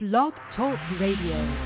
Blog Talk Radio.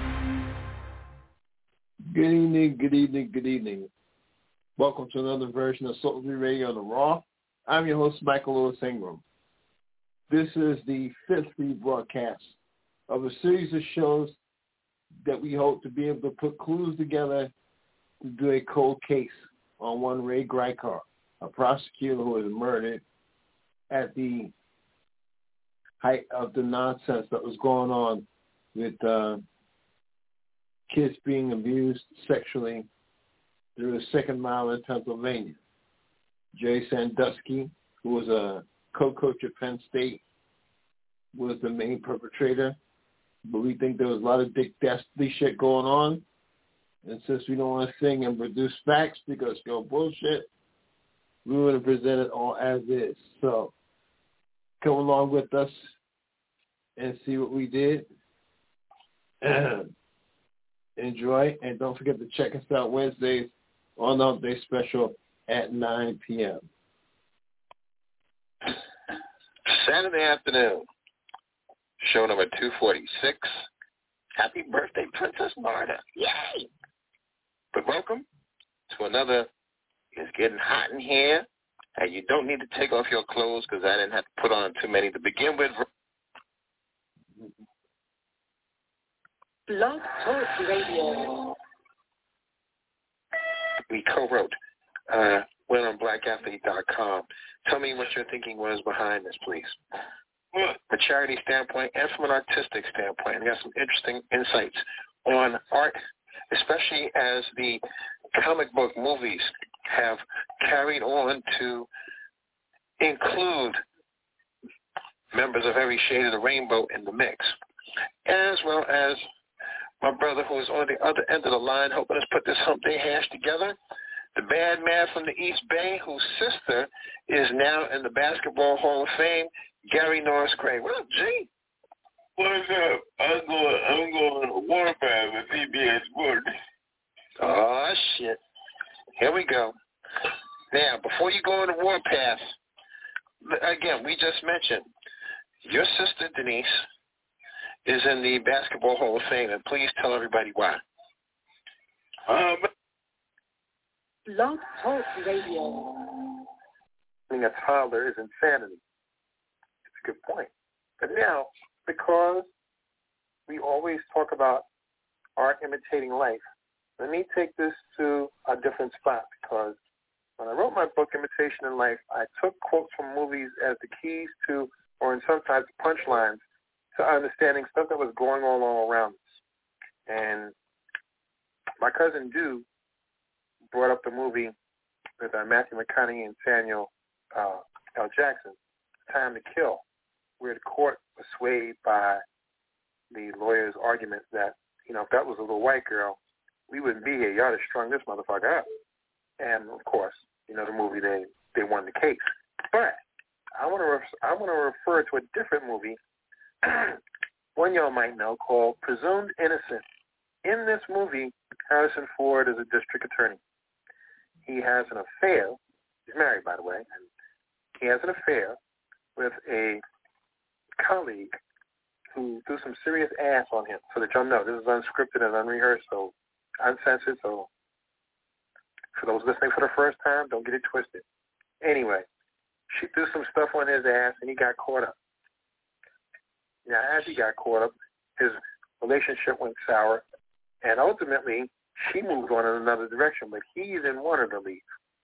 Good evening, good evening, good evening. Welcome to another version of Soul Free Radio on the Raw. I'm your host, Michael Lewis Ingram. This is the fifth rebroadcast of a series of shows that we hope to be able to put clues together to do a cold case on one Ray Grykar, a prosecutor who was murdered at the height of the nonsense that was going on with kids being abused sexually through the Second Mile in Pennsylvania. Jerry Sandusky, who was a co-coach at Penn State, was the main perpetrator. But we think there was a lot of Dick Dastardly shit going on. And since we don't want to sing and produce facts because go bullshit, we want to present it all as is. So come along with us and see what we did. Enjoy, and don't forget to check us out Wednesdays on the Update Special at 9 p.m. Saturday afternoon, show number 246. Happy birthday, Princess Marta. Yay! But welcome to another It's Getting Hot in Here, and you don't need to take off your clothes because I didn't have to put on too many to begin with. Blog Talk Radio. We co-wrote. Went on blackathlete.com. Tell me what your thinking was behind this, please. From a charity standpoint and from an artistic standpoint. We got some interesting insights on art, especially as the comic book movies have carried on to include members of every shade of the rainbow in the mix, as well as my brother who is on the other end of the line helping us put this hump day hash together, the bad man from the East Bay whose sister is now in the Basketball Hall of Fame, Gary Norris Gray. What up, G? What's up? I'm going to water bath with CBS Sports. Oh, shit. Here we go. Now, before you go on the warpath, again, we just mentioned your sister, Denise, is in the Basketball Hall of Fame, and please tell everybody why. Blog Talk Radio. Being a toddler is insanity. It's a good point. But now, because we always talk about art imitating life, let me take this to a different spot, because when I wrote my book, Imitation in Life, I took quotes from movies as the keys to, or in sometimes punchlines, to understanding stuff that was going on all around us. And my cousin Dew brought up the movie with Matthew McConaughey and Samuel L. Jackson, Time to Kill, where the court was swayed by the lawyer's argument that, you know, if that was a little white girl, we wouldn't be here. You ought to strung this motherfucker up. And, of course, you know, the movie, they won the case. But I want to refer to a different movie, one y'all might know, called Presumed Innocent. In this movie, Harrison Ford is a district attorney. He has an affair. He's married, by the way. And he has an affair with a colleague who threw some serious ass on him. So that y'all know, this is unscripted and unrehearsed, so uncensored. So for those listening for the first time, don't get it twisted. Anyway, she threw some stuff on his ass, and he got caught up. Now, as he got caught up, his relationship went sour, and ultimately, she moved on in another direction, but he didn't want her to leave.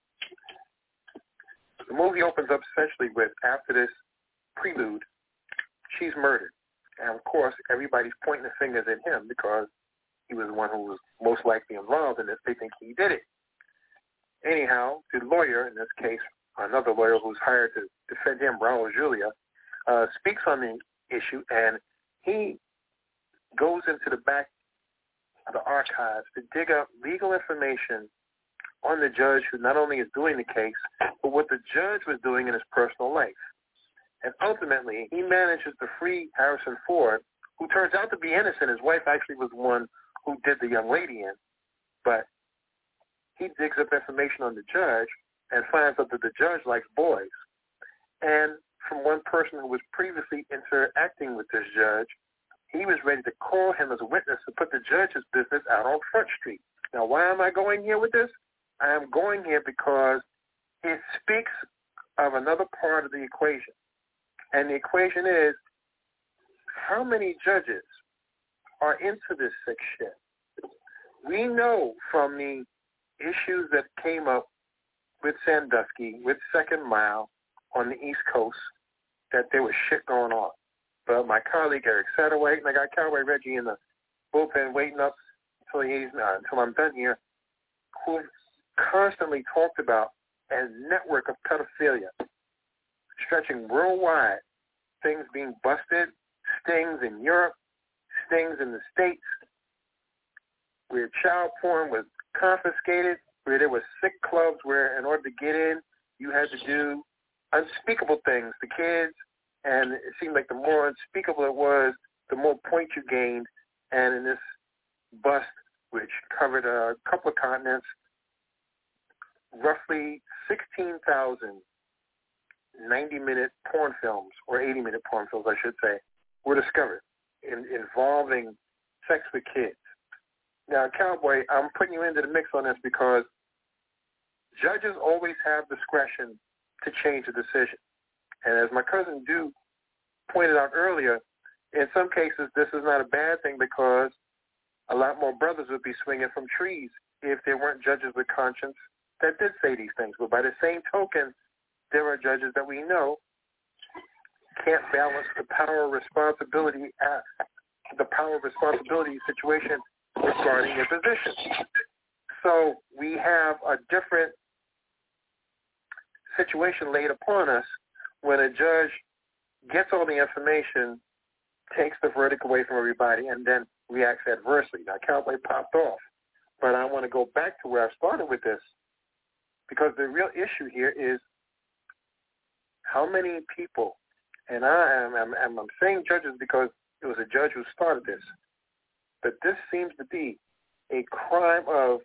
The movie opens up essentially with, after this prelude, she's murdered. And, of course, everybody's pointing the fingers at him because he was the one who was most likely involved in this. They think he did it. Anyhow, the lawyer, in this case, another lawyer who's hired to defend him, Raul Julia, speaks on the issue, and he goes into the back of the archives to dig up legal information on the judge who not only is doing the case, but what the judge was doing in his personal life. And ultimately, he manages to free Harrison Ford, who turns out to be innocent. His wife actually was the one who did the young lady in, but he digs up information on the judge and finds out that the judge likes boys. And from one person who was previously interacting with this judge, he was ready to call him as a witness to put the judge's business out on Front Street. Now, why am I going here with this? I am going here because it speaks of another part of the equation. And the equation is, how many judges are into this sick shit? We know from the issues that came up with Sandusky, with Second Mile on the East Coast, that there was shit going on. But my colleague Eric Satterwhite, and I got Cowboy Reggie in the bullpen waiting up until I'm done here, who constantly talked about a network of pedophilia stretching worldwide, things being busted, stings in Europe, stings in the States, where child porn was confiscated, where there were sick clubs where in order to get in, you had to do unspeakable things to kids, and it seemed like the more unspeakable it was, the more points you gained. And in this bust, which covered a couple of continents, roughly 16,000 90-minute porn films, or 80-minute porn films, I should say, were discovered involving sex with kids. Now, Cowboy, I'm putting you into the mix on this because judges always have discretion to change a decision. And as my cousin Dew pointed out earlier, in some cases this is not a bad thing because a lot more brothers would be swinging from trees if there weren't judges with conscience that did say these things. But by the same token, there are judges that we know can't balance the power responsibility situation regarding their position. So we have a different situation laid upon us when a judge gets all the information, takes the verdict away from everybody, and then reacts adversely. Now, Cowboy popped off, but I want to go back to where I started with this, because the real issue here is how many people, and I'm saying judges because it was a judge who started this, but this seems to be a crime of,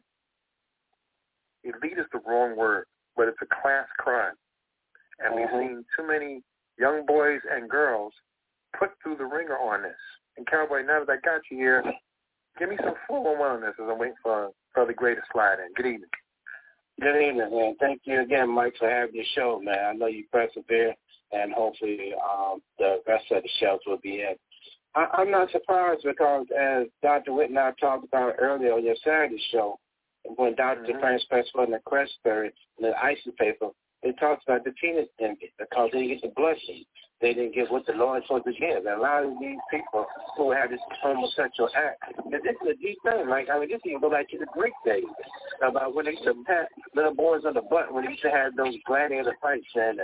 elite is the wrong word, but it's a class crime. And we've seen too many young boys and girls put through the ringer on this. And Cowboy, now that I got you here, give me some 411 on this as I'm waiting for the greatest slide in. Good evening. Good evening, man. Thank you again, Mike, for having your show, man. I know you persevere, and hopefully the rest of the shows will be in. I'm not surprised because, as Dr. Whit and I talked about earlier on your Saturday show, when Dr. Frank Spencer and the Crestbury, the ISIS paper, they talked about the penis envy because they didn't get the blessing. They didn't get what the Lord supposed to give. And a lot of these people who have this homosexual act, and this is a deep thing. Like, I mean, this even go back to the Greek days about when they used to pat little boys on the butt when they used to have those gladiator fights, and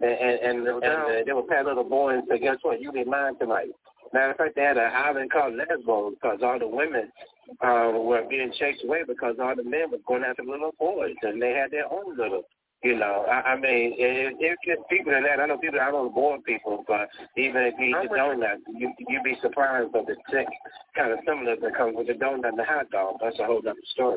they would pat little boys and say, guess what, you did mine tonight. Matter of fact, they had an island called Lesbos because all the women were being chased away because all the men were going after little boys, and they had their own little, you know. I mean, it's just people in that. I know people, I don't bore people, but even if you eat the donut, you'd be surprised of the sick kind of similar that comes with the donut and the hot dog. That's a whole other story.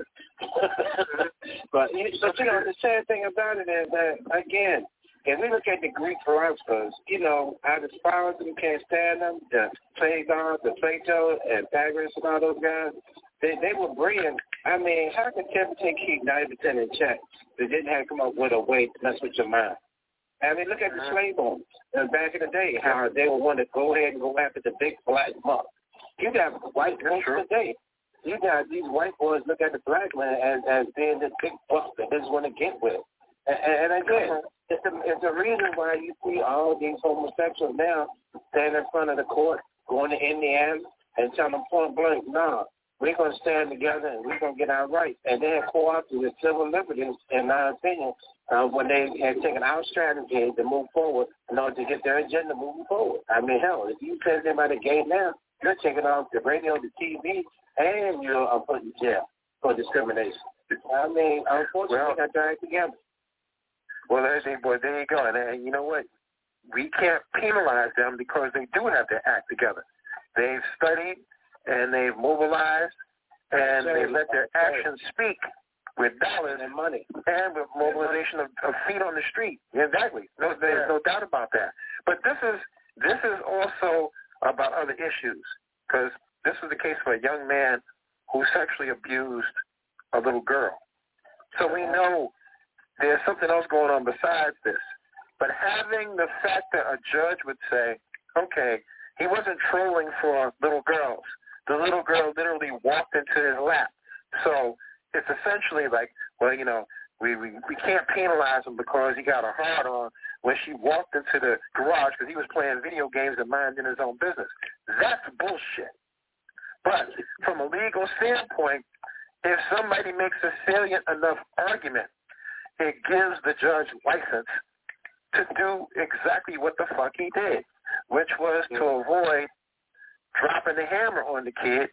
But you know, the sad thing about it is that, again, if we look at the Greek philosophers, you know, I despise them, can't stand them, the Plato, and Pythagoras and all those guys, they were brilliant. I mean, how can 10% keep 90% in check? They didn't have to come up with a way to mess with your mind. I mean, look at the slave owners back in the day, how they would want to go ahead and go after the big black buck. You got white folks today. You got these white boys look at the black man as being this big buck that they just want to get with. And again, it's a reason why you see all these homosexuals now stand in front of the court, going to Indiana, and tell them point blank, no, we're going to stand together and we're going to get our rights. And they have co-opted with civil liberties, in my opinion, when they had taken our strategy to move forward in order to get their agenda moving forward. I mean, hell, if you send them out of the gate now, you're taking off the radio, the TV, and you're put in jail for discrimination. I mean, unfortunately, they got to act together. Well, there you go. And you know what? We can't penalize them because they do have to act together. They've studied and they've mobilized and they let their actions speak with dollars and money and with mobilization of feet on the street. Exactly. There's no doubt about that. But this is also about other issues. because this was the case for a young man who sexually abused a little girl. So we know there's something else going on besides this. But having the fact that a judge would say, okay, he wasn't trolling for little girls. The little girl literally walked into his lap. So it's essentially like, well, you know, we can't penalize him because he got a hard-on when she walked into the garage because he was playing video games and minding his own business. That's bullshit. But from a legal standpoint, if somebody makes a salient enough argument, it gives the judge license to do exactly what the fuck he did, which was to avoid dropping the hammer on the kid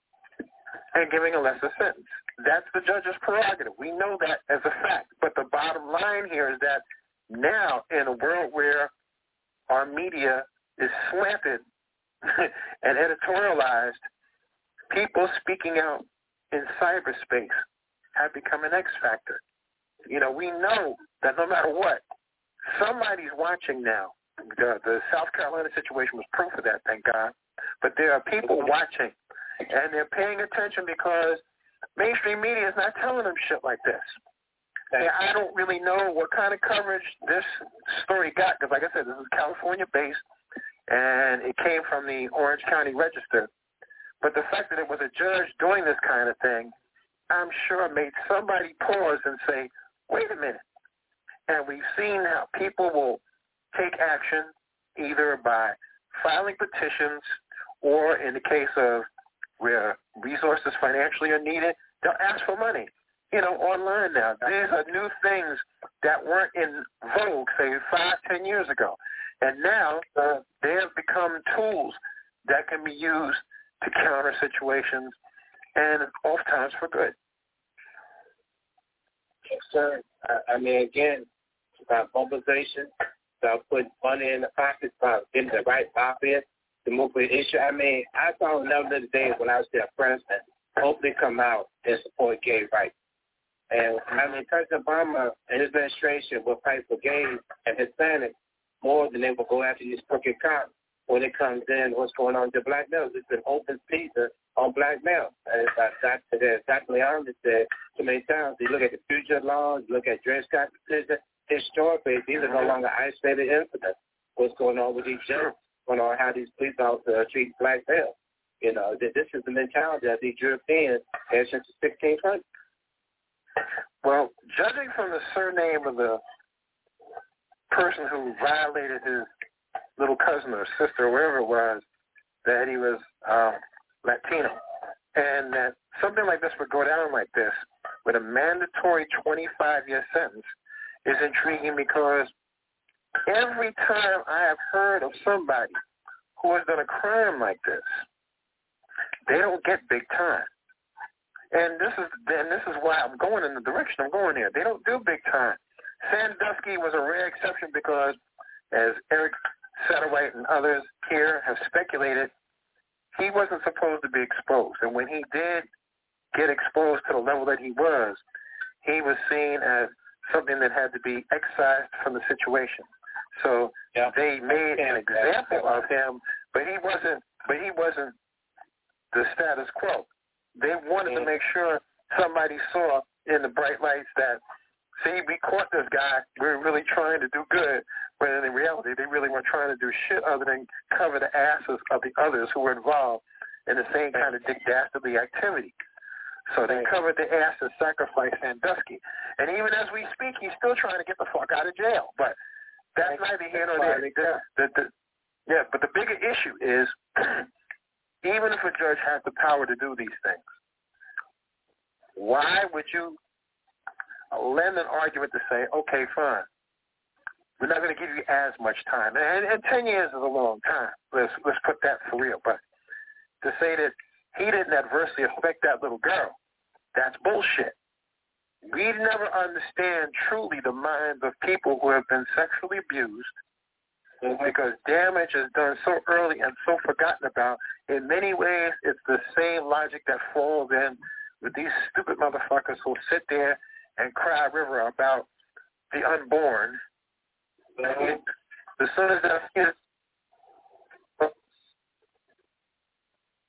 and giving a lesser sentence. That's the judge's prerogative. We know that as a fact. But the bottom line here is that now, in a world where our media is slanted and editorialized, people speaking out in cyberspace have become an X factor. You know, we know that no matter what, somebody's watching now. The South Carolina situation was proof of that, thank God. But there are people watching, and they're paying attention because mainstream media is not telling them shit like this. And I don't really know what kind of coverage this story got, because like I said, this is California-based, and it came from the Orange County Register. But the fact that it was a judge doing this kind of thing, I'm sure made somebody pause and say, wait a minute. And we've seen how people will take action either by filing petitions or in the case of where resources financially are needed, they'll ask for money. You know, online now. These are new things that weren't in vogue, say, 5-10 years ago. And now they have become tools that can be used to counter situations and oftentimes for good. Yes, sir. I mean, again, it's about mobilization, about putting money in the pockets, about getting the right lobbyist to move the issue. I mean, I saw another day when I was there, president, hopefully come out and support gay rights. And I mean, President Obama and his administration will fight for gays and Hispanics more than they will go after these crooked cops when it comes in what's going on with the black males. It's an open season on black males. And as Dr. Leon said too many times, you look at the future laws, you look at Dred Scott's decision, historically, these are no longer isolated incidents. What's going on with these judges, going on how these police officers treat black males. You know, this is the mentality that these Europeans had since the 1600s. Well, judging from the surname of the person who violated his little cousin or sister or wherever it was, that he was Latino, and that something like this would go down like this with a mandatory 25-year sentence is intriguing because every time I have heard of somebody who has done a crime like this, they don't get big time. And this is why I'm going in the direction I'm going here. They don't do big time. Sandusky was a rare exception because, as Eric Satterwhite and others here have speculated, he wasn't supposed to be exposed. And when he did get exposed to the level that he was seen as something that had to be excised from the situation. So they made an example of him, but he wasn't the status quo. They wanted to make sure somebody saw in the bright lights that, see, we caught this guy. We're really trying to do good. When in reality, they really weren't trying to do shit other than cover the asses of the others who were involved in the same kind of dastardly activity. So they covered the ass and sacrificed Sandusky. And even as we speak, he's still trying to get the fuck out of jail. But that's neither here nor there. But the bigger issue is even if a judge has the power to do these things, why would you lend an argument to say, okay, fine, we're not going to give you as much time. And 10 years is a long time. Let's put that for real. But to say that he didn't adversely affect that little girl, that's bullshit. We never understand truly the minds of people who have been sexually abused because damage is done so early and so forgotten about. In many ways, it's the same logic that falls in with these stupid motherfuckers who sit there and cry a river about the unborn. As soon as that kid,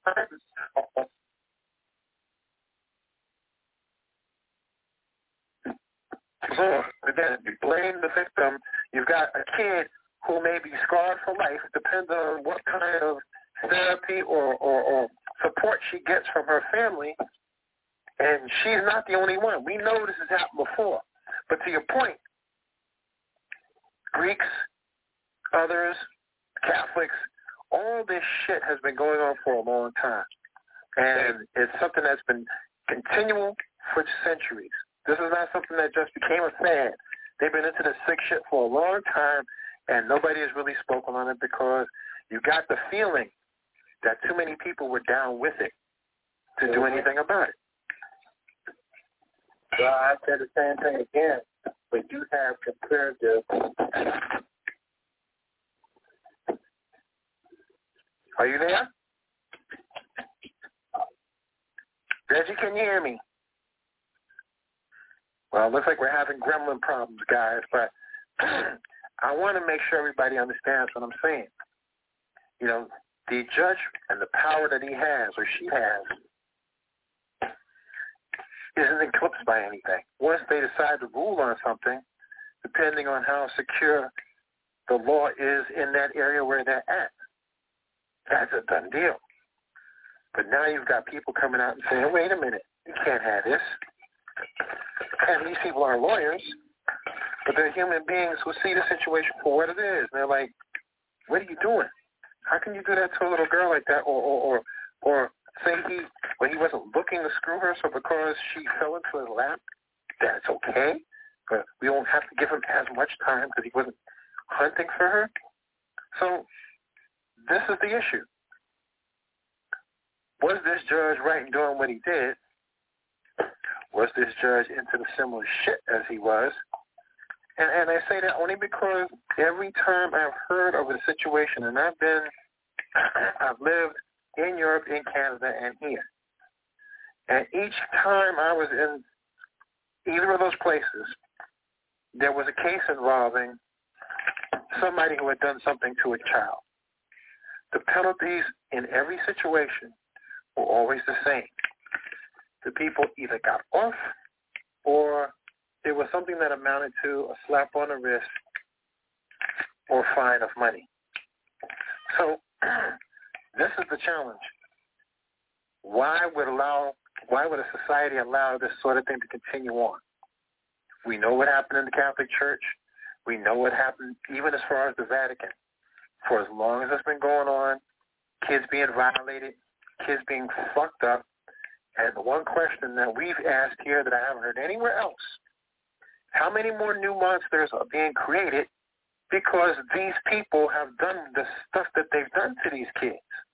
Again, you blame the victim. You've got a kid who may be scarred for life. It depends on what kind of therapy or support she gets from her family. And she's not the only one. We know this has happened before. But to your point, Greeks, others, Catholics, all this shit has been going on for a long time. And it's something that's been continual for centuries. This is not something that just became a fad. They've been into this sick shit for a long time, and nobody has really spoken on it because you got the feeling that too many people were down with it to do anything about it. Well, I said the same thing again, but you have comparative. Are you there? Reggie, can you hear me? Well, it looks like we're having gremlin problems, guys, but I want to make sure everybody understands what I'm saying. You know, the judge and the power that he has or she has isn't eclipsed by anything. Once they decide to rule on something, depending on how secure the law is in that area where they're at, that's a done deal. But now you've got people coming out and saying, wait a minute, you can't have this. And these people aren't lawyers, but they're human beings who see the situation for what it is. And they're like, what are you doing? How can you do that to a little girl like that? Or say he wasn't looking to screw her, so because she fell into his lap, that's okay? But we won't have to give him as much time because he wasn't hunting for her? So this is the issue. Was this judge right in doing what he did? Was this judge into the similar shit as he was? And I say that only because every time I've heard of a situation, and I've lived in Europe, in Canada, and here. And each time I was in either of those places, there was a case involving somebody who had done something to a child. The penalties in every situation were always the same. The people either got off or it was something that amounted to a slap on the wrist or a fine of money. So this is the challenge. Why would a society allow this sort of thing to continue on? We know what happened in the Catholic Church. We know what happened even as far as the Vatican. For as long as it's been going on, kids being violated, kids being fucked up. And the one question that we've asked here that I haven't heard anywhere else, how many more new monsters are being created because these people have done the stuff that they've done to these kids?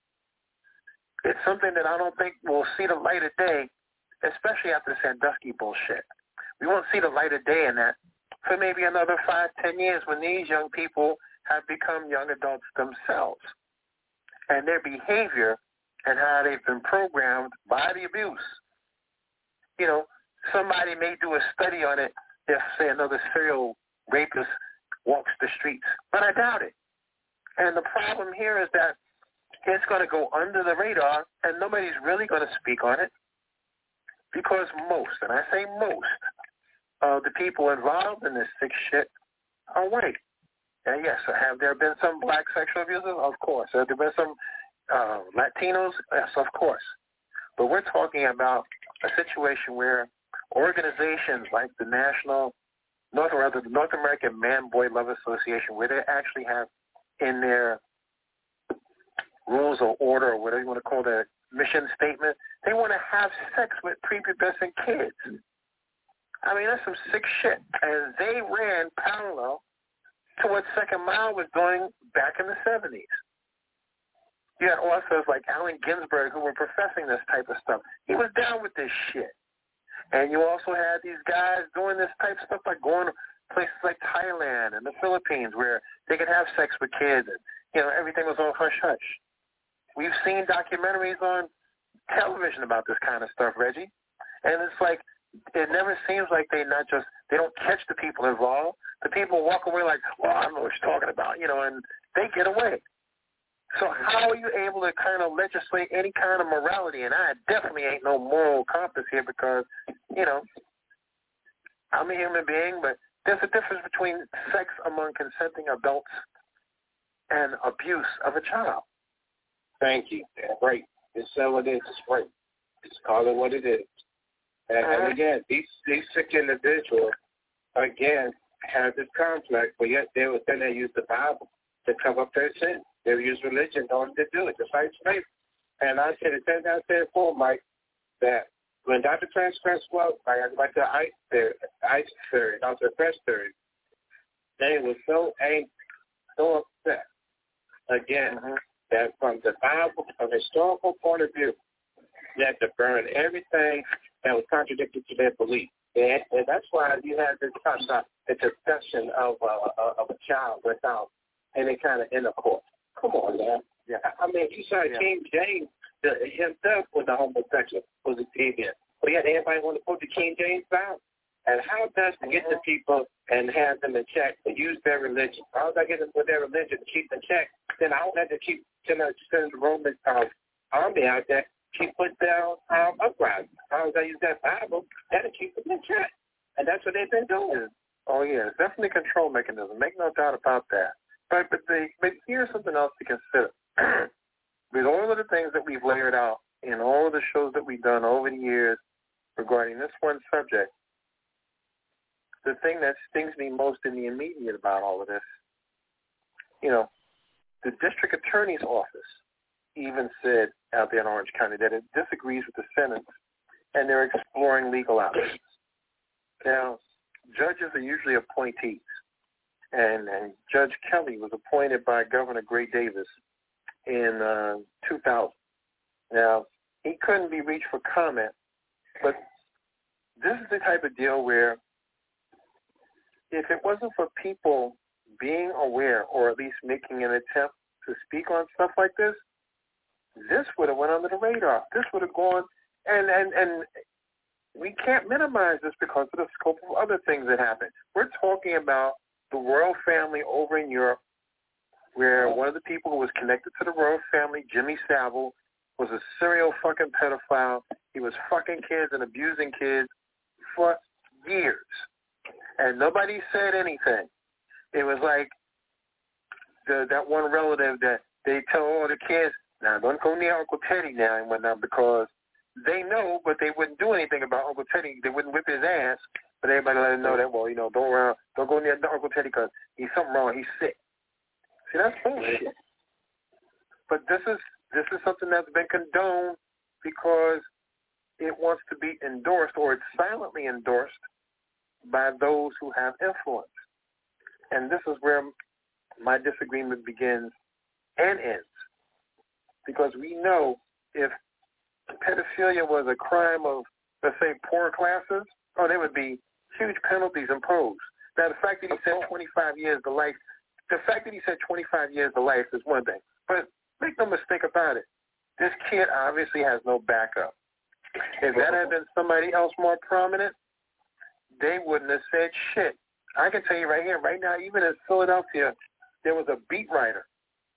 It's something that I don't think will see the light of day, especially after the Sandusky bullshit. We won't see the light of day in that for maybe another 5-10 years when these young people have become young adults themselves. And their behavior and how they've been programmed by the abuse. You know, somebody may do a study on it if, say, another serial rapist walks the streets, but I doubt it. And the problem here is that it's going to go under the radar, and nobody's really going to speak on it because most, and I say most, of the people involved in this sick shit are white. And yes, have there been some black sexual abusers? Of course. Have there been some Latinos? Yes, of course. But we're talking about a situation where organizations like the North American Man-Boy Love Association, where they actually have in their rules of order, or whatever you want to call their mission statement, they want to have sex with prepubescent kids. I mean, that's some sick shit. And they ran parallel to what Second Mile was doing back in the 70s. You had authors like Allen Ginsberg who were professing this type of stuff. He was down with this shit. And you also had these guys doing this type of stuff, like going to places like Thailand and the Philippines where they could have sex with kids and, you know, everything was all hush-hush. We've seen documentaries on television about this kind of stuff, Reggie. And it's like, it never seems like they don't catch the people involved. The people walk away like, well, I don't know what you're talking about, you know, and they get away. So how are you able to kind of legislate any kind of morality? And I definitely ain't no moral compass here because, you know, I'm a human being, but there's a difference between sex among consenting adults and abuse of a child. Thank you. Right. It's what it is. It's right. Just call it what it is. And again, these sick individuals, again, have this complex, but yet they use the Bible to cover up their sin. They use religion in order to do it, just like slavery. And I said it 10 times before, Mike, that when Dr. Clarence Creswell, I go back to the ICE theory, also the press theory, they were so angry, so upset, again, that from the Bible, from a historical point of view, they had to burn everything that was contradicted to their belief. And that's why you have this concept, the conception of a child without any kind of intercourse. Come on, man. Yeah. I mean, you saw King James himself was a homosexual, was a deviant. But yet everybody want to put the King James down. And how best to get the people and have them in check to use their religion? How does I get them with their religion to keep in check? Then I don't have to keep sending the Roman army out there, keep put down uprising. How does I use that Bible? That'll keep them in check. And that's what they've been doing. Oh, yeah. It's definitely a control mechanism. Make no doubt about that. But here's something else to consider. With all of the things that we've layered out in all of the shows that we've done over the years regarding this one subject, the thing that stings me most in the immediate about all of this, you know, the district attorney's office even said out there in Orange County that it disagrees with the sentence and they're exploring legal options. Now, judges are usually appointees. And Judge Kelly was appointed by Governor Gray Davis in 2000. Now, he couldn't be reached for comment, but this is the type of deal where if it wasn't for people being aware or at least making an attempt to speak on stuff like this would have went under the radar. This would have gone, and we can't minimize this because of the scope of other things that happened. We're talking about the royal family over in Europe, where one of the people who was connected to the royal family, Jimmy Savile, was a serial fucking pedophile. He was fucking kids and abusing kids for years. And nobody said anything. It was like that one relative that they tell all the kids, now don't go near Uncle Teddy now and whatnot, because they know, but they wouldn't do anything about Uncle Teddy. They wouldn't whip his ass. But everybody let him know that, well, you know, don't go near Uncle Teddy because he's something wrong. He's sick. See, that's bullshit. But this is something that's been condoned because it wants to be endorsed, or it's silently endorsed by those who have influence. And this is where my disagreement begins and ends. Because we know if pedophilia was a crime of, let's say, poor classes, there would be huge penalties imposed. Now, the fact that he said 25 years to life, is one thing. But make no mistake about it. This kid obviously has no backup. If that had been somebody else more prominent, they wouldn't have said shit. I can tell you right here, right now, even in Philadelphia, there was a beat writer.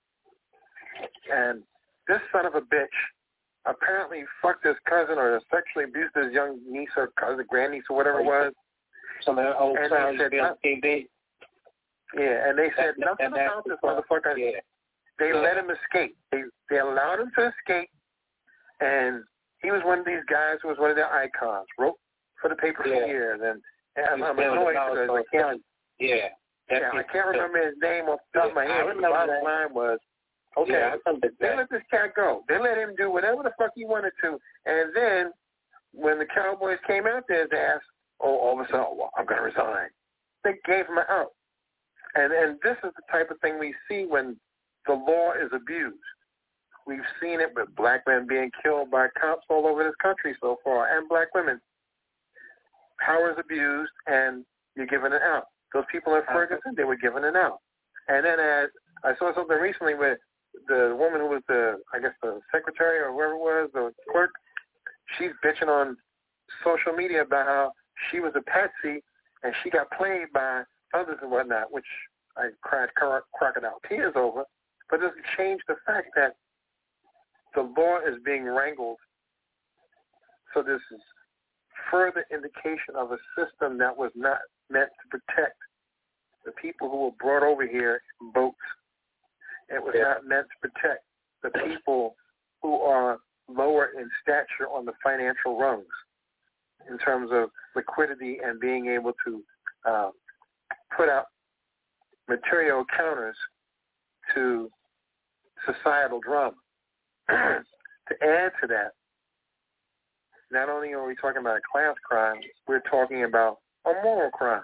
And this son of a bitch apparently fucked his cousin or sexually abused his young niece or cousin, grandniece or whatever it was. Some of the old clowns on TV. Yeah, and they said nothing about this motherfucker. Yeah. They let him escape. They allowed him to escape, and he was one of these guys who was one of their icons. Wrote for the paper for years, and I'm annoyed because I can't. Yeah. I can't remember his name off the top of my head. But the bottom line was, okay, they let this cat go. They let him do whatever the fuck he wanted to, and then when the Cowboys came out there, his ass, all of a sudden, well, I'm going to resign. They gave him out. And this is the type of thing we see when the law is abused. We've seen it with black men being killed by cops all over this country so far, and black women. Power is abused, and you're given it out. Those people in Ferguson, they were given it out. And then I saw something recently with the woman who was the secretary or whoever it was, the clerk, she's bitching on social media about how she was a patsy and she got played by others and whatnot, which I cried crocodile tears over. But it doesn't change the fact that the law is being wrangled. So this is further indication of a system that was not meant to protect the people who were brought over here in boats. It was not meant to protect the people who are lower in stature on the financial rungs in terms of liquidity and being able to put out material counters to societal drama. To add to that, not only are we talking about a class crime, we're talking about a moral crime.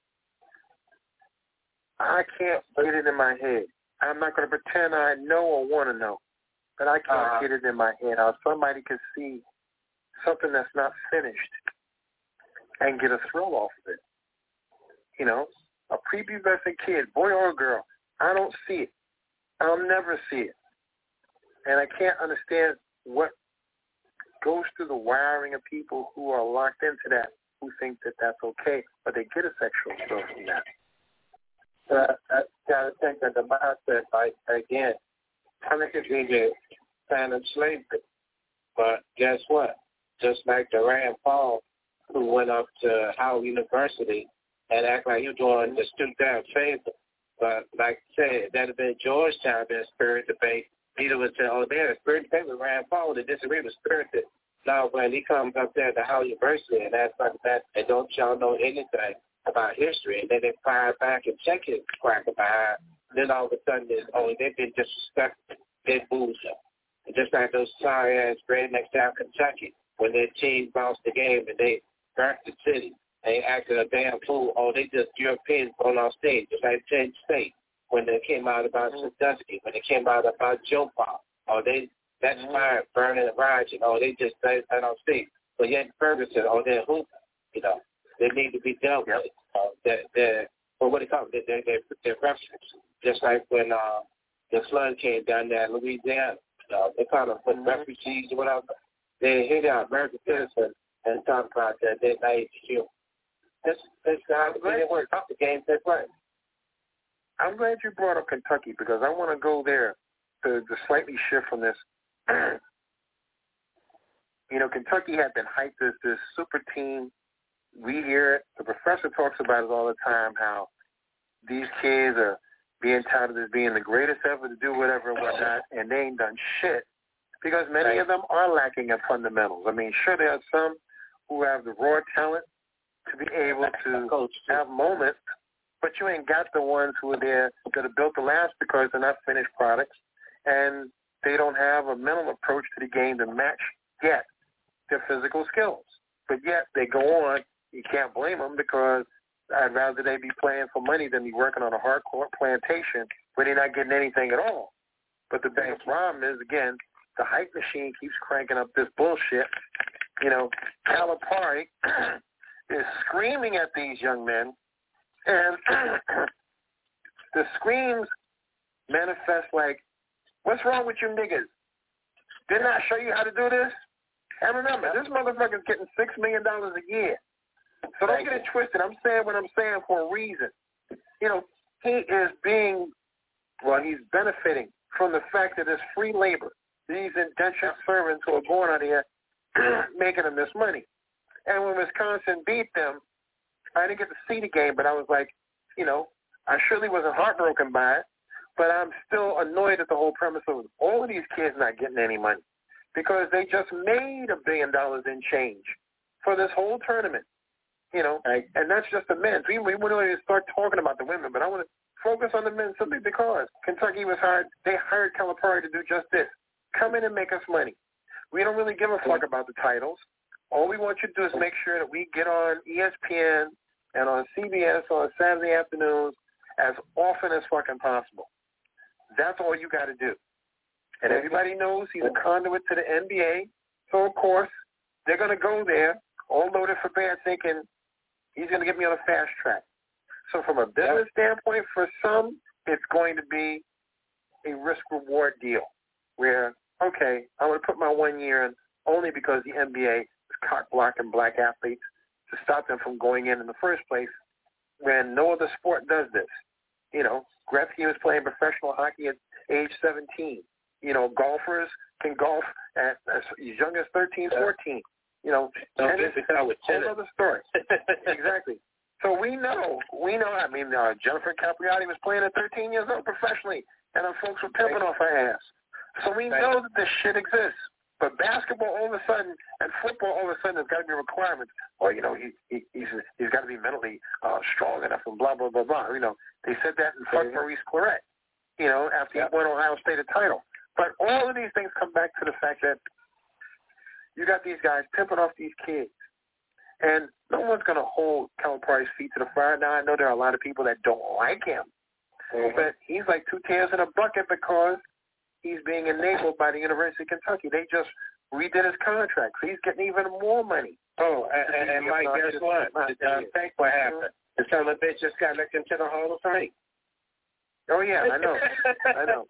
I can't get it in my head. I'm not going to pretend I know or want to know, but I can't get it in my head how somebody can see something that's not finished and get a thrill off of it. You know, a prepubescent kid, boy or girl, I don't see it. I'll never see it. And I can't understand what goes through the wiring of people who are locked into that, who think that that's okay, but they get a sexual thrill from that. I got to think that the mindset, like, again, kind of could be the kind of slavery. But guess what? Just like the Rand Paul, who went up to Howard University and act like he was doing the student down favor. But like I said, that had been Georgetown in spirit debate. Peter would say, oh, they're a spirit debate with Rand Paul. They disagree with spirited. Now, when he comes up there to Howard University and asks like that, and don't y'all know anything about history, and then they fire back and check his crack behind, then all of a sudden, they've been disrespected. They booze him. And just like those sorry-ass rednecks down Kentucky, when their team lost the game and they burnt the city, and they acted a damn fool. Oh, they just Europeans going on stage, just like Penn State, when they came out about Sandusky, when they came out about Joe Paul. Oh, that's fire, burning and raging. Oh, they just that on stage. But yet Ferguson, they're hooping, you know. They need to be dealt with. They're what do you call it? They're references. Just like when the flood came down there in Louisiana, they call them refugees or whatever. They hit out American citizens and talk about that. They're naive to humor. That's how they work. The game they play. I'm glad you brought up Kentucky because I want to go there to slightly shift from this. You know, Kentucky had been hyped as this super team. We hear it. The professor talks about it all the time, how these kids are being touted as being the greatest ever to do whatever and whatnot, and they ain't done shit because many of them are lacking in fundamentals. I mean, sure, there are some who have the raw talent to be able to have moments, but you ain't got the ones who are there that are built to last because they're not finished products, and they don't have a mental approach to the game to match yet their physical skills. But yet they go on. You can't blame them because I'd rather they be playing for money than be working on a hardcore plantation where they're not getting anything at all. But the big problem is, again, the hype machine keeps cranking up this bullshit. You know, Calipari is screaming at these young men, and the screams manifest like, what's wrong with you niggas? Didn't I show you how to do this? And remember, this motherfucker's getting $6 million a year. So don't get it twisted. I'm saying what I'm saying for a reason. You know, he is he's benefiting from the fact that it's free labor. These indentured servants who are going out here making them this money. And when Wisconsin beat them, I didn't get to see the game, but I was like, you know, I surely wasn't heartbroken by it, but I'm still annoyed at the whole premise of all of these kids not getting any money because they just made $1 billion in change for this whole tournament. You know, and that's just the men. We wouldn't even start talking about the women, but I want to focus on the men simply because Kentucky was hired. They hired Calipari to do just this. Come in and make us money. We don't really give a fuck about the titles. All we want you to do is make sure that we get on ESPN and on CBS on Saturday afternoons as often as fucking possible. That's all you got to do. And everybody knows he's a conduit to the NBA. So, of course, they're going to go there all loaded for bear thinking he's going to get me on a fast track. So from a business standpoint, for some, it's going to be a risk-reward deal where, okay, I'm going to put my 1 year in only because the NBA is cock-blocking black athletes to stop them from going in the first place when no other sport does this. You know, Gretzky was playing professional hockey age 17. You know, golfers can golf at as young as 13, 14. You know, tennis is a whole other story. Exactly. So we know. I mean, Jennifer Capriati was playing at 13 years old professionally, and her folks were pimping off her ass. So we know that this shit exists. But basketball, all of a sudden, and football, all of a sudden, there's got to be requirements. Or, you know, he's got to be mentally strong enough and blah, blah, blah, blah. You know, they said that in fuck Maurice Claret, you know, after he won Ohio State a title. But all of these things come back to the fact that you got these guys pimping off these kids. And no one's going to hold Calipari's feet to the fire. Now, I know there are a lot of people that don't like him. But he's like two tails in a bucket because he's being enabled by the University of Kentucky. They just redid his contract, so he's getting even more money. Oh, and Mike, guess what? Think what happened. The son of a bitch just got elected to the Hall of Fame. Oh, yeah, I know. I know.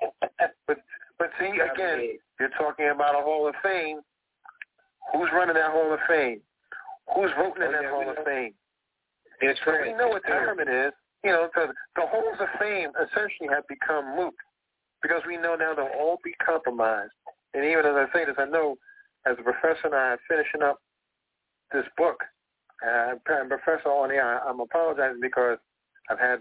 But see, again, you're talking about a Hall of Fame. Who's running that Hall of Fame? Who's voting in that Hall of Fame? It's so we know what time it is. You know, the Halls of Fame essentially have become moot because we know now they'll all be compromised. And even as I say this, I know as a professor and I are finishing up this book, Professor on here, I'm apologizing because I've had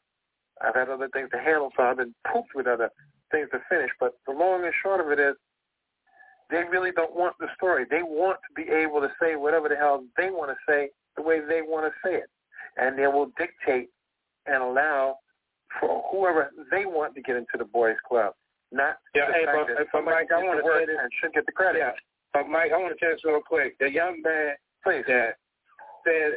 other things to handle, so I've been pooped with other things to finish. But the long and short of it is, they really don't want the story. They want to be able to say whatever the hell they want to say the way they want to say it. And they will dictate and allow for whoever they want to get into the boys' club. Not but Mike, I want to say this. And should get the credit. Yeah, but Mike, I want to say this real quick. The young man that said,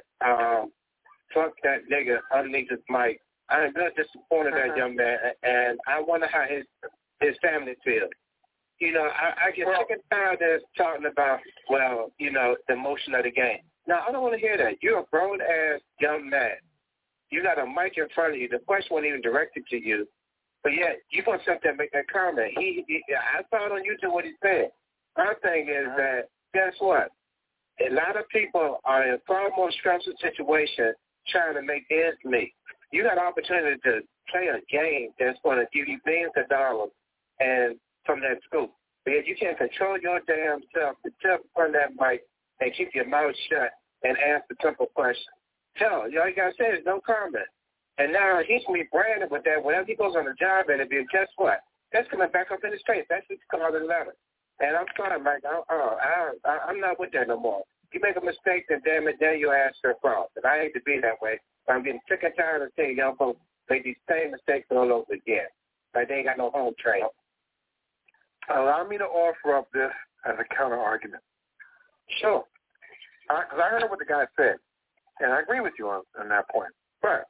fuck that nigga underneath his mic, I'm really disappointed in that young man, and I wonder how his family feels. You know, I get sick and tired of talking about, well, you know, the emotion of the game. Now, I don't want to hear that. You're a grown-ass young man. You got a mic in front of you. The question wasn't even directed to you. But yet, you're going to sit there and make that comment. I saw it on YouTube what he said. My thing is that, guess what? A lot of people are in far more stressful situation trying to make ends meet. You got an opportunity to play a game that's going to give you billions of dollars and from that scoop. Because you can't control your damn self to jump on that mic and keep your mouth shut and ask the simple question. All you got to say is no comment. And now he's going to be branded with that. Whenever he goes on a job interview, guess what? That's coming back up in his face. That's what's called a letter. And I'm sorry, Mike. I'm not with that no more. You make a mistake, then damn it, then you ask for a fraud. And I hate to be that way. But I'm getting sick and tired of seeing young folks make these same mistakes all over again. Like they ain't got no home training. Allow me to offer up this as a counter-argument. Sure. Because I heard what the guy said, and I agree with you on that point. But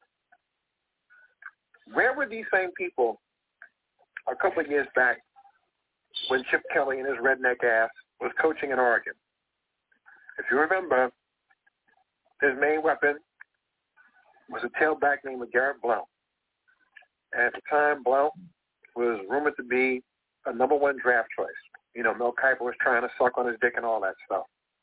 where were these same people a couple of years back when Chip Kelly and his redneck ass was coaching in Oregon? If you remember, his main weapon was a tailback named Garrett Blount. And at the time, Blount was rumored to be a number one draft choice. You know, Mel Kiper was trying to suck on his dick and all that stuff.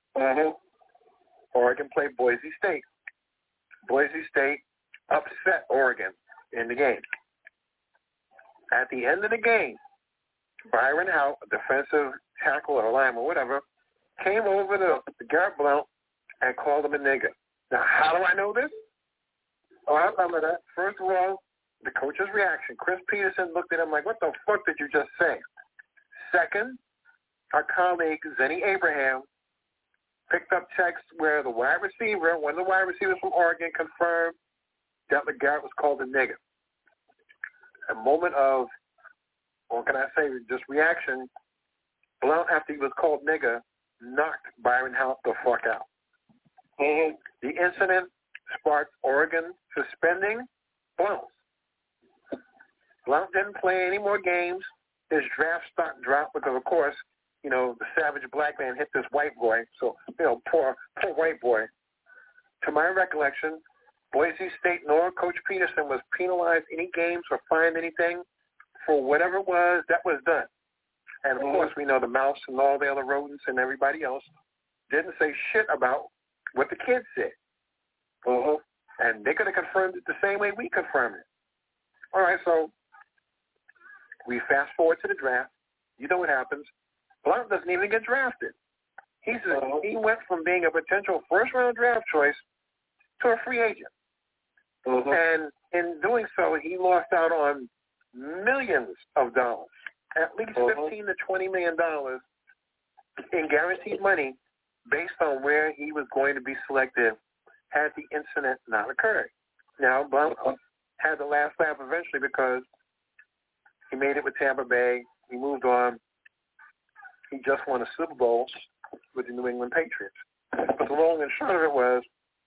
Oregon played Boise State. Boise State upset Oregon in the game. At the end of the game, Byron Hout, a defensive tackle or lineman or whatever, came over to Garrett Blount and called him a nigger. Now, how do I know this? Oh, I remember that. First of all, the coach's reaction. Chris Peterson looked at him like, what the fuck did you just say? Second, our colleague, Zenny Abraham, picked up text where the wide receiver, one of the wide receivers from Oregon, confirmed that McGarrett was called a nigger. A moment of, what can I say, just reaction. Blount, after he was called nigger, knocked Byron Hout the fuck out. The incident sparked Oregon suspending Blount. Blount didn't play any more games. His draft stock dropped because, of course, you know, the savage black man hit this white boy. So, you know, poor white boy. To my recollection, Boise State nor Coach Peterson was penalized any games or fined anything for whatever it was that was done. And, of course, we know the mouse and all the other rodents and everybody else didn't say shit about what the kids said. And they could have confirmed it the same way we confirmed it. All right, so We fast forward to the draft. You know what happens. Blount doesn't even get drafted. He went from being a potential first-round draft choice to a free agent. And in doing so, he lost out on millions of dollars, at least $15 to $20 million in guaranteed money based on where he was going to be selected had the incident not occurred. Now, Blount had the last laugh eventually because he made it with Tampa Bay. He moved on. He just won a Super Bowl with the New England Patriots. But the long and short of it was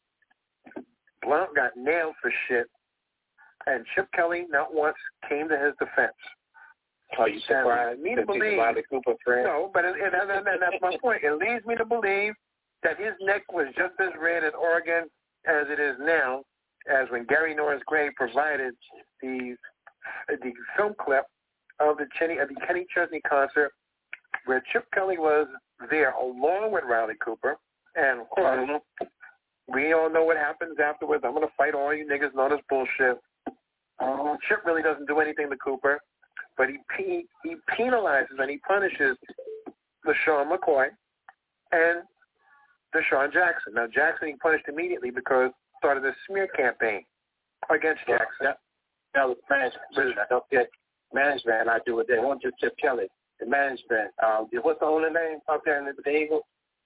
Blount got nailed for shit, and Chip Kelly not once came to his defense. Are you surprised? Me to believe. No, but that's my point. It leads me to believe that his neck was just as red in Oregon as it is now, as when Gary Norris Gray provided the film clip of the Kenny Chesney concert where Chip Kelly was there along with Riley Cooper. And, of course, we all know what happens afterwards. I'm going to fight all you niggas know this bullshit. Chip really doesn't do anything to Cooper, but he penalizes and he punishes LaShawn McCoy and Deshaun Jackson. Now, Jackson he punished immediately because he started a smear campaign against Jackson. That was management. I don't get management. I do it. They want just Chip Kelly. The management. What's the owner name up there in the Eagles?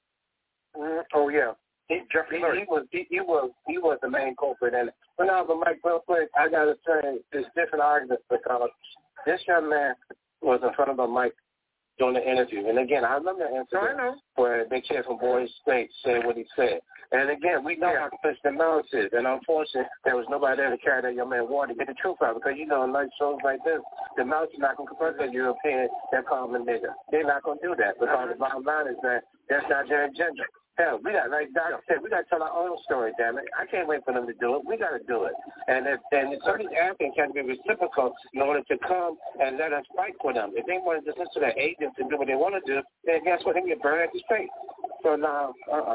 Oh yeah, Jeffrey Lurie. He was the main culprit in it. But now, Mike, real quick, I gotta say there's different arguments because this young man was in front of a mic during the interview, and again, I remember the incident where they kid from Boise State said what he said. And again, we know how confused the mouth is, and unfortunately, there was nobody there to carry that young man water to get the truth out. Because in like shows like this, the mouth is not going to confront that European that call him a nigger. They're not going to do that because the bottom line is that that's not their agenda. Hell, we got, like Doc said, we got to tell our own story, damn it. I can't wait for them to do it. We got to do it. And some of these Africans have to be reciprocal in order to come and let us fight for them. If they want to just listen to their agents and do what they want to do, then guess what? They can get burned at the stake. So now,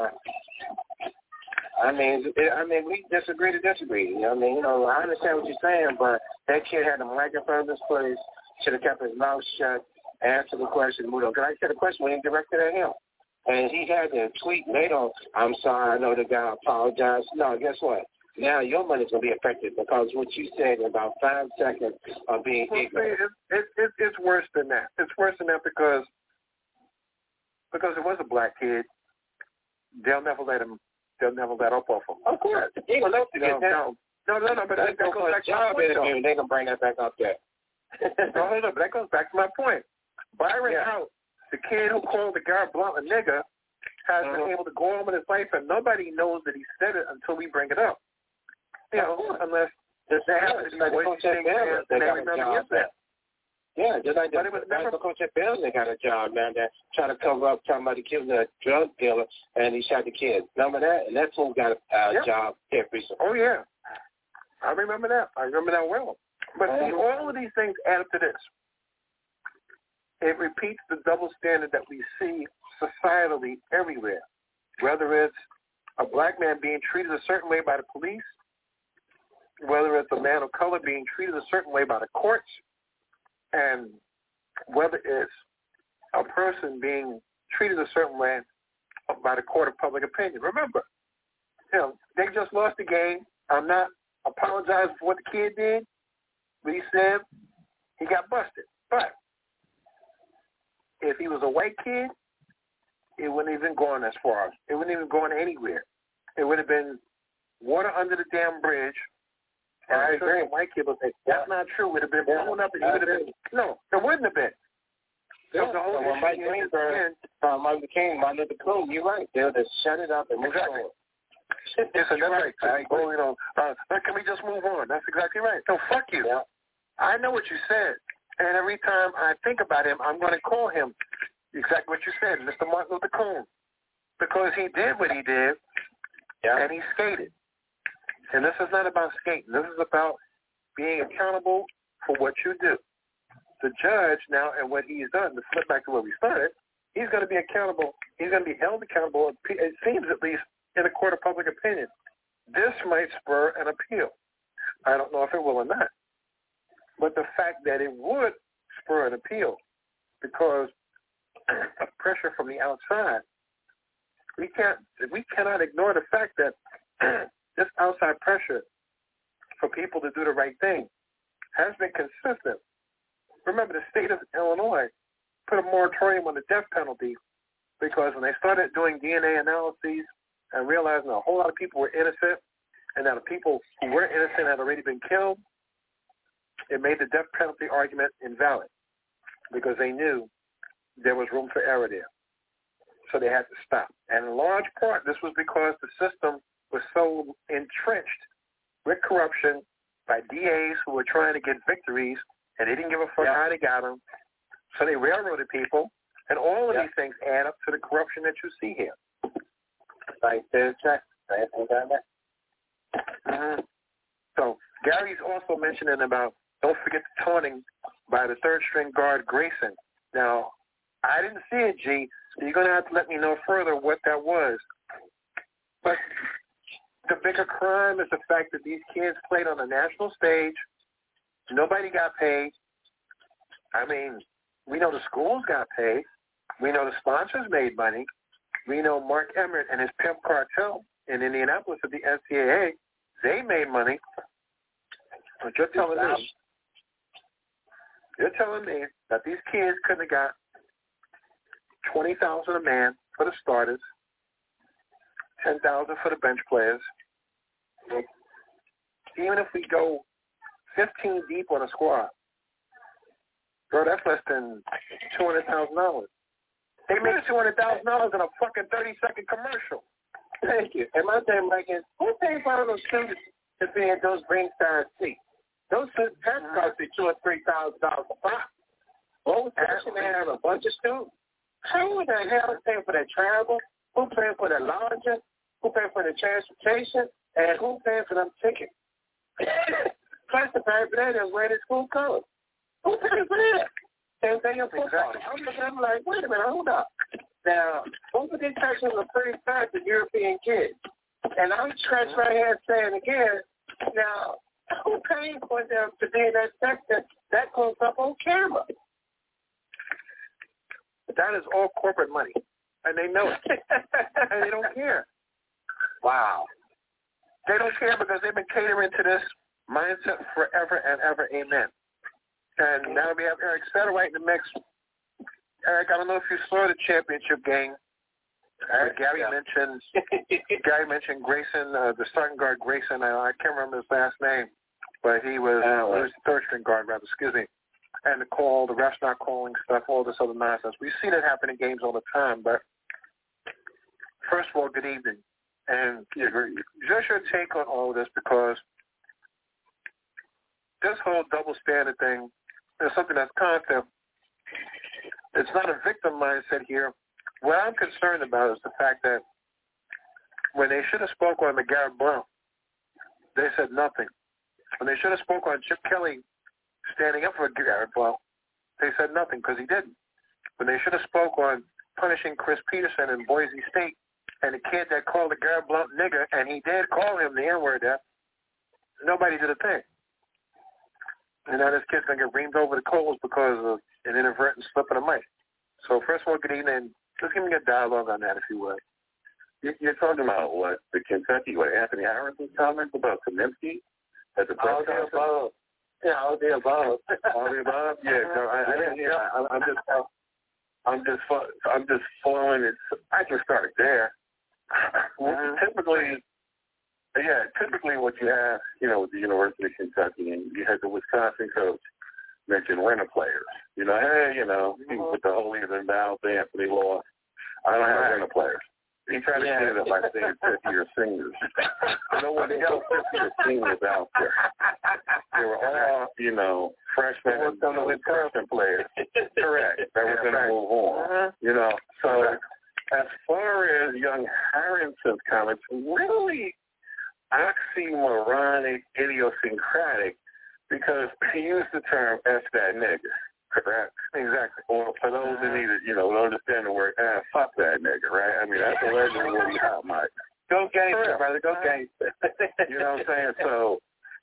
I mean, we disagree to disagree. I understand what you're saying, but that kid had the mic in front of his place, should have kept his mouth shut, answered the question, moved on. Because I said the question when he directed at him. And he had to tweet later, I'm sorry, I know the guy apologized. No, guess what? Now your money's going to be affected because what you said in about 5 seconds of being ignorant. It's worse than that. It's worse than that because it was a black kid. They'll never let up off him. Of course. They're going to let you get down. No, but that goes back to my point. They're going to bring that back up there. No, hold up, but that goes back to my point. Byron Hout, the kid who called the guy Blount a nigger, has been able to go on with his life, and nobody knows that he said it until we bring it up. Unless they happen to be voicing things and they remember yesterday. Yeah, just like the coach at Bills, they got a job, man, that trying to cover up talking about he killed a drug dealer and he shot the kid. Remember that? And that's who got a job here recently. Oh, yeah. I remember that. I remember that well. But see, all of these things add up to this. It repeats the double standard that we see societally everywhere, whether it's a black man being treated a certain way by the police, whether it's a man of color being treated a certain way by the courts, and whether it's a person being treated a certain way by the court of public opinion. Remember, they just lost the game. I'm not apologizing for what the kid did. But he said he got busted. But if he was a white kid, it wouldn't even gone as far. It wouldn't even gone anywhere. It would have been water under the damn bridge. And I agree. White kid would say, that's not true. It would have been blown up and it would have been. No, it wouldn't have been. Yeah. So when Mike Greenberg, Martin Luther King, Martin Luther King, you're right. They'll just shut it up and move on. Yes, that's right. Can we just move on? That's exactly right. No, fuck you. Yeah. I know what you said. And every time I think about him, I'm going to call him exactly what you said, Mr. Martin Luther King. Because he did what he did, and he skated. And this is not about skating. This is about being accountable for what you do. The judge now and what he's done, to flip back to where we started, he's going to be accountable. He's going to be held accountable, it seems at least, in a court of public opinion. This might spur an appeal. I don't know if it will or not. But the fact that it would for an appeal because of pressure from the outside. We cannot ignore the fact that this outside pressure for people to do the right thing has been consistent. Remember, the state of Illinois put a moratorium on the death penalty because when they started doing DNA analyses and realizing a whole lot of people were innocent and that the people who were innocent had already been killed, it made the death penalty argument invalid because they knew there was room for error there. So they had to stop. And in large part, this was because the system was so entrenched with corruption by DAs who were trying to get victories, and they didn't give a fuck how they got them. So they railroaded people, and all of these things add up to the corruption that you see here. Right there, check. So Gary's also mentioning about don't forget the taunting by the third-string guard Grayson. Now, I didn't see it, G. So you're going to have to let me know further what that was. But the bigger crime is the fact that these kids played on a national stage. Nobody got paid. I mean, we know the schools got paid. We know the sponsors made money. We know Mark Emmert and his pimp cartel in Indianapolis at the NCAA, they made money. But you're telling me that these kids couldn't have got $20,000 a man for the starters, $10,000 for the bench players. Even if we go 15 deep on a squad, bro, that's less than $200,000. They made $200,000 in a fucking 30-second commercial. Thank you. And my thing, Mike, is who paid for all those students to be in those ringside seats? Those seats cost you $2,000 or $3,000 a pop. Well, they have a bunch of students. Who the hell is paying for their travel? Who paying for their lodging? Who paying for their transportation? And who paying for them tickets? Plus the fact that they're wearing school colors. Who paying for that? Same thing in football. I'm like, wait a minute, hold up. Now, both of these sections are pretty fast to European kids. And I'm scratching my head saying again, now, who paid for them to be in that section that goes up on camera? That is all corporate money, and they know it, and they don't care. Wow. They don't care because they've been catering to this mindset forever and ever, amen. And now we have Eric Satterwhite in the mix. Eric, I don't know if you saw the championship game. Gary mentioned Grayson, the starting guard Grayson. I can't remember his last name, but he was the third string guard, rather. Excuse me. And the refs not calling stuff, all this other nonsense. We see that happen in games all the time. But first of all, good evening, and just your take on all of this, because this whole double standard thing is something that's constant. It's not a victim mindset here. What I'm concerned about is the fact that when they should have spoke on McGarrett Blount, they said nothing. When they should have spoke on Chip Kelly standing up for Garrett Blount, they said nothing because he didn't. When they should have spoke on punishing Chris Peterson in Boise State and the kid that called the Garrett Blount nigger, and he did call him the N-word there, nobody did a thing. And now this kid's going to get reamed over the coals because of an inadvertent slip of the mic. So first of all, good evening. Just give me a dialogue on that, if you would. You're talking about what? The Kentucky, Anthony Harrison's comments about Kaminsky at the press conference? Yeah, all the above. All the above? Yeah, so I didn't hear. I'm just following it. I just started there. Typically what you have, with the University of Kentucky, and you had the Wisconsin coach mention renter players. He put the holier than thou dance, they lost. I don't have renter players. He tried to clean it up by saying 50-year seniors. No one else 50-year seniors out there. They were all, freshmen and freshman players. Correct. That were going to move on. So as far as young Harrison's comments, really oxymoronic, idiosyncratic, because he used the term "F that nigga." Correct. Exactly. Or for those that need to, understand the word, fuck that nigga, right? I mean, that's a legendary word out, Mike. Go gangster, brother. Go gangster. You know what I'm saying? So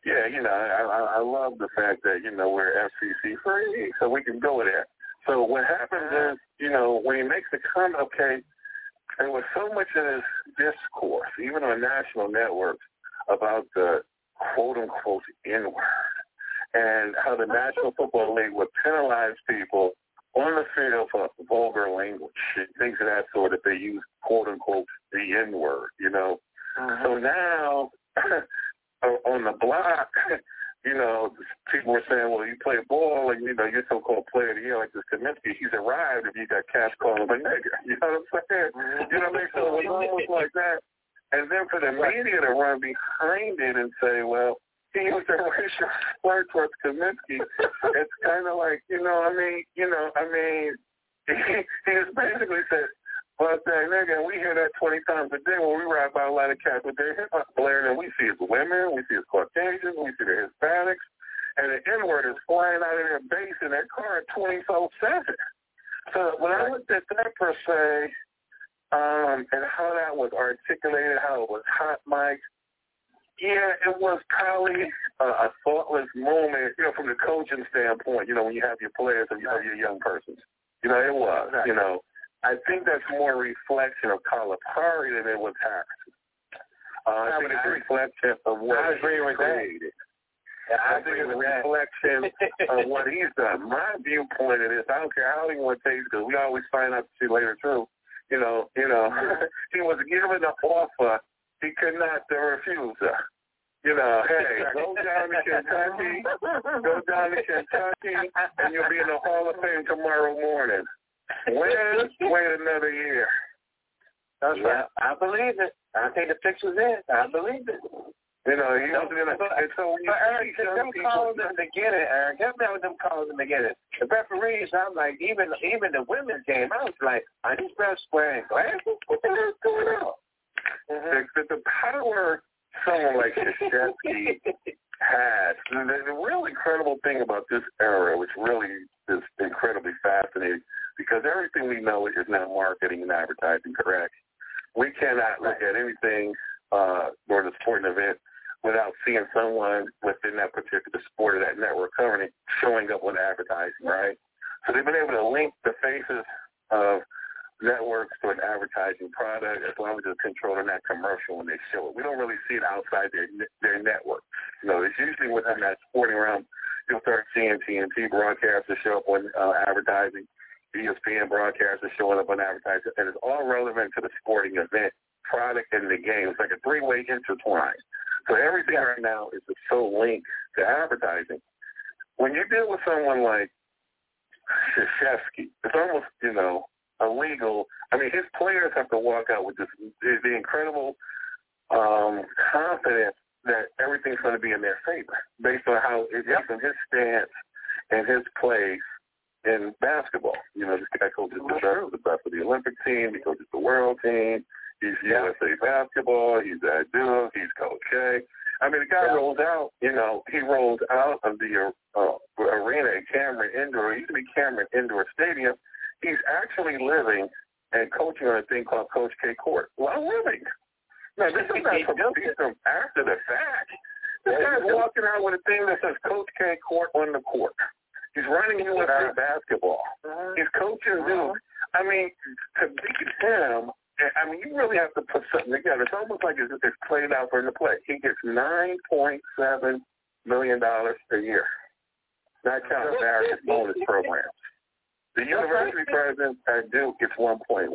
Yeah, I love the fact that, we're FCC free, so we can go there. So what happens is, when he makes the comment, okay, there was so much of this discourse, even on national networks, about the quote-unquote N-word and how the National Football League would penalize people on the field for vulgar language and things of that sort if they use quote-unquote the N-word, So now on the block, people were saying, well, you play ball and, you're so-called player of the year like this Kaminsky. He's arrived if you got Cash calling him a nigger. You know what I'm saying? You know what I mean? So it was almost like that. And then for the media to run behind it and say, well, he used a racial slur towards Kaminsky, it's kind of like, he just basically said, well, nigga, we hear that 20 times a day when we ride by a lot of cats with their hip-hop blaring, and we see it's women, we see it's Caucasians, we see the Hispanics, and the N-word is flying out of their base in their car 24/7. So when I looked at that per se, and how that was articulated, how it was hot mic, yeah, it was probably a thoughtless moment, from the coaching standpoint, when you have your players and you have your young persons. It was, I think that's more a reflection of Calipari than it was Harrison. I think it's a reflection of what he created. I think it's a reflection of what he's done. My viewpoint of this, I don't care how anyone takes it, because we always find out to see later too. He was given an offer he could not refuse her. Hey, go down to Kentucky, and you'll be in the Hall of Fame tomorrow morning. Wait another year. That's right. I believe it. I think the fix was in. I believe it. He was in a... So when you Eric, them calls in the beginning, Eric, help me out with them calls in the beginning. The referees, I'm like, even the women's game, I was like, are these refs wearing glasses? What the hell is going on? The power someone like Krzyzewski has, the real incredible thing about this era, which really is incredibly fascinating, because everything we know is now marketing and advertising, correct? We cannot look at anything or the sporting event without seeing someone within that particular sport or that network covering it showing up with advertising, right? So they've been able to link the faces of networks to an advertising product as long as it's controlling that commercial when they show it. We don't really see it outside their network. It's usually within that sporting realm. You'll start seeing TNT broadcasters show up on advertising, ESPN broadcasters showing up on advertising, and it's all relevant to the sporting event, product, and the game. It's like a three-way intertwine. So everything right now is so linked to advertising. When you deal with someone like Krzyzewski, it's almost, illegal. I mean, his players have to walk out with the incredible confidence that everything's going to be in their favor based on how it's in his stance and his place in basketball. This guy coaches the best of the Olympic team. He coaches the world team. He's USA basketball. He's at Duke. He's Coach K. I mean, the guy rolls out, he rolls out of the arena at Cameron Indoor. It used to be Cameron Indoor Stadium. He's actually living and coaching on a thing called Coach K Court while living. Now, this is not from after the fact. This guy's walking out with a thing that says Coach K Court on the court. He's running USA basketball. He's coaching Duke. I mean, to beat him, you really have to put something together. It's almost like it's played out for him to play. He gets $9.7 million a year. Not counting various bonus programs. The university president at Duke gets 1.1.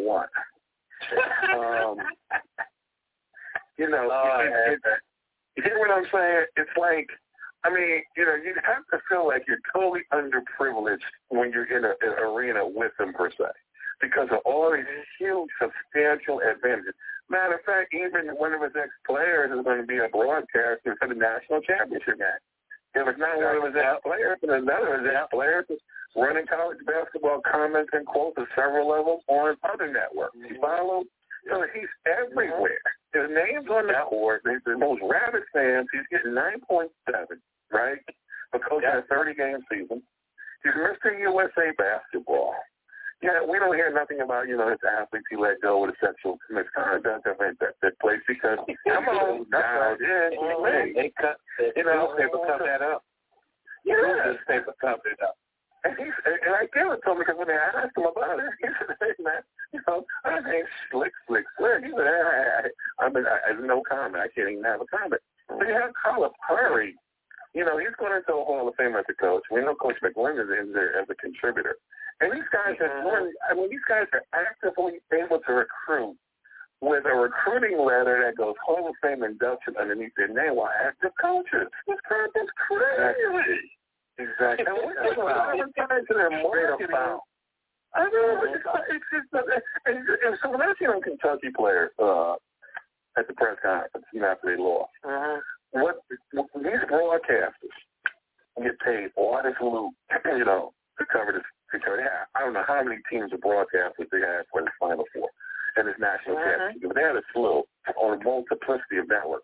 You hear what I'm saying? It's like, you have to feel like you're totally underprivileged when you're in an arena with them, per se, because of all these huge, substantial advantages. Matter of fact, even one of his ex-players is going to be a broadcaster for the national championship game. If it's not one of his ex-players, and another of his ex-players is running college basketball comments and quotes at several levels on other networks. You follow? So he's everywhere. His name's on the court. The most rabid fans. He's getting 9.7, right? For coaching a 30-game season. He's Mr. USA basketball. Yeah, we don't hear nothing about, his athletes he let go with a sexual misconduct that took place because come on, that's right. They cut, newspaper covered that up. Yeah. Newspaper covered it up. And I give it to him because when they asked him about it, he said, hey, man, I ain't slick. He said, I have no comment. I can't even have a comment. But you have Calipari. He's going into a Hall of Fame as a coach. We know Coach McGlynn is in there as a contributor. And these guys these guys are actively able to recruit with a recruiting letter that goes Hall of Fame induction underneath their name while active coaches. This crap is crazy. Exactly. And we're trying to their marketing. I know, it's just, and so when I see them Kentucky players at the press conference, after they lost, what these broadcasters get paid all this loot, to cover this. I don't know how many teams of broadcasters they had for the Final Four and this national championship. But they had a slew on a multiplicity of networks.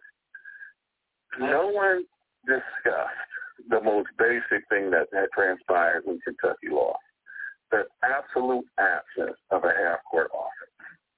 No one discussed the most basic thing that transpired when Kentucky lost: the absolute absence of a half-court offense.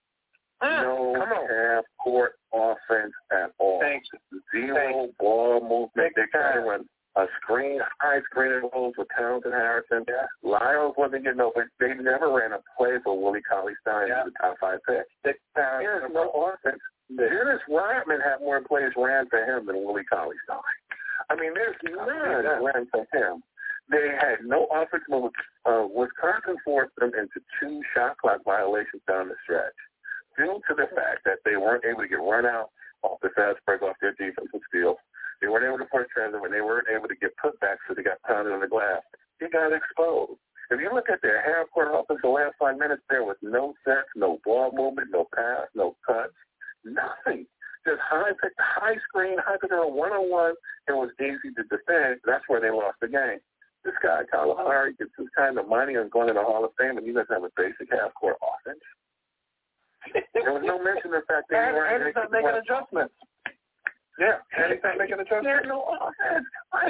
No half-court offense at all. Zero ball movement. They kind of run a high screening rolls with Towns and Harrison. Lyles wasn't getting open. They never ran a play for Willie Cauley-Stein as the top 5 pick. There's no offense. Dennis Rodman had more plays ran for him than Willie Cauley-Stein. I mean, there's none ran for him. They had no offense movement. Wisconsin forced them into 2 shot clock violations down the stretch due to the fact that they weren't able to get run out off the fast break off their defensive steal. They weren't able to force transit when they weren't able to get putbacks, so they got pounded on the glass. He got exposed. If you look at their half-court offense the last 5 minutes, there was no sets, no ball movement, no pass, no cuts, nothing. Just high screen, high pick one-on-one. It was easy to defend. That's where they lost the game. This guy, Calipari, gets his kind of money and going to the Hall of Fame, and he doesn't have a basic half-court offense. There was no mention of the fact that he's not making adjustments. Yeah, and he's not making adjustments. Yeah, no offense.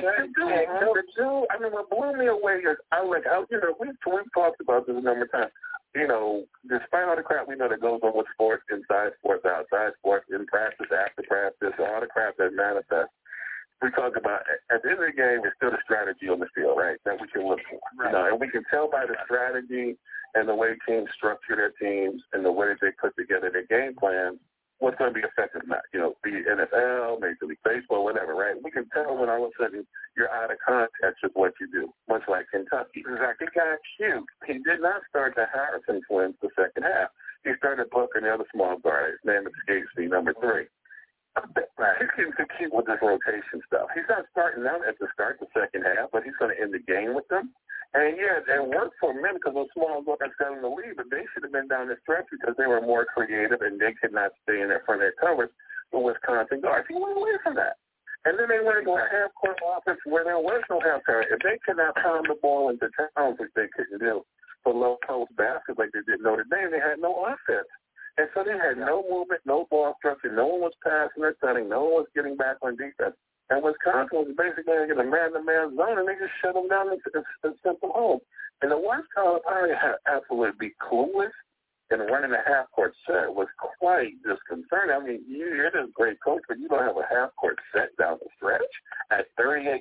I mean, what blew me away is we've talked about this a number of times. Despite all the crap we know that goes on with sports, inside sports, outside sports, in practice, after practice, all the crap that manifests, we talk about at the end of the game, it's still the strategy on the field, right, that we can look for. Right. And we can tell by the strategy and the way teams structure their teams and the way they put together their game plans what's going to be effective now. Be it NFL, Major League Baseball, whatever, right? We can tell when all of a sudden you're out of context with what you do, much like Kentucky. Exactly. He got cute. He did not start the Harrison twins the second half. He started Booker and the other small guard. His name escapes me, number 3. He's getting too cute with this rotation stuff. He's not starting them at the start the second half, but he's going to end the game with them. And, yeah, it worked for men because those small guards got in the lead, but they should have been down the stretch because they were more creative and they could not stay in front of their covers for Wisconsin guards. He went away from that. And then they went to a half-court offense where there was no half-court. If they could not pound the ball into Towns, which they couldn't do, for low-post baskets like they did Notre Dame, they had no offense. And so they had no movement, no ball structure. No one was passing or cutting. No one was getting back on defense. And Wisconsin was basically in a man-to-man zone, and they just shut them down and sent them home. And the West Calipari had absolutely clueless in running a half-court set was quite disconcerting. I mean, you're this great coach, but you don't have a half-court set down the stretch at 38-0?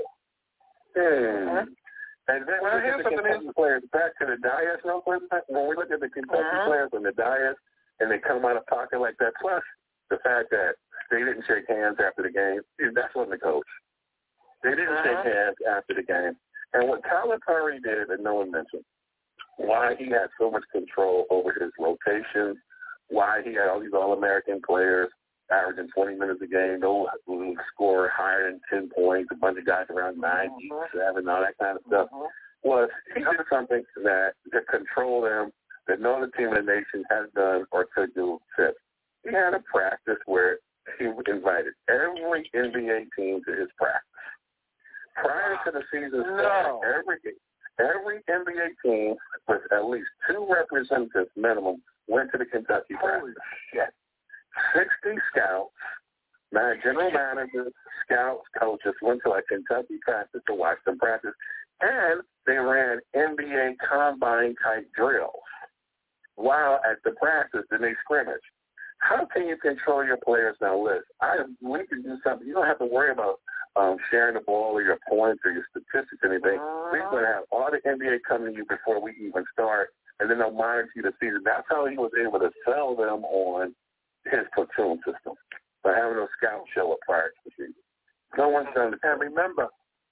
And then when we look at the Kentucky players, back to the dais real quick, when we look at the Kentucky players on the dais and they come out of pocket like that, plus the fact that they didn't shake hands after the game, that's on the coach. They didn't shake hands after the game. And what Calipari did that no one mentioned, why he had so much control over his rotations, why he had all these All-American players averaging 20 minutes a game, no score higher than 10 points, a bunch of guys around 9, 7, all that kind of stuff, was he did something that control them that no other team in the nation has done or could do since. He had a practice where he invited every NBA team to his practice. Prior to the season start, every NBA team with at least 2 representatives minimum went to the Kentucky practice. 60 scouts, general managers, scouts, coaches went to a Kentucky practice to watch them practice. And they ran NBA combine-type drills while at the practice and they scrimmage. How can you control your players now? Listen, we can do something. You don't have to worry about sharing the ball or your points or your statistics or anything. We're going to have all the NBA come to you before we even start, and then they'll monitor you the season. That's how he was able to sell them on his platoon system by having those scouts show up prior to the season. No one's done it. And remember,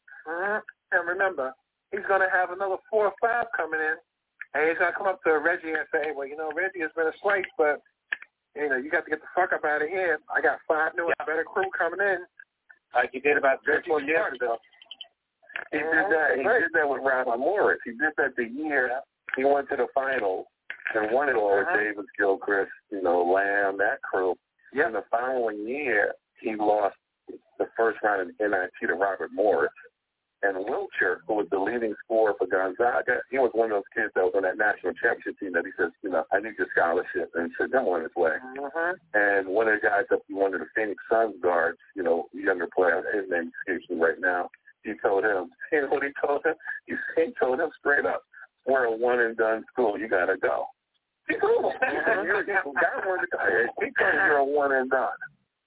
he's going to have another 4 or 5 coming in, and he's going to come up to Reggie and say, hey, well, Reggie has been a slice, but, you got to get the fuck up out of here. I got 5 new and better crew coming in. Like you did about 3 or 4 years ago. He did that. He did that with Rabbi Morris. He did that the year he went to the finals and won it all with Davis, Gilchrist, Lamb, that crew. Yeah. And the following year, he lost the first round in NIT to Robert Morris. And Wiltshire, who was the leading scorer for Gonzaga, he was one of those kids that was on that national championship team that he says, I need your scholarship, and said, I'm on his way. And one of the guys up, one of the Phoenix Suns guards, younger player, his name escapes me right now, he told him, what he told him? He told him straight up, we're a one-and-done school, you got to go. He told him, he told him you're a one-and-done.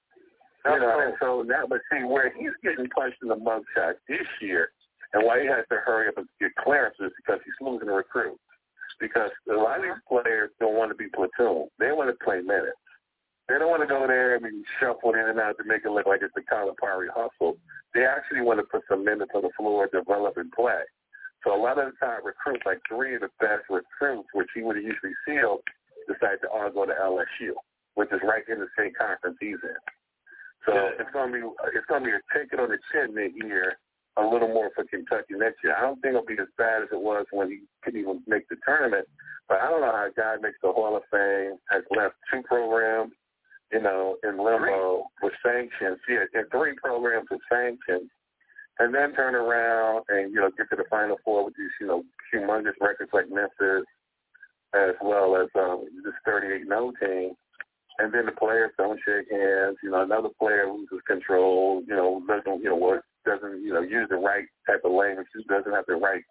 And so now, but see, where he's getting punched in the mugshot this year, and why he has to hurry up and get clearances because he's losing the recruits. Because a lot of these players don't want to be platoon. They want to play minutes. They don't want to go there and be shuffled in and out to make it look like it's the Calipari hustle. They actually want to put some minutes on the floor, develop, and play. So a lot of the time, recruits, like 3 of the best recruits, which he would have usually sealed, decide to all go to LSU, which is right in the same conference he's in. So it's going to be a take it on the chin mid-year, a little more for Kentucky next year. I don't think it'll be as bad as it was when he couldn't even make the tournament. But I don't know how a guy makes the Hall of Fame, has left 2 programs, in limbo with sanctions. Yeah, in 3 programs with sanctions, and then turn around and get to the Final Four with these humongous records like Memphis, as well as this 38-0 team. And then the players don't shake hands. Another player loses control. Doesn't use the right type of language. Doesn't have the right,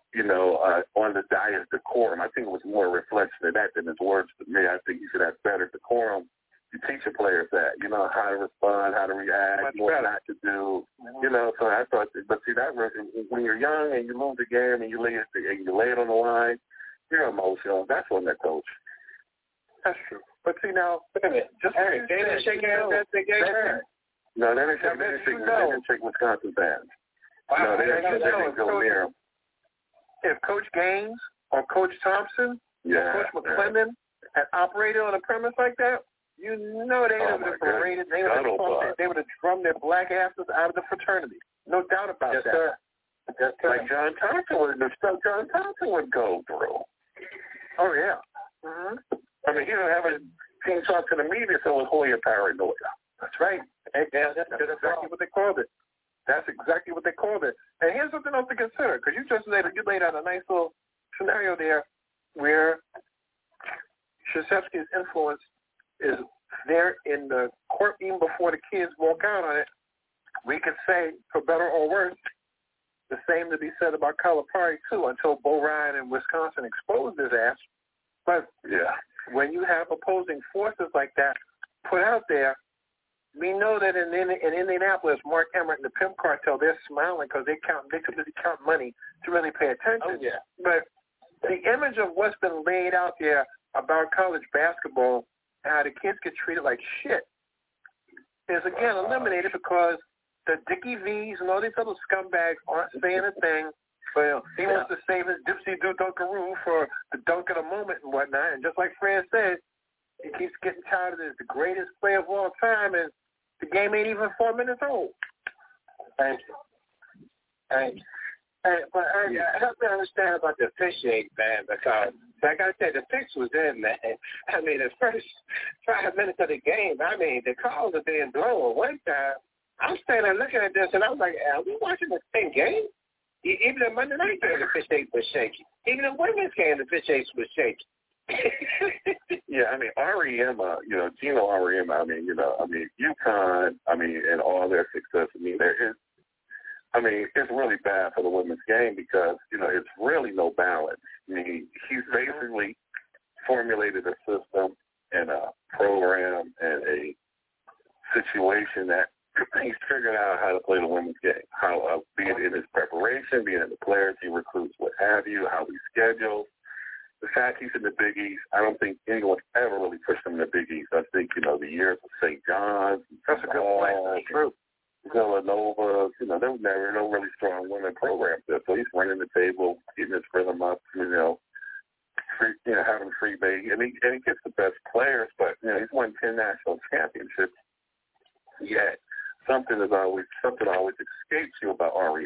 on the diet decorum. I think it was more a reflection of that than his words to me. I think you should have better decorum. You teach your players that, how to respond, how to react, what not to do. So I thought, but see that when you're young and you lose the game and you lay it on the line, you're emotional. That's on that coach. That's true. But see now, wait a minute. They didn't shake hands after they gave her. No, they didn't shake Wisconsin fans. No, they didn't go near them. If Coach Gaines or Coach Thompson or Coach McClendon had operated on a premise like that, they would have paraded. They would have drummed their black asses out of the fraternity. No doubt about that. Sir. Like John Thompson would go through. Oh yeah. I mean, he didn't have a team talk to the media, so it was Hoya paranoia. That's right. That's exactly what they called it. That's exactly what they called it. And here's something else to consider, because you laid out a nice little scenario there where Krzyzewski's influence is there in the court even before the kids walk out on it. We could say, for better or worse, the same to be said about Calipari, too, until Bo Ryan in Wisconsin exposed his ass. But when you have opposing forces like that put out there, we know that in Indianapolis, Mark Emmert and the Pimp Cartel, they're smiling because they typically count money to really pay attention. Oh, yeah. But the image of what's been laid out there about college basketball and how the kids get treated like shit is, again, eliminated because the Dickie V's and all these other scumbags aren't saying a thing. But he wants to save his dipsy-do dunkaroo for the dunk of the moment and whatnot. And just like Fred said, he keeps getting touted as the greatest player of all time, and the game ain't even 4 minutes old. Thank you. But help me understand about the officiating, man, because, like I said, the fix was in, man. I mean, the first 5 minutes of the game, the calls are being blown. One time, I'm standing there looking at this, and I was like, are we watching the same game? Even the Monday night game, the officiating was shaky. Even the women's game, the officiating was shaky. Ariema, Gino Ariema, UConn, and all their success, I mean, it's really bad for the women's game because, it's really no balance. I mean, he's basically formulated a system and a program and a situation that he's figured out how to play the women's game, how be it in his preparation, be it in the players he recruits, what have you, how he schedules. The fact he's in the Big East, I don't think anyone's ever really pushed him in the Big East. I think, the years of St. John's, that's a good point. That's true. Villanova, there was never no really strong women programs there. So he's running the table, getting his rhythm up, having free base. And he gets the best players, but, he's won 10 national championships. Yet something always escapes you about Aria.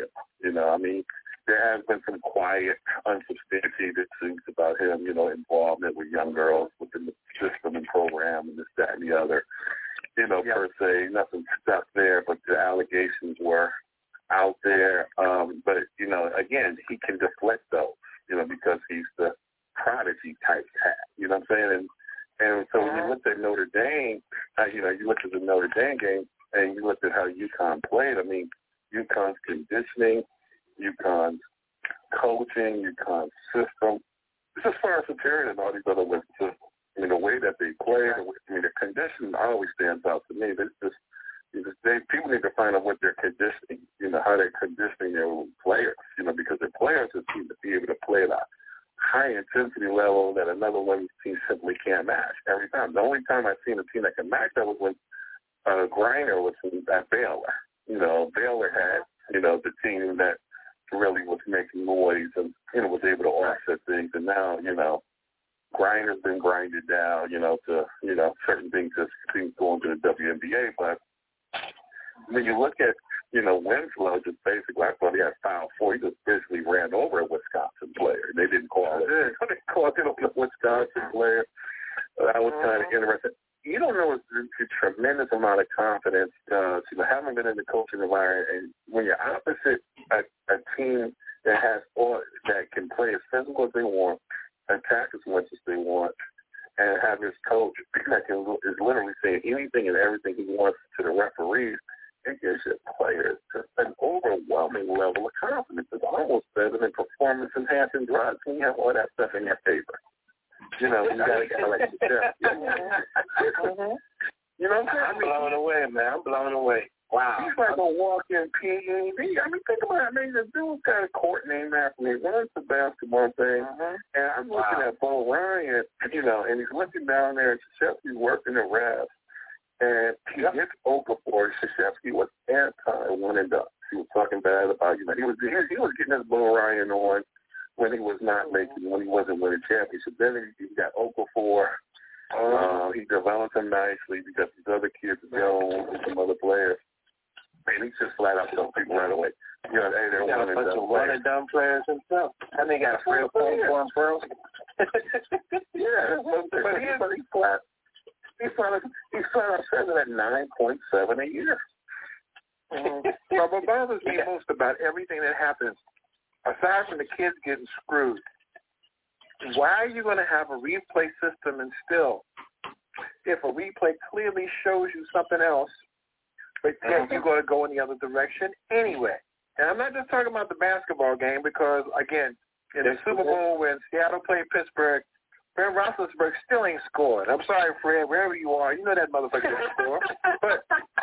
There has been some quiet, unsubstantiated things about him, involvement with young girls within the system and program and this, that, and the other. Per se, nothing stuck there, but the allegations were out there. But, again, he can deflect those, because he's the prodigy type cat. You know what I'm saying? And so when you looked at Notre Dame, you looked at the Notre Dame game and you looked at how UConn played. I mean, UConn's conditioning, UConn's coaching, UConn's system, it's just far superior than all these other women's systems. The way that they play, the conditioning always stands out to me. People need to find out what they're conditioning, how they're conditioning their players, because their players just seem to be able to play at a high-intensity level that another women's team simply can't match every time. The only time I've seen a team that can match that was when Griner was at Baylor. Baylor had, the team that really was making noise and, was able to offset things. And now, Griner's been grinded down, to, certain things that's going to the WNBA. But when you look at, Winslow, just basically, I thought he had foul 4. He just basically ran over a Wisconsin player. They didn't call it. They called it a Wisconsin player. That was kind of interesting. You don't know, it's a tremendous amount of confidence, having been in the coaching environment, and when you're opposite a team that has all that can play as physical as they want, attack as much as they want, and have his coach that is literally saying anything and everything he wants to the referees, it gives your players just an overwhelming level of confidence. It's almost better than performance-enhancing drugs when you have all that stuff in your favor. You got to get like the You know what I'm saying? I'm blown away, man. I'm blown away. Wow. He's like a walk-in PED. Think about it. The dude's got a court named after me. Runs the basketball thing. And I'm looking at Bo Ryan, and he's looking down there, and Krzyzewski's working the refs. And he gets Okafor. Krzyzewski was anti-one and done. He was talking bad about, he was getting his Bo Ryan on when he was not when he wasn't winning championships. Then he got Okafor. He developed him nicely because these other kids, Jones and some other players. And he just flat out told people right away, hey, they're one and done. One and done players himself. And they got 3 or 4 girls. Yeah, but he flat out says it at 9.7 a year. But what bothers me most about everything that happens, aside from the kids getting screwed, why are you going to have a replay system instilled if a replay clearly shows you something else, but yet you're going to go in the other direction anyway? And I'm not just talking about the basketball game because, again, in the Super Bowl when Seattle played Pittsburgh, Ben Roethlisberger still ain't scored. I'm sorry, Fred, wherever you are, you know that motherfucker didn't score. But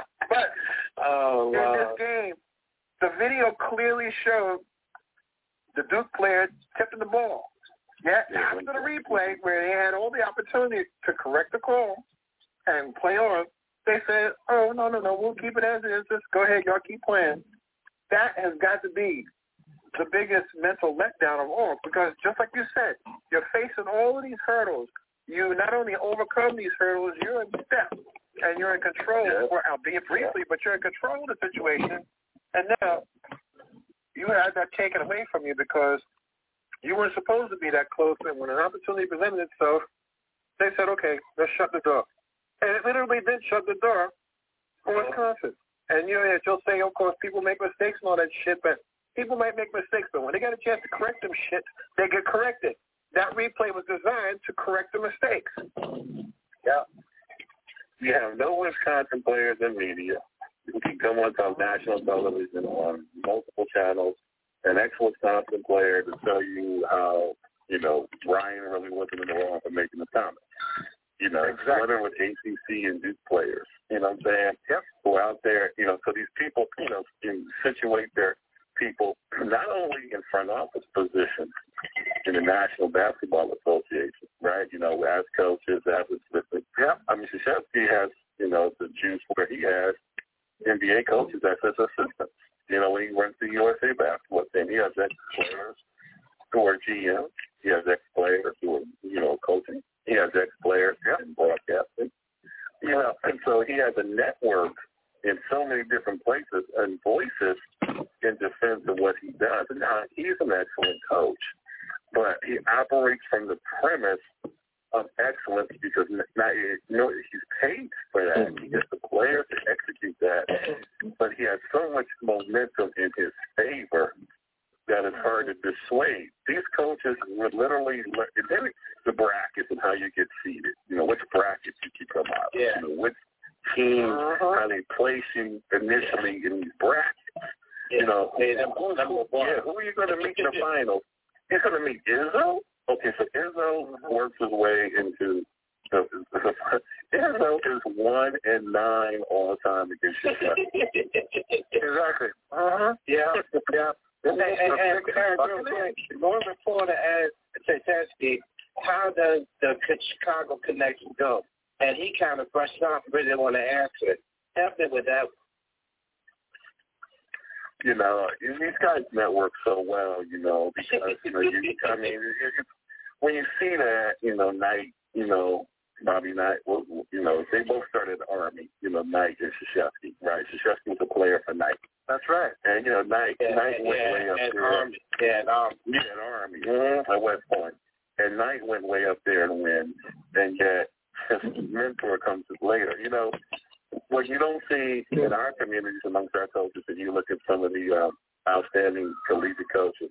in this game, the video clearly showed the Duke player tipping the ball. Yet after the replay, where they had all the opportunity to correct the call and play on, they said, oh, no, we'll keep it as is. Just go ahead, y'all keep playing. That has got to be the biggest mental letdown of all, because just like you said, you're facing all of these hurdles. You not only overcome these hurdles, you're in step and you're in control, albeit briefly, but you're in control of the situation. And now you had that taken away from you because you weren't supposed to be that close, and when an opportunity presented itself, they said, okay, let's shut the door. And it literally did shut the door for Wisconsin. And you'll say, of course, people make mistakes and all that shit, but people might make mistakes, but when they got a chance to correct them shit, they get corrected. That replay was designed to correct the mistakes. Yeah. You have no Wisconsin players in media. He come on national television on multiple channels, an ex-Wisconsin player, to tell you how, Ryan really wasn't in the wrong for making the comment. Exactly. With ACC and Duke players, you know what I'm saying? Yep. Who are out there, so these people, can situate their people not only in front office positions in the National Basketball Association, right? As coaches, as assistants. Yeah. I mean, Krzyzewski has, the juice where he has NBA coaches as his assistants. When he runs the USA basketball team, he has ex-players who are GM. He has ex-players who are, coaching. He has ex-players in broadcasting. And so he has a network in so many different places and voices in defense of what he does. And now he's an excellent coach, but he operates from the premise of excellence because he's paid for that. He gets the players to execute that, but he has so much momentum in his favor that is hard to dissuade. These coaches would literally then the brackets and how you get seated. Which brackets you come out of. Yeah. Which teams how they place you initially in these brackets. Yeah. Number one. Yeah, who are you going to meet in the finals? You're going to meet Izzo? Okay, so Izzo works his way into Izzo is 1-9 all the time against you. Exactly. Yeah. And going before to ask Krzyzewski, how does the Chicago connection go? And he kind of brushed off, really want to answer it. Help me with that. These guys network so well, because, when you see that, Knight, Bobby Knight, they both started the Army, Knight and Krzyzewski, right? Krzyzewski was a player for Knight. That's right. And, Knight went way up there. Army. And Army. At West Point. And Knight went way up there and win, and yet his mentor comes later. What you don't see in our communities amongst our coaches, if you look at some of the outstanding collegiate coaches,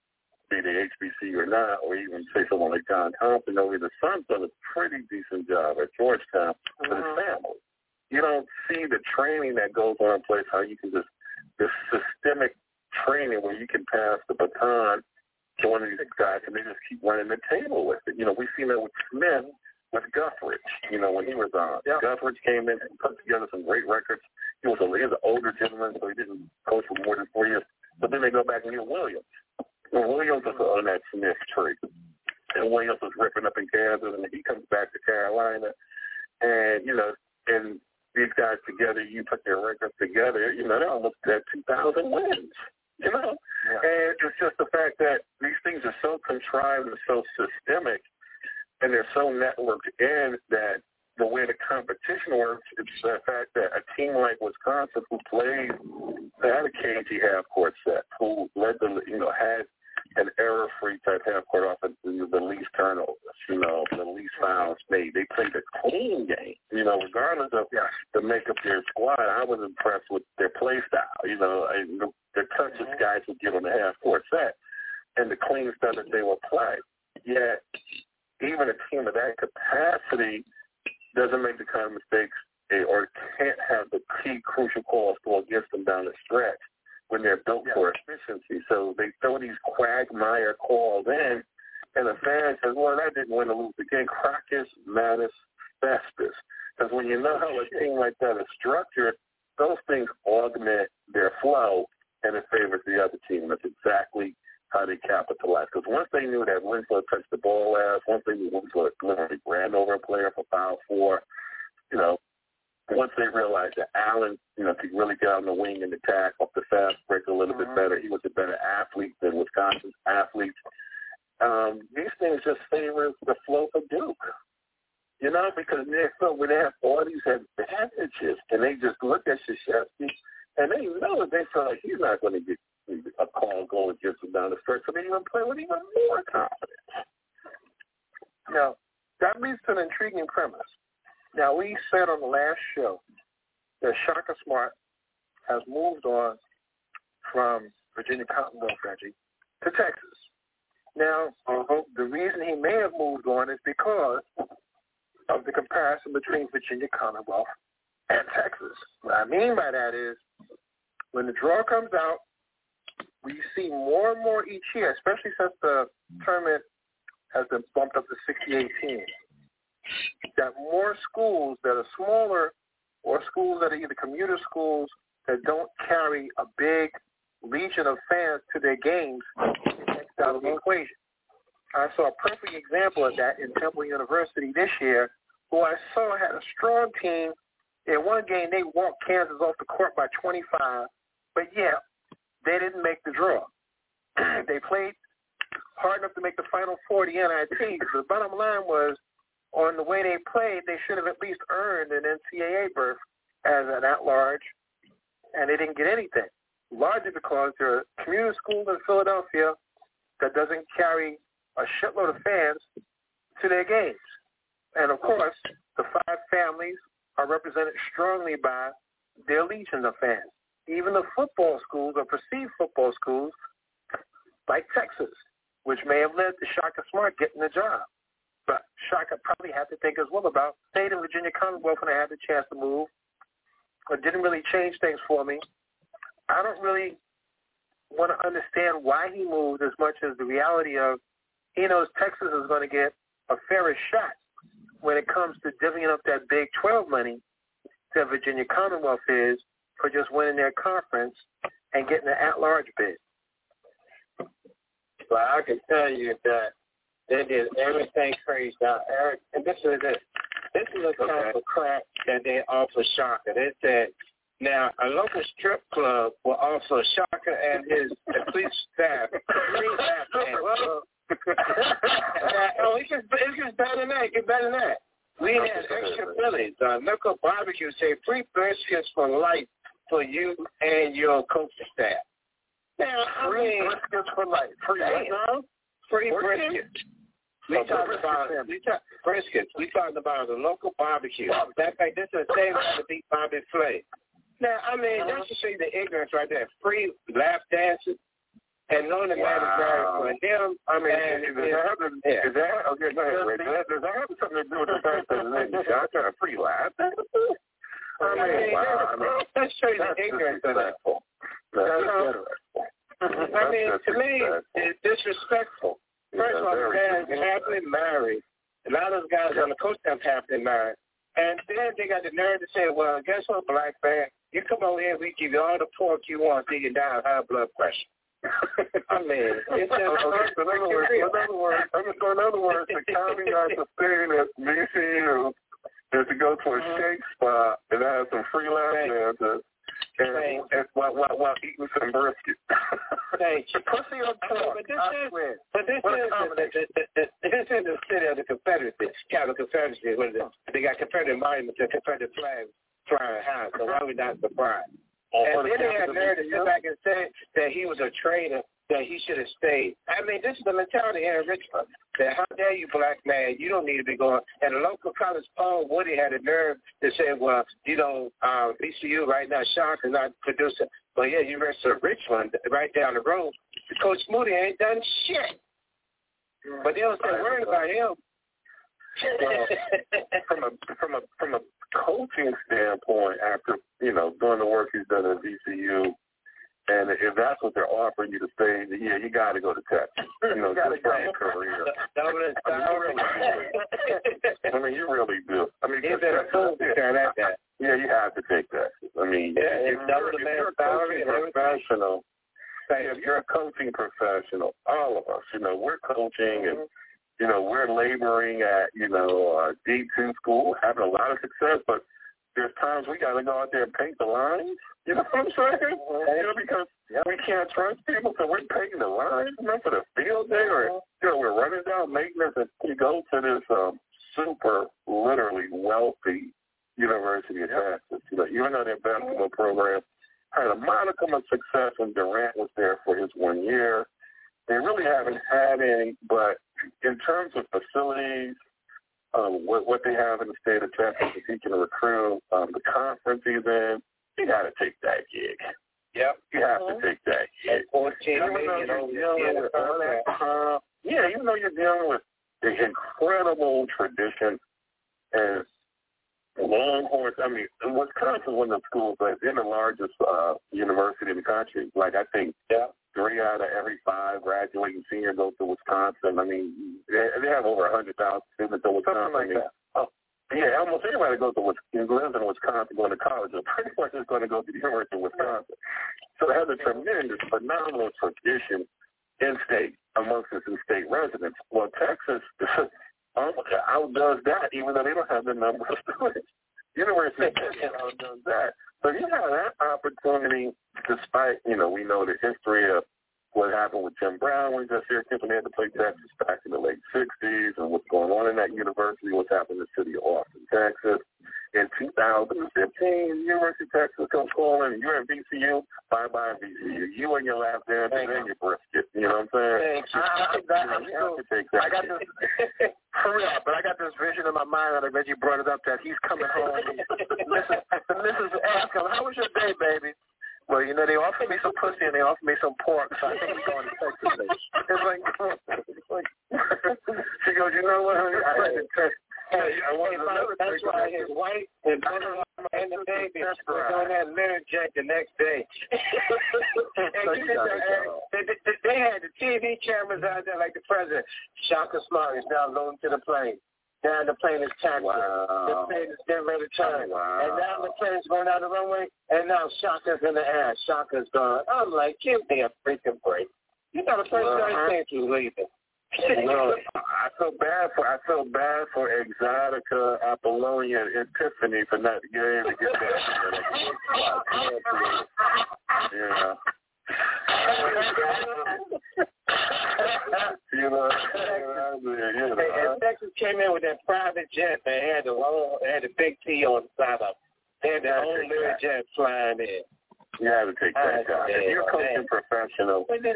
be they HBC or not, or even say someone like John Thompson, the son's done a pretty decent job at Georgetown for his family. You don't see the training that goes on in place, how you can just, this systemic training where you can pass the baton to one of these guys and they just keep running the table with it. We've seen that with Smith, with Guthridge, when he was on. Yeah. Guthridge came in and put together some great records. He was an older gentleman, so he didn't coach for more than 4 years. But then they go back and get Williams. And Williams was on that Smith tree. And Williams was ripping up in Kansas, and he comes back to Carolina. And, and these guys together, you put their records together, they're almost at 2,000 wins, Yeah. And it's just the fact that these things are so contrived and so systemic, and they're so networked in that the way the competition works, it's the fact that a team like Wisconsin, who played, they had a cagey half-court set, who led had an error-free type half-court offense, the least turnovers, the least fouls made. They played a clean game, regardless of the makeup of their squad. I was impressed with their play style, and the touches guys would get on the half-court set and the clean stuff that they would play. Yet, even a team of that capacity doesn't make the kind of mistakes or can't have the key crucial calls go against them down the stretch when they're built for efficiency. So they throw these quagmire calls in, and the fan says, well, that didn't win or lose the game. Crocus, Mattis, Festus. Because when you know how a team like that is structured, those things augment their flow, and it favors the other team. That's exactly how they capitalize. Because once they knew that Winslow touched the ball last, once they knew Winslow literally ran over a player for foul 4, once they realized that Allen, could really get on the wing and attack off the fast break a little bit better, he was a better athlete than Wisconsin's athletes. These things just favor the flow for Duke. Because when they have all these advantages, and they just look at Krzyzewski, and they know they feel like he's not going to get a call going against him down the stretch, so they even play with even more confidence. Now, that leads to an intriguing premise. Now, we said on the last show that Shaka Smart has moved on from Virginia Commonwealth, Reggie, to Texas. Now, the reason he may have moved on is because of the comparison between Virginia Commonwealth and Texas. What I mean by that is when the draw comes out, we see more and more each year, especially since the tournament has been bumped up to 68 teams, that more schools that are smaller or schools that are either commuter schools that don't carry a big legion of fans to their games get next out of the equation. I saw a perfect example of that in Temple University this year, who I saw had a strong team. In one game, they walked Kansas off the court by 25, but yeah, they didn't make the draw. They played hard enough to make the Final Four, the NIT. The bottom line was, on the way they played, they should have at least earned an NCAA berth as an at-large, and they didn't get anything, largely because there are community schools in Philadelphia that doesn't carry a shitload of fans to their games. And, of course, the 5 families are represented strongly by their legion of fans. Even the football schools or perceived football schools like Texas, which may have led to Shaka Smart getting the job. But Shaka probably had to think as well about State and Virginia Commonwealth when I had the chance to move. It didn't really change things for me. I don't really want to understand why he moved as much as the reality of he knows Texas is going to get a fairer shot when it comes to divvying up that Big 12 money that Virginia Commonwealth is for just winning their conference and getting an at-large bid. Well, I can tell you that they did everything crazy. Now, Eric, and this is it. This is a type of crap that they offer Shaka. They said, now, a local strip club will offer Shaka and his police staff free lap dance. Well, it's just better than that. Get better than that. We had extra billies. Local barbecue say free briskets for life for you and your coaching staff. Now, Free briskets for life. Free briskets. We talking about briskets. We talking about a local barbecue. That fact, this is the same as the Beat Bobby Flay. Now, I mean, don't you see the ignorance right there? Free lap dances and knowing the man is married for him. I mean, does that have something to do with the fact that the shot got a free lap? Let's show you the ignorance of that. I mean, to me, it's disrespectful. First of all, the man's happily married. A lot of those guys on the coach staff happily married. And then they got the nerve to say, well, guess what, black man? You come over here, we give you all the pork you want so you can die of high blood pressure. I mean, it's just in other words, the caveat to saying that VCU is to go to a shake spot and have some free lap dances and while eating some brisket. Thank you. Pussy on pork. But this is the city of the Confederacy, Capital Confederacy. They got Confederate monuments and Confederate flags flying high, so why are we not surprised? And then they had nerve to sit back and say that he was a traitor, that he should have stayed. I mean, this is the mentality here in Richmond. That how dare you, black man, you don't need to be going. And the local college, Paul Woody, had a nerve to say, well, you know, VCU right now, Shock is not producing. But yeah, University of Richmond, right down the road, Coach Moody ain't done shit. But they don't say worried about him. Well, from a coaching standpoint, after doing the work he's done at VCU, and if that's what they're offering you to stay, yeah, you got to go to Texas. You got to go to career. I mean, you really do. I mean, yeah, you have to take that. I mean, if you're a coaching professional, if you're a coaching professional, all of us, we're coaching and. We're laboring at, D2 school, having a lot of success, but there's times we got to go out there and paint the lines. You know what I'm saying? Because we can't trust people, so we're painting the lines, for the field day, or, we're running down maintenance, and you go to this super, literally wealthy University of Texas. Even though their basketball program had a modicum of success when Durant was there for his 1 year, they really haven't had any, but in terms of facilities, what they have in the state of Texas, if he can recruit, the conference he's in, you got to take that gig. Yep. You have to take that gig. Even though you're dealing with the incredible tradition and Longhorns, I mean, Wisconsin's one of the schools, but they're the largest university in the country. Like, I think 3 out of every 5 graduating seniors go to Wisconsin. I mean, they have over 100,000 students in Wisconsin. Something like that. Yeah, almost anybody lives in Wisconsin going to college is pretty much just going to go to the University of Wisconsin. So it has a tremendous, phenomenal tradition in-state amongst its in-state residents. Well, Texas outdoes that, even though they don't have the number of students. University of Texas outdoes that. So you have that opportunity, despite, we know the history of what happened with Jim Brown when he was here, when they had to play Texas back in the late 60s, and what's going on in that university, what's happened in the city of Austin, Texas. In 2015, University of Texas comes calling, you're at VCU, bye-bye VCU. You and your lap dance and your brisket. You know what I'm saying? I got this, hurry up, but I got this vision in my mind that Reggie brought it up that he's coming home. Mrs. asked him, how was your day, baby? Well, they offered me some pussy and they offered me some pork, so I think we're going to Texas. It's like she goes, you know what, honey? I had to test. That's why his wife and the baby was on that Learjet the next day. They had the TV cameras out there like the president. Shaka Smart is now loading to the plane. Now the plane is taxiing. Wow. The plane is getting ready to turn. Wow. And now the plane's going down the runway, and now Shaka's in the air. Shaka's gone. I'm like, give me a freaking break. You got a place to you leaving. Well, I feel bad for Exotica, Apollonia, and Tiffany for not getting able to get that. And Texas came in with that private jet. They had the big T on the side of it. They had the whole little jet flying in. You have to take that job. If you're a coaching professional, you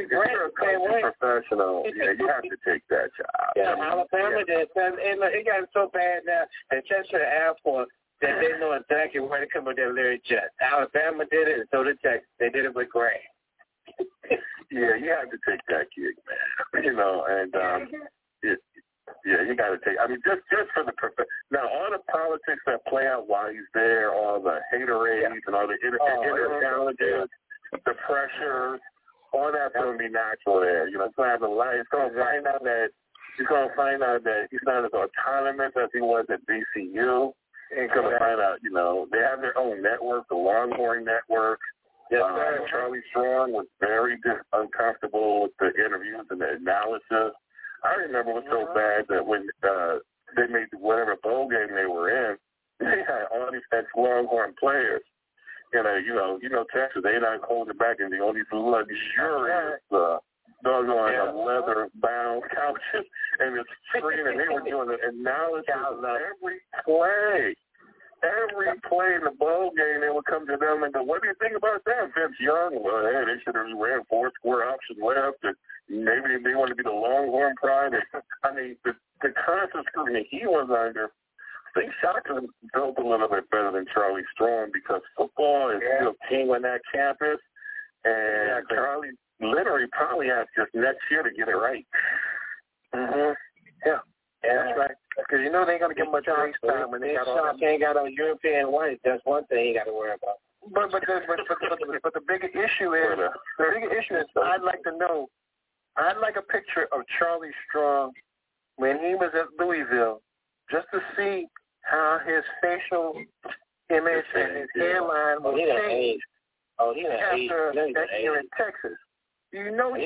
have to take that job. Yeah, Alabama did. And it got so bad now that Chester Airport that they know exactly where to come with their Lear jet. Alabama did it, and so did Texas. They did it with Graham. Yeah, you have to take that gig, man. You got to take. I mean, just for the now, all the politics that play out while he's there, all the haterades and all the inner challenges, the pressures, all that's going to be natural there. It's going to have a life. He's going to find out that he's not as autonomous as he was at VCU. He's going to find out, they have their own network, the Longhorn Network. Yes, Charlie Strong was very uncomfortable with the interviews and the analysis. I remember it was so bad that when they made whatever bowl game they were in, they had all these ex-Longhorn players. Texas, they not holding back and all these luxurious doggone leather-bound couches and this screen, and they were doing the analysis of every play. Every play in the bowl game, they would come to them and go, what do you think about that, Vince Young? Well, hey, they should have ran 4 square option left, and maybe they want to be the Longhorn pride. I mean, the constant scrutiny he was under, I think Shaka built a little bit better than Charlie Strong because football is still king on that campus, and Charlie literally probably has just next year to get it right. Mm-hmm. Yeah, that's right. Because they ain't going to get much race time when they got all that. Ain't got on European white. That's one thing you got to worry about. But the bigger issue is, I'd like to know. I'd like a picture of Charlie Strong when he was at Louisville, just to see how his facial image and his hairline will change after that year in Texas. He's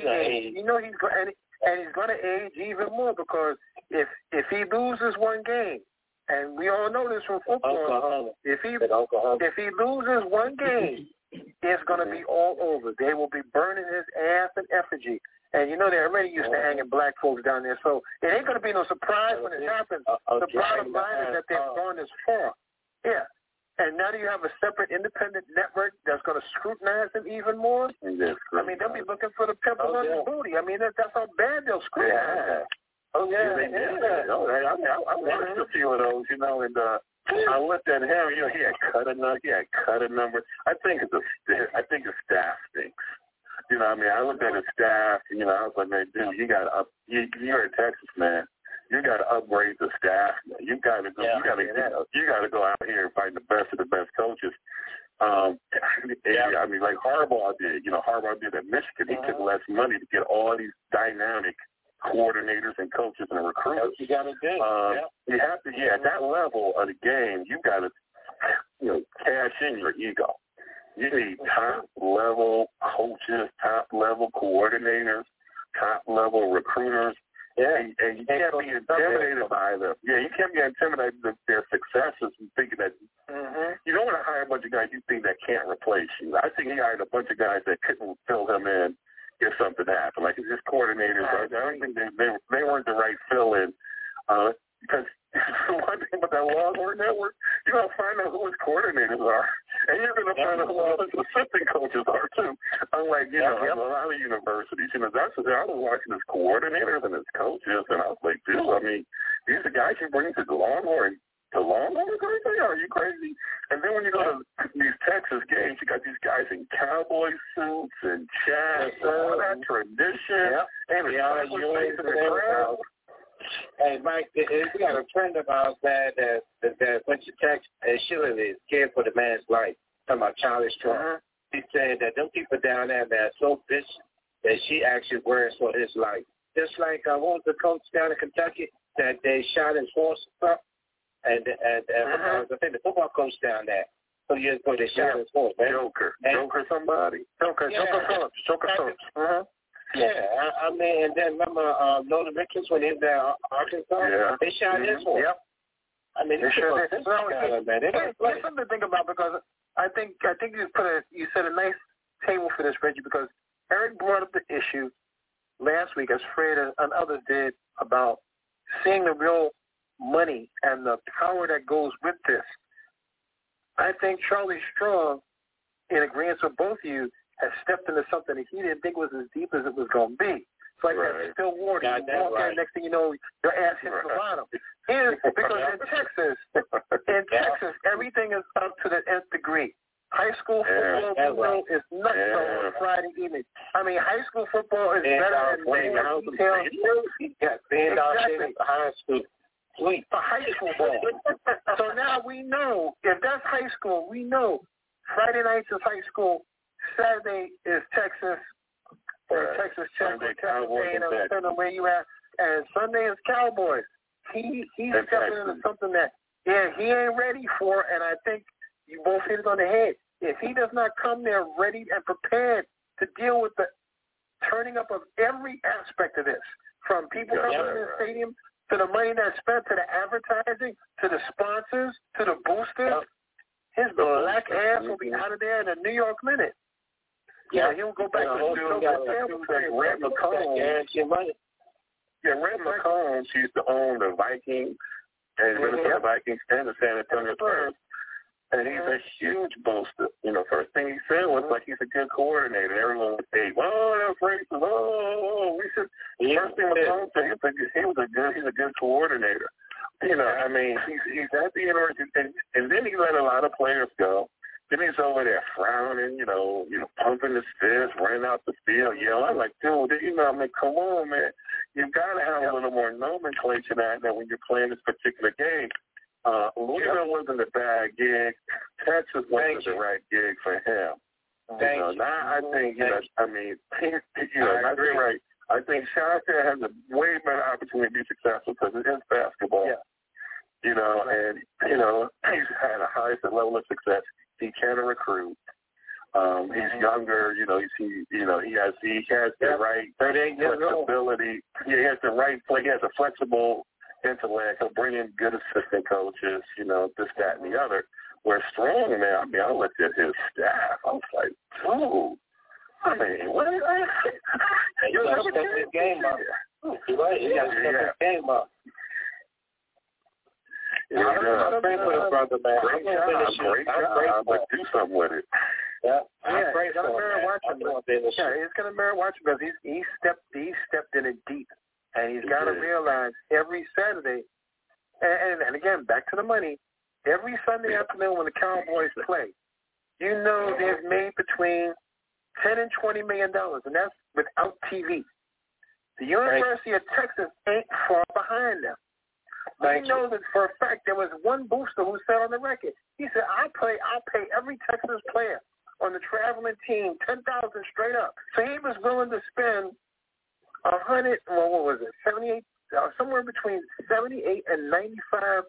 going to age even more because if he loses one game, and we all know this from football, if he loses one game, it's going to be all over. They will be burning his ass in effigy. And they're already used to hanging black folks down there, so it ain't going to be no surprise when it happens. The bottom line is that they've gone this far. Yeah. And now you have a separate independent network that's going to scrutinize him even more. I mean, they'll be looking for the pimple on his booty. I mean, that's how bad they'll scrutinize him. I watched a few of those, and I looked at him. He had cut a number. I think his staff stinks. I looked at his staff, and I was like, man, dude, you're in Texas, man. You got to upgrade the staff. You You got to go. You got to go out here and find the best of the best coaches. I mean, like Harbaugh did. Harbaugh did at Michigan. He took less money to get all these dynamic coordinators and coaches and recruiters. You got to do. You have to. At that level of the game, you got to, cash in your ego. You need top-level coaches, top-level coordinators, top-level recruiters. And you can't be intimidated by them. You can't be intimidated by their successes and thinking that you don't want to hire a bunch of guys you think that can't replace you. I think he hired a bunch of guys that couldn't fill him in if something happened. Like his coordinators, I don't think they weren't the right fill-in because one thing about that Longhorn Network, you're going to find out who his coordinators are, and you're going to find out who all his assistant coaches are, too. Unlike, a lot of universities, that's what I was watching his coordinators and his coaches, and I was like, dude, I mean, these are guys you bring to the Longhorn. The Longhorn crazy? Are you crazy? And then when you go to these Texas games, you got these guys in cowboy suits and chaps and all that tradition, and the face of the crowd. Hey, Mike, we got a friend of ours that went to Texas and she was scared for the man's life. Talking about Charlie Strong. He said that them people down there that are so vicious that she actually worries for his life. Just like what was the coach down in Kentucky that they shot his horse up, and I think the football coach down there. So years ago they shot his horse. Man. Joker somebody. Joker Phillips. Yeah, I mean, and then remember Nolan Richards when he was at Arkansas? They shot his horse. Yep. I mean, There's something to think about because I think you set a nice table for this, Reggie, because Eric brought up the issue last week, as Fred and others did, about seeing the real money and the power that goes with this. I think Charlie Strong, in agreement with both of you, has stepped into something that he didn't think was as deep as it was going to be. It's like that still water. You walk in, next thing you know, your ass hits the bottom. Because in Texas, everything is up to the nth degree. High school football is nuts on Friday evening. I mean, high school football is better than detail. Exactly. High school. Sweet. For high school ball. So now we know, if that's high school, we know Friday nights is high school, Saturday is Texas, or Texas Tech, Cowboys, depending on where you at, and Sunday is Cowboys. He's stepping into something that, he ain't ready for, and I think you both hit it on the head. If he does not come there ready and prepared to deal with the turning up of every aspect of this, from people coming in the stadium, to the money that's spent, to the advertising, to the sponsors, to the boosters, his black ass will be out of there in a New York minute. He'll go back to Red McCombs. Red McCombs used to own the Vikings and Minnesota Vikings and the San Antonio Spurs. And he's a huge boaster. First thing he said was like he's a good coordinator. Everyone would say, that's racist. We should. First thing McCombs said, he's a good coordinator. I mean, he's at the university, and then he let a lot of players go. Then he's over there frowning, pumping his fist, running out the field, yelling. I'm like, dude, I mean, come on, man. You've got to have a little more nomenclature than that when you're playing this particular game. Louisville wasn't a bad gig. Texas wasn't the right gig for him. Now I think, I agree, right. I think Shaka has a way better opportunity to be successful because it is basketball. And he's had a highest level of success. He can recruit. He's younger. He has the right flexibility. He has the right play. He has a flexible intellect. He'll bring in good assistant coaches. This, that, and the other. Where Strong, man. I mean, I looked at his staff. I was like, dude. I mean, what? You got to step his game up. You're right. You got to step his game up. Great job, but do something with it. It's gonna merit watching. It's gonna merit watching because he stepped in it deep, and he's got to realize every Saturday, and again back to the money. Every Sunday afternoon when the Cowboys play, they've made between $10 and $20 million, and that's without TV. The University of Texas ain't far behind them. we know that for a fact there was one booster who said on the record, he said, I'll pay every Texas player on the traveling team $10,000 straight up. So he was willing to spend somewhere between 78 and 95,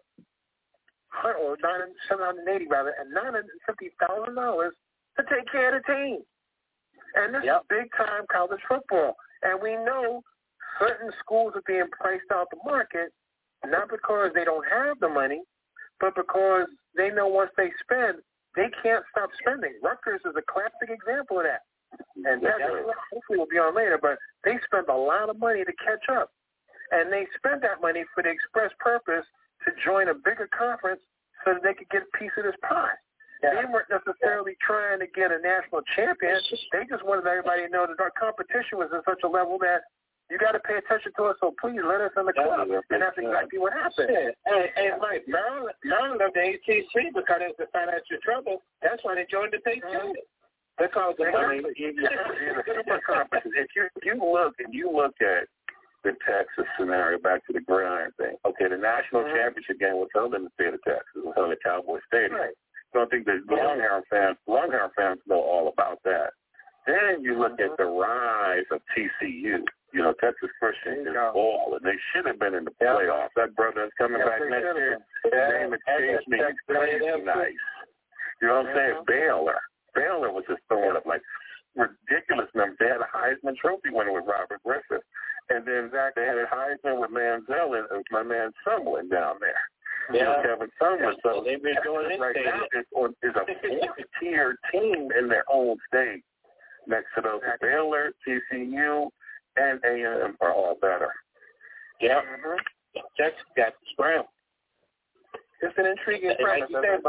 or 780 rather, and $950,000 to take care of the team. And this is big time college football. And we know certain schools are being priced out the market, not because they don't have the money, but because they know once they spend, they can't stop spending. Rutgers is a classic example of that. And that hopefully will be on later, but they spend a lot of money to catch up. And they spend that money for the express purpose to join a bigger conference so that they could get a piece of this pie. Yeah. They weren't necessarily trying to get a national champion. They just wanted everybody to know that our competition was at such a level that you got to pay attention to us, so please let us in the club. And that's exactly what happened. Yeah. And Mike, Maryland left the ACC because there's the financial trouble. That's why they joined the Big Ten. Because the money. Super conferences. If you look at the Texas scenario, back to the grind thing. Okay, the national championship game was held in the state of Texas. It was held at Cowboy Stadium. Right. So I think the Longhorn fans know all about that. Then you look at the rise of TCU. You know, Texas Christian is all, and they should have been in the playoffs. That brother that's coming back next year, his name escapes me. He's crazy nice. You know what I'm saying? Baylor was just throwing up like ridiculous numbers. They had a Heisman Trophy winner with Robert Griffith. And then they had a Heisman with Manziel and my man Sumlin down there. Yeah, Kevin Sumlin. So they've been doing this right now is a fourth-tier team in their own state. Next to those, Baylor, TCU, and A&M are all better. Yeah. Texas got the scramble. It's an intriguing premise.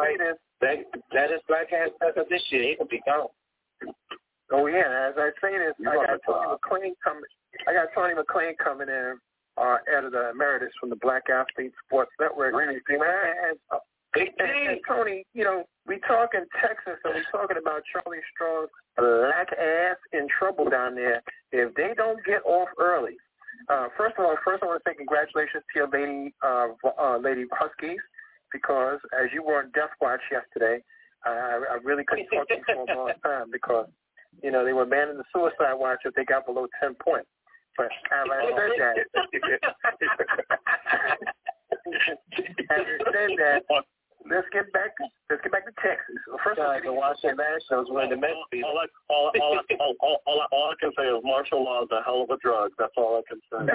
That is Black Ass Pepper this year. He can be gone. Oh, yeah. As I say this, I got Tony McClain coming in, editor emeritus from the Black Athlete Sports Network. And Tony, you know, we talking Texas and we talking about Charlie Strong's black ass in trouble down there. If they don't get off early, first I want to say congratulations to your lady Huskies, because as you were on Death Watch yesterday, I really couldn't talk to you for a long time because, you know, they were manning the suicide watch if they got below 10 points. But having said that, let's get back to Texas. First of all, the Washington Nationals win the Mets. All I can say is martial law is a hell of a drug. That's all I can say.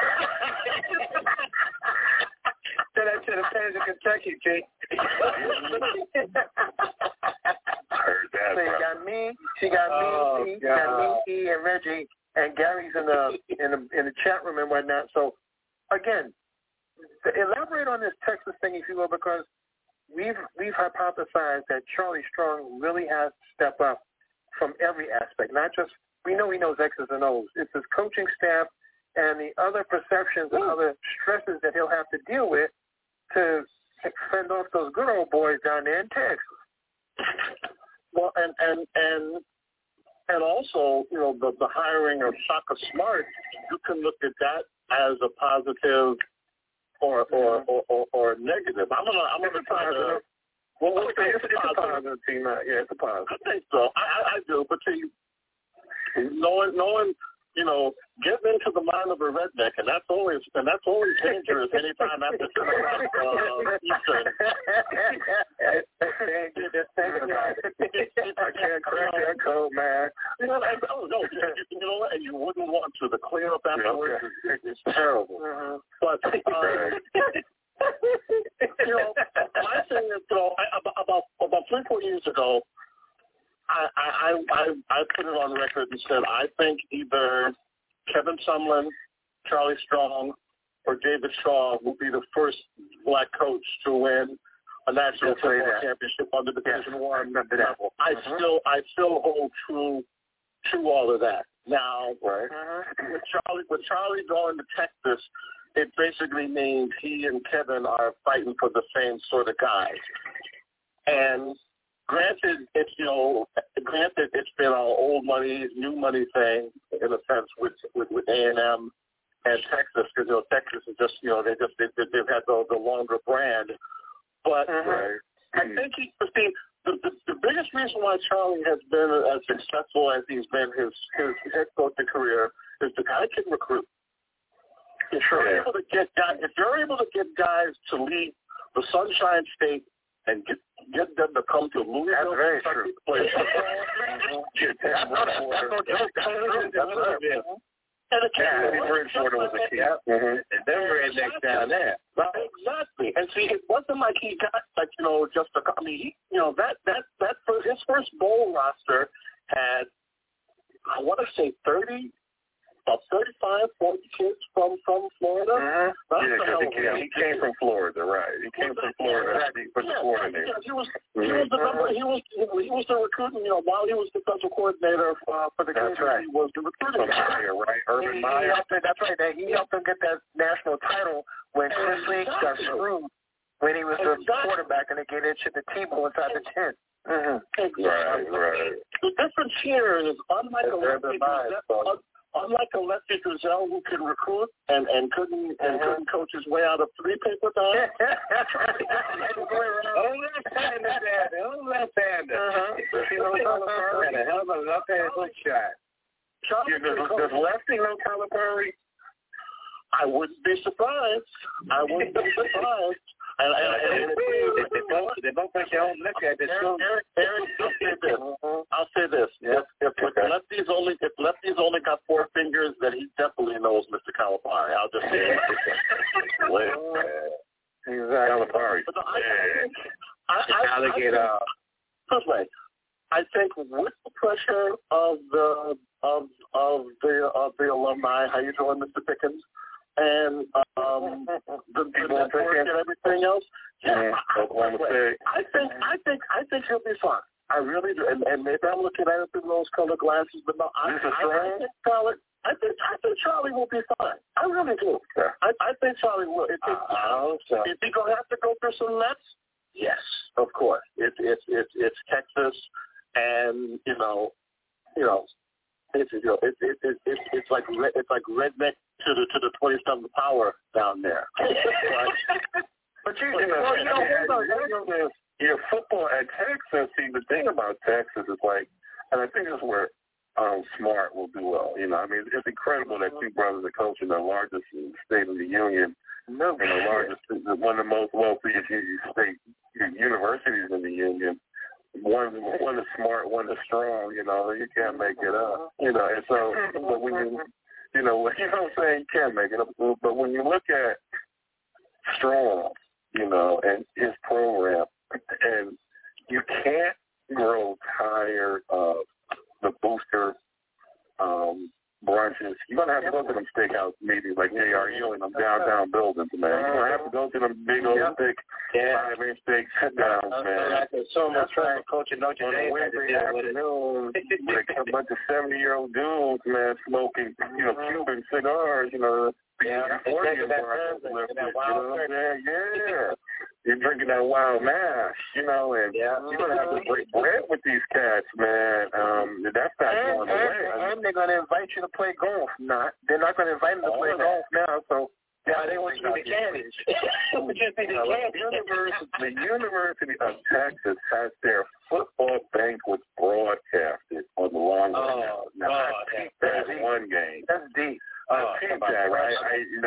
Say that to the fans of Kentucky, G. So you got me, she got me, E, and Reggie, and Gary's in the chat room and whatnot. So again, elaborate on this Texas thing, if you will, because we've hypothesized that Charlie Strong really has to step up from every aspect. Not just we know he knows X's and O's. It's his coaching staff and the other perceptions and other stresses that he'll have to deal with to fend off those good old boys down there in Texas. Well, and also, you know, the hiring of Shaka Smart, you can look at that as a positive or negative. I'm gonna try to. Well, it's a positive team. Yeah, it's a positive. I think so. I do, but see, knowing. You know, getting into the mind of a redneck, and that's always dangerous anytime after 10 o'clock Eastern. I can't crack that code, man. You know, you know what? And you wouldn't want to. The cleanup afterwards is terrible. But you know, my thing is, you know, about 3-4 years ago, I put it on record and said I think either Kevin Sumlin, Charlie Strong, or David Shaw will be the first black coach to win a national football championship on the Division I level. I still hold true to all of that. Now, with Charlie going to Texas, it basically means he and Kevin are fighting for the same sort of guys. And Granted, it's been our old money, new money thing in a sense with A&M and Texas, because Texas is just they've had the longer brand. But I think the biggest reason why Charlie has been as successful as he's been his head coaching career is the guy can recruit. If you're able to get guys to leave the Sunshine State and get them to come to Louisville, that's very true. And Bridgewater was a key. And Denver indexed down there. Right, exactly. And see, it wasn't like he got just that for his first bowl roster had, I want to say 35, 40 kids from Florida. He came from Florida, right? He came from Florida for the coordinator. He was the recruiting. While he was the defensive coordinator for the game, he was the recruiting guy, right? Urban Meyer. That's right. He helped them get that national title when Chris Leach got screwed when he was the quarterback and they gave that shit to Tebow inside the tent. Right. The difference here is unlike a Lefty Driesell who can recruit and couldn't coach his way out of 3 paper bags. Left-hander. And a hell of a left-handed hook shot. Does Lefty know Calipari? I wouldn't be surprised. They both make their own look at this. I'll say this. If Lefty's only got 4 fingers, then he definitely knows Mr. Calipari. I'll just say it. Calipari. I think with the pressure of the alumni, how you doing, Mr. Pickens? And the network and everything else. I think he'll be fine. I really do. And maybe I'm looking at it through those colored glasses, but no, I think Charlie will be fine. I really do. Yeah. I think Charlie will. Is he gonna have to go through some nets? Yes, of course. It's Texas, and it's like redneck to the 27th power down there. But your football at Texas. See, the thing about Texas is and I think this is where Smart will do well. It's incredible that 2 brothers are coaching the largest state in the union, and the largest, one of the most wealthiest state universities in the union. One is smart, one is strong. You can't make it up. And so, but when what I'm saying, you can't make it up. But when you look at Strong, and his program, and you can't grow tired of the booster brunches. You're going to have to go to them steakhouse meetings like JRU and them downtown buildings, man. You're going to have to go to them big old thick 5-inch steak sit-downs, man. So much fun coaching Notre Dame Wednesday afternoon with a bunch of 70-year-old dudes, man, smoking, Cuban cigars, You're drinking that wild mash, and you're going to have to break bread with these cats, man. That's not going away. And they're going to invite you to play golf. They're not going to invite them to play golf now, so they want you to be candies. The University of Texas has their football banquets broadcasted on the long run. I peeped that one game. That's deep. I peeped that, right?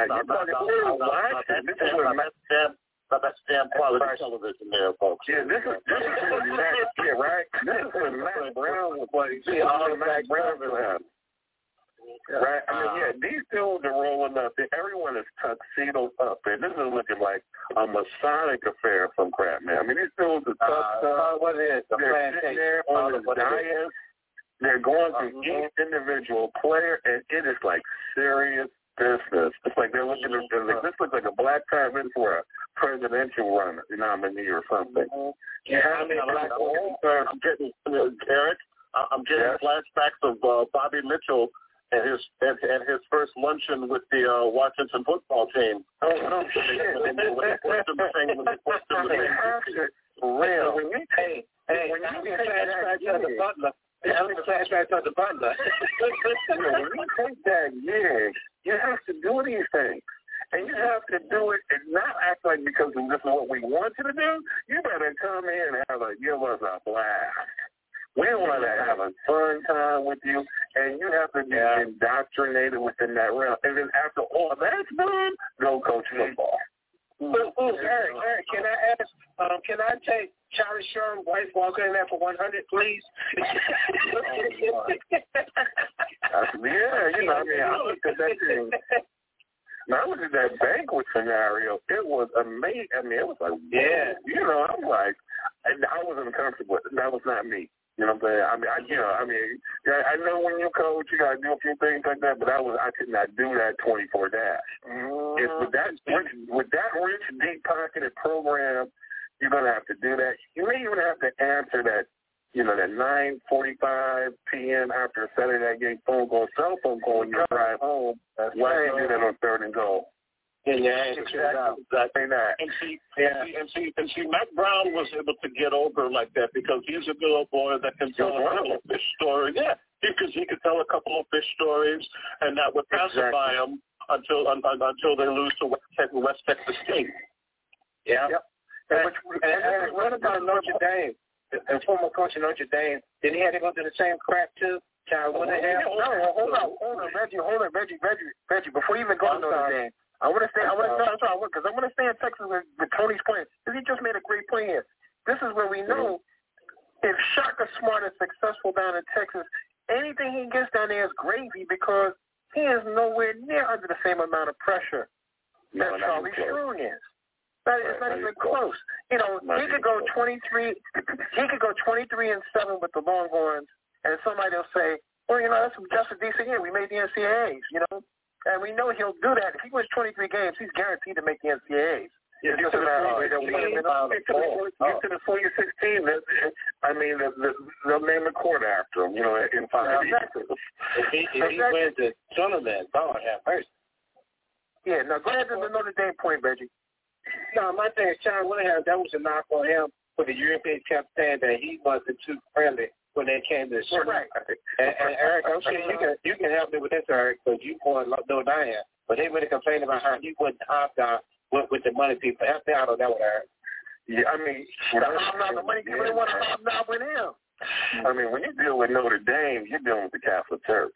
That's damn quality television there, folks. Yeah, this is when Matt, right? This is when Matt Brown was playing. See, all the Matt Brown around. Right? These dudes are rolling up. Everyone is tuxedoed up, and this is looking like a Masonic affair from crap, man. These dudes are tucked up. What is it? They're sitting there on the dais. They're going through each individual player, and it is like serious business. It's like they're looking at this looks like a black tie in for a presidential runner, nominee or something. I'm getting Eric. I'm getting flashbacks of Bobby Mitchell and his first luncheon with the Washington football team. Oh no! When they pushed him real. When you take flashbacks of the Butler. I'm flashbacks of the Butler. When you take that gig, you have to do these we want you to do, you better come in and give us a blast. We want to have a fun time with you, and you have to be indoctrinated within that realm. And then after all that's done, go coach football. Eric, can I ask, can I take Charlie Sherman, Bryce Walker in there for 100, please? Yeah, I looked at that thing. Now, I looked at that banquet scenario. It was amazing. It was like, I'm like, I was uncomfortable with it. That was not me. You know what I'm saying? I know when you coach, you got to do a few things like that, but I could not do that 24 dash. It's with that rich, deep-pocketed program, you're going to have to do that. You may even have to answer that, that 9:45 p.m. after a Saturday night game cell phone call when you drive home. Why do you do that on 3rd and goal? Exactly that. And see, Matt Brown was able to get over like that because he's a little boy that can tell a couple of fish stories. Yeah, because he could tell a couple of fish stories, and that would pacify him until they lose to West Texas State. Yeah. Yep. And what about Notre Dame? The former coach of Notre Dame, did he have to go through the same crap too? Hold on, Reggie. Before you even go to Notre Dame, I want to stay in Texas with Tony's point, because he just made a great point here. This is where we know if Shaka Smart is successful down in Texas, anything he gets down there is gravy because he is nowhere near under the same amount of pressure that Charlie Strong is. It's not even close. He could go 23. He could go 23-7 with the Longhorns, and somebody will say, "Well, that's just a decent year. We made the NCAAs, And we know he'll do that. If he wins 23 games, he's guaranteed to make the NCAAs. Get to the Sweet 16. They'll name the court after him, in 5 years. If he wins the tournament, God have mercy. Yeah, now go ahead to the Notre Dame point, Reggie. No, my thing is, Charlie Willingham, that was a knock on him for the Europeans kept saying that he wasn't too friendly when they came to the show. Right. And Eric, I'm sure you can help me with this, Eric, because you more know than I am. But they really complained about how he wouldn't opt out with the money people. Help me out on that one, Eric. Yeah, the money people didn't want to hobnob with him. When you deal with Notre Dame, you're dealing with the Catholic Church.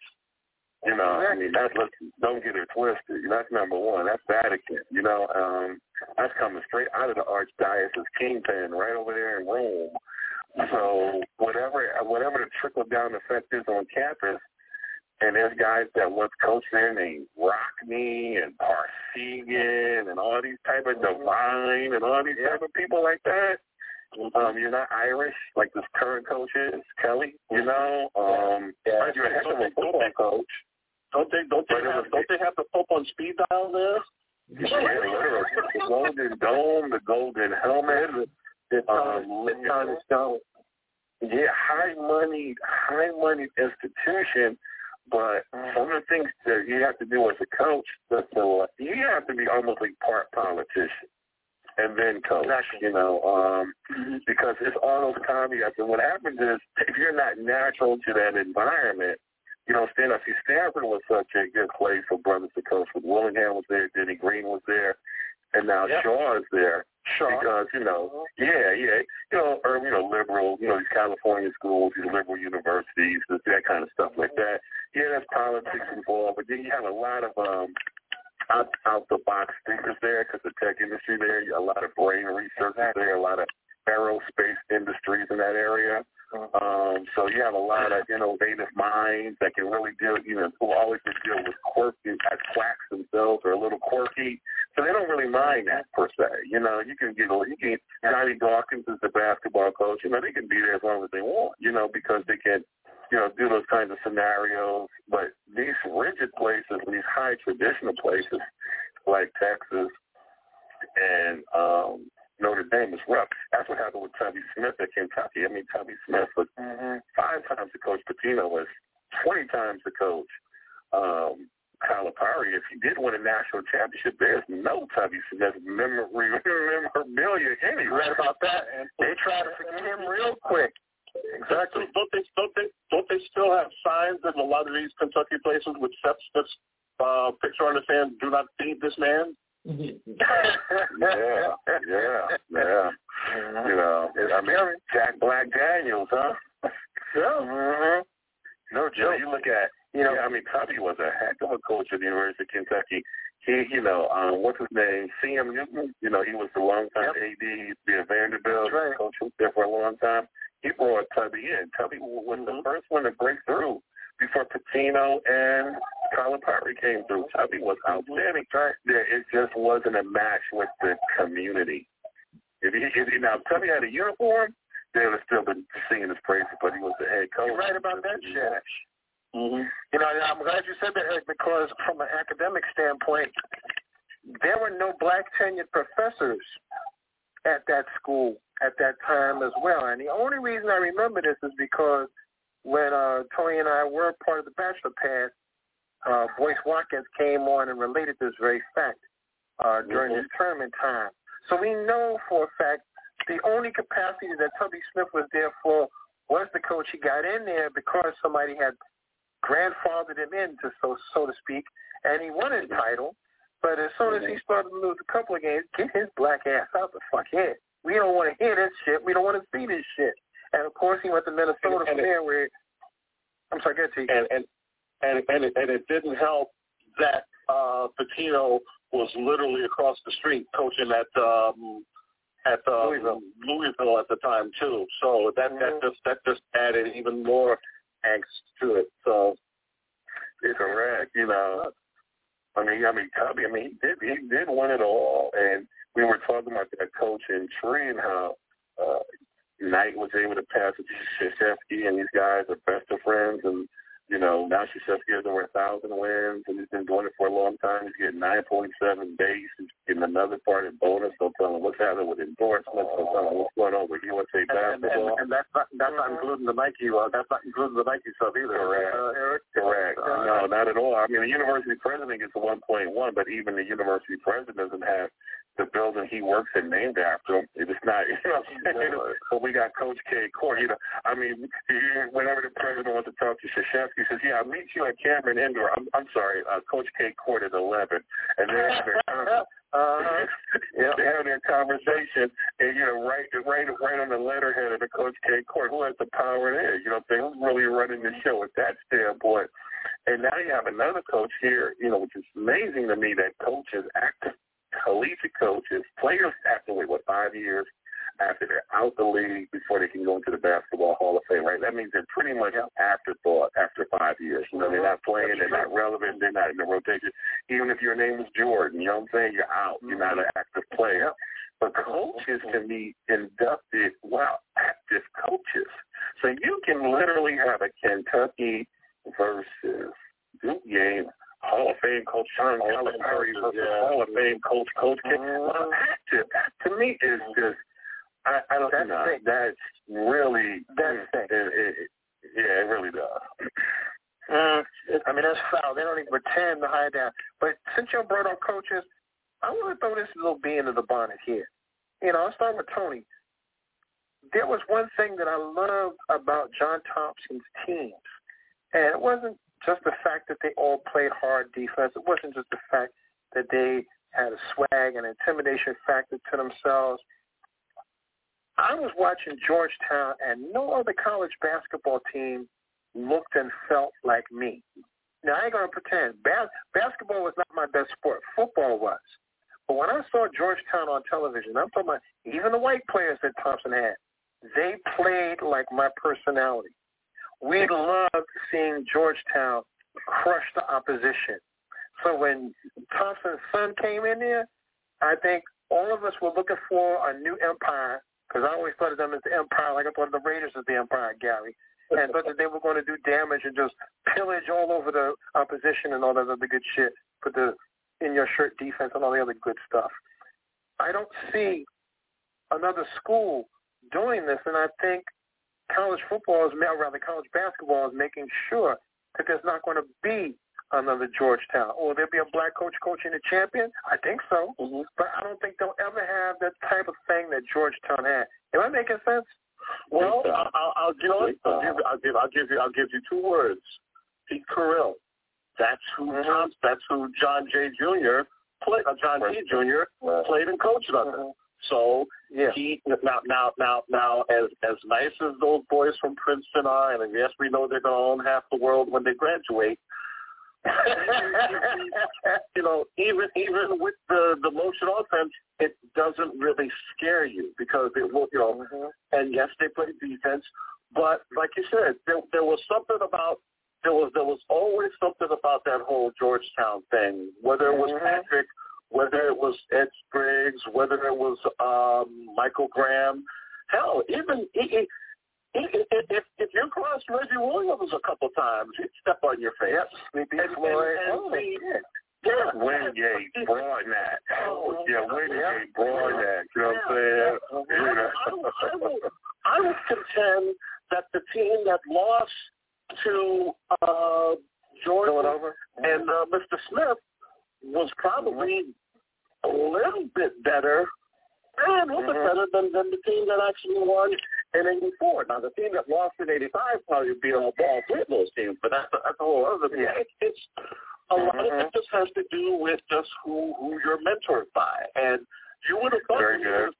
Don't get it twisted. That's number one. That's Vatican. That's coming straight out of the Archdiocese Kingpin right over there in Rome. So whatever the trickle-down effect is on campus, and there's guys that once coached there named Rockney and Parsegan and all these type of Divine and all these type of people like that. You're not Irish like this current coach is, Kelly. You're a heck of a football coach. Don't they have the Pope on speed dial there? The Golden Dome, the Golden Helmet, high money institution. But some of the things that you have to do as a coach, you have to be almost like part politician and then coach. Because it's all those caveats. And what happens is, if you're not natural to that environment, Stanford was such a good place for brothers to coach. Willingham was there, Denny Green was there, and now Shaw is there. Because, liberal, these California schools, these liberal universities, that kind of stuff like that. Yeah, there's politics involved, but then you have a lot of out-the-box thinkers there because the tech industry there, a lot of brain researchers there, a lot of aerospace industries in that area. So you have a lot of innovative minds that can really deal, who always deal with quirky, as quacks themselves or a little quirky. So they don't really mind that per se. You can Johnny Dawkins is the basketball coach. They can be there as long as they want, because they can, do those kinds of scenarios. But these rigid places, these high traditional places like Texas and Notre Dame is rough. That's what happened with Tubby Smith at Kentucky. Tubby Smith was 5 times the coach. Pitino was 20 times the coach. Calipari, if he did win a national championship, there's no Tubby Smith memorabilia anywhere. Right about that. And they try to forget him real quick. Exactly. Don't they still have signs in a lot of these Kentucky places with Seth Smith's picture on the sand? Do not feed this man. yeah. You know, I mean, Jack Black Daniels, huh? Yeah. No joke. You look at, I mean, Tubby was a heck of a coach at the University of Kentucky. He, what's his name? C.M. Newton. You know, he was the longtime AD. He used to be at Vanderbilt. Right. Coach was there for a long time. He brought Tubby in. Tubby was the first one to break through before Pitino and Calipari came through. Tubby was outstanding. It just wasn't a match with the community. If Tubby had a uniform, they would have still been singing his praises, but he was the head coach. You're right about that shit. Mm-hmm. You know, I'm glad you said that, Eric, because from an academic standpoint, there were no black tenured professors at that school at that time as well. And the only reason I remember this is because when Tony and I were part of the Bachelor Pad, Boyce Watkins came on and related this very fact during his tournament time. So we know for a fact the only capacity that Tubby Smith was there for was the coach. He got in there because somebody had grandfathered him in, so to speak, and he won his title. But as soon as he started to lose a couple of games, get his black ass out the fuck here. We don't want to hear this shit. We don't want to see this shit. And of course, he went to Minnesota from there, where I'm sorry, go ahead, T. And it didn't help that Pitino was literally across the street coaching at Louisville at the time too. So that just added even more angst to it. So it's correct, you know. I mean, Tubby. I mean, he did win it all, and we were talking about that coach in Tree and how Knight was able to pass it to Krzyzewski, and these guys are best of friends, and now Krzyzewski has over 1,000 wins, and he's been doing it for a long time. He's getting 9.7 base. He's getting another part in bonus. Don't tell him what's happening with endorsements. Don't tell him what's going on with USA basketball. And that's not including the Nike. That's not including the Nike stuff either. Correct. Eric? Correct. No, not at all. I mean, the university president gets a 1.1, but even the university president doesn't have the building he works in named after him. It's not, But we got Coach K. Court. I mean, whenever the president wants to talk to Krzyzewski, he says, I'll meet you at Cameron Indoor. I'm sorry, Coach K. Court at 11. And they're having their conversation, and, right on the letterhead of the Coach K. Court, who has the power there? Who's really running the show at that standpoint? And now you have another coach here, which is amazing to me, that coaches, active collegiate coaches, players have to wait, 5 years after they're out the league before they can go into the Basketball Hall of Fame, right? That means they're pretty much afterthought after 5 years. They're not playing, they're not relevant, they're not in the rotation. Even if your name is Jordan, you know what I'm saying? You're out. You're not an active player. But coaches can be inducted active coaches. So you can literally have a Kentucky versus Duke game, Hall of Fame coach Sean Calipari versus Hall of Fame coach K. Well, active. That to me is just, I don't know. That's really, it really does. I mean, that's foul. They don't even pretend to hide that. But since you brought up coaches, I want to throw this little bee into the bonnet here. I'll start with Tony. There was one thing that I loved about John Thompson's teams, and it wasn't just the fact that they all played hard defense. It wasn't just the fact that they had a swag and intimidation factor to themselves. I was watching Georgetown, and no other college basketball team looked and felt like me. Now, I ain't going to pretend. Basketball was not my best sport. Football was. But when I saw Georgetown on television, I'm talking about even the white players that Thompson had, they played like my personality. We loved seeing Georgetown crush the opposition. So when Thompson's son came in there, I think all of us were looking for a new empire, because I always thought of them as the empire, like I thought of the Raiders as the empire, Gary, and thought that they were going to do damage and just pillage all over the opposition and all that other good shit, put the in-your-shirt defense and all the other good stuff. I don't see another school doing this, and I think college basketball is making sure that there's not going to be another Georgetown. Or there'll be a black coach coaching the champion? I think so. Mm-hmm. But I don't think they'll ever have that type of thing that Georgetown had. Am I making sense? Well, I'll give you 2 words. Pete Carril. That's who John Jay Jr. John T. Jr. played and coached under. So he now as nice as those boys from Princeton are, and yes, we know they're going to own half the world when they graduate. You know, even with the motion offense, it doesn't really scare you because it will, you know. And yes, they play defense, but like you said, there was something about there was always something about that whole Georgetown thing, whether it was Patrick, whether it was Ed Spriggs, whether it was Michael Graham. Hell, even if you crossed Reggie Williams a couple times, he'd step on your face. Wingate, Broadnack. Wingate, Broadnack. You know what I'm saying? I would contend that the team that lost to Jordan and Mr. Smith was probably a little bit better, a little bit better than the team that actually won in '84. Now, the team that lost in '85 probably beat all three of those teams, but that's a whole other thing. It's a lot of it just has to do with just who you're mentored by, and you would have thought that he would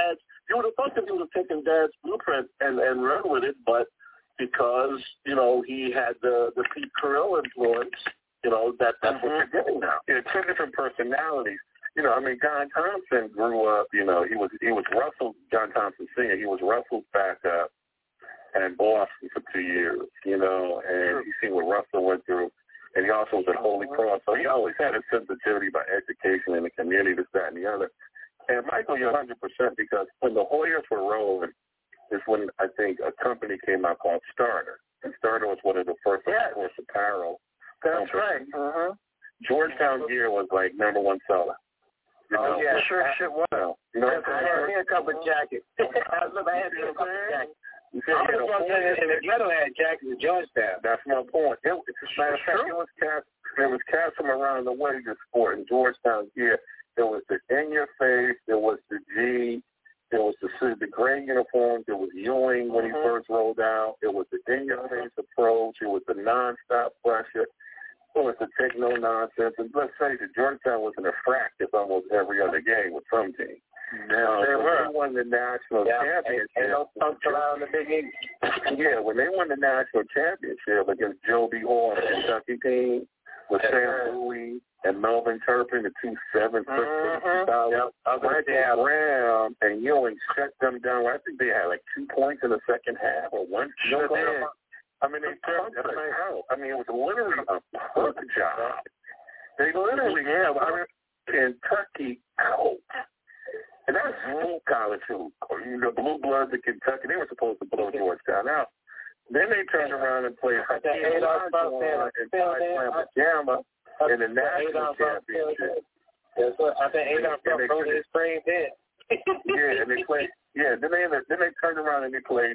have taken Dad's blueprint and run with it, but because you know he had the Pete Carroll influence, you know that's what you're getting now. Yeah, two different personalities. You know, I mean, John Thompson grew up. You know, he was Russell. John Thompson Sr. He was Russell's backup in Boston for 2 years. You know, and you see what Russell went through, and he also was at Holy Cross. So he always had a sensitivity about education in the community, this, that, and the other. And Michael, you're 100% because when the Hoyers were rolling, is when I think a company came out called Starter. And Starter was one of the first, of course, apparel. That's right. Georgetown gear was like #1 seller. You know? Sure was. You know, I had a couple of jackets. I had a couple of jackets. And the ghetto had jackets in Georgetown. That's my point. There was cats from around the way just sporting Georgetown gear. There was the In Your Face. There was the G. There was the gray uniform. There was Ewing when he first rolled out. It was the In Your Face approach. It was the nonstop pressure. It was the take no nonsense. And let's face it, Georgetown was in a practice almost every other game with some team. They won the national championship. And those punks around the Big East. Yeah, when they won the national championship against Joby Hall, the Kentucky team, with Sam Bowie and Melvin Turpin, the 2-7 Michael Graham and Ewing shut them down. I think they had like 2 points in the second half or one. I mean, they turned them out. I mean, it was literally a perfect job. They literally have Kentucky out. And that's full college hoop. The Blue Bloods of Kentucky, they were supposed to blow Georgetown out. Then they turned around and played Alabama in the national championship. I think Adolph broke his brain dead. And they played. Yeah, then they turned around and they played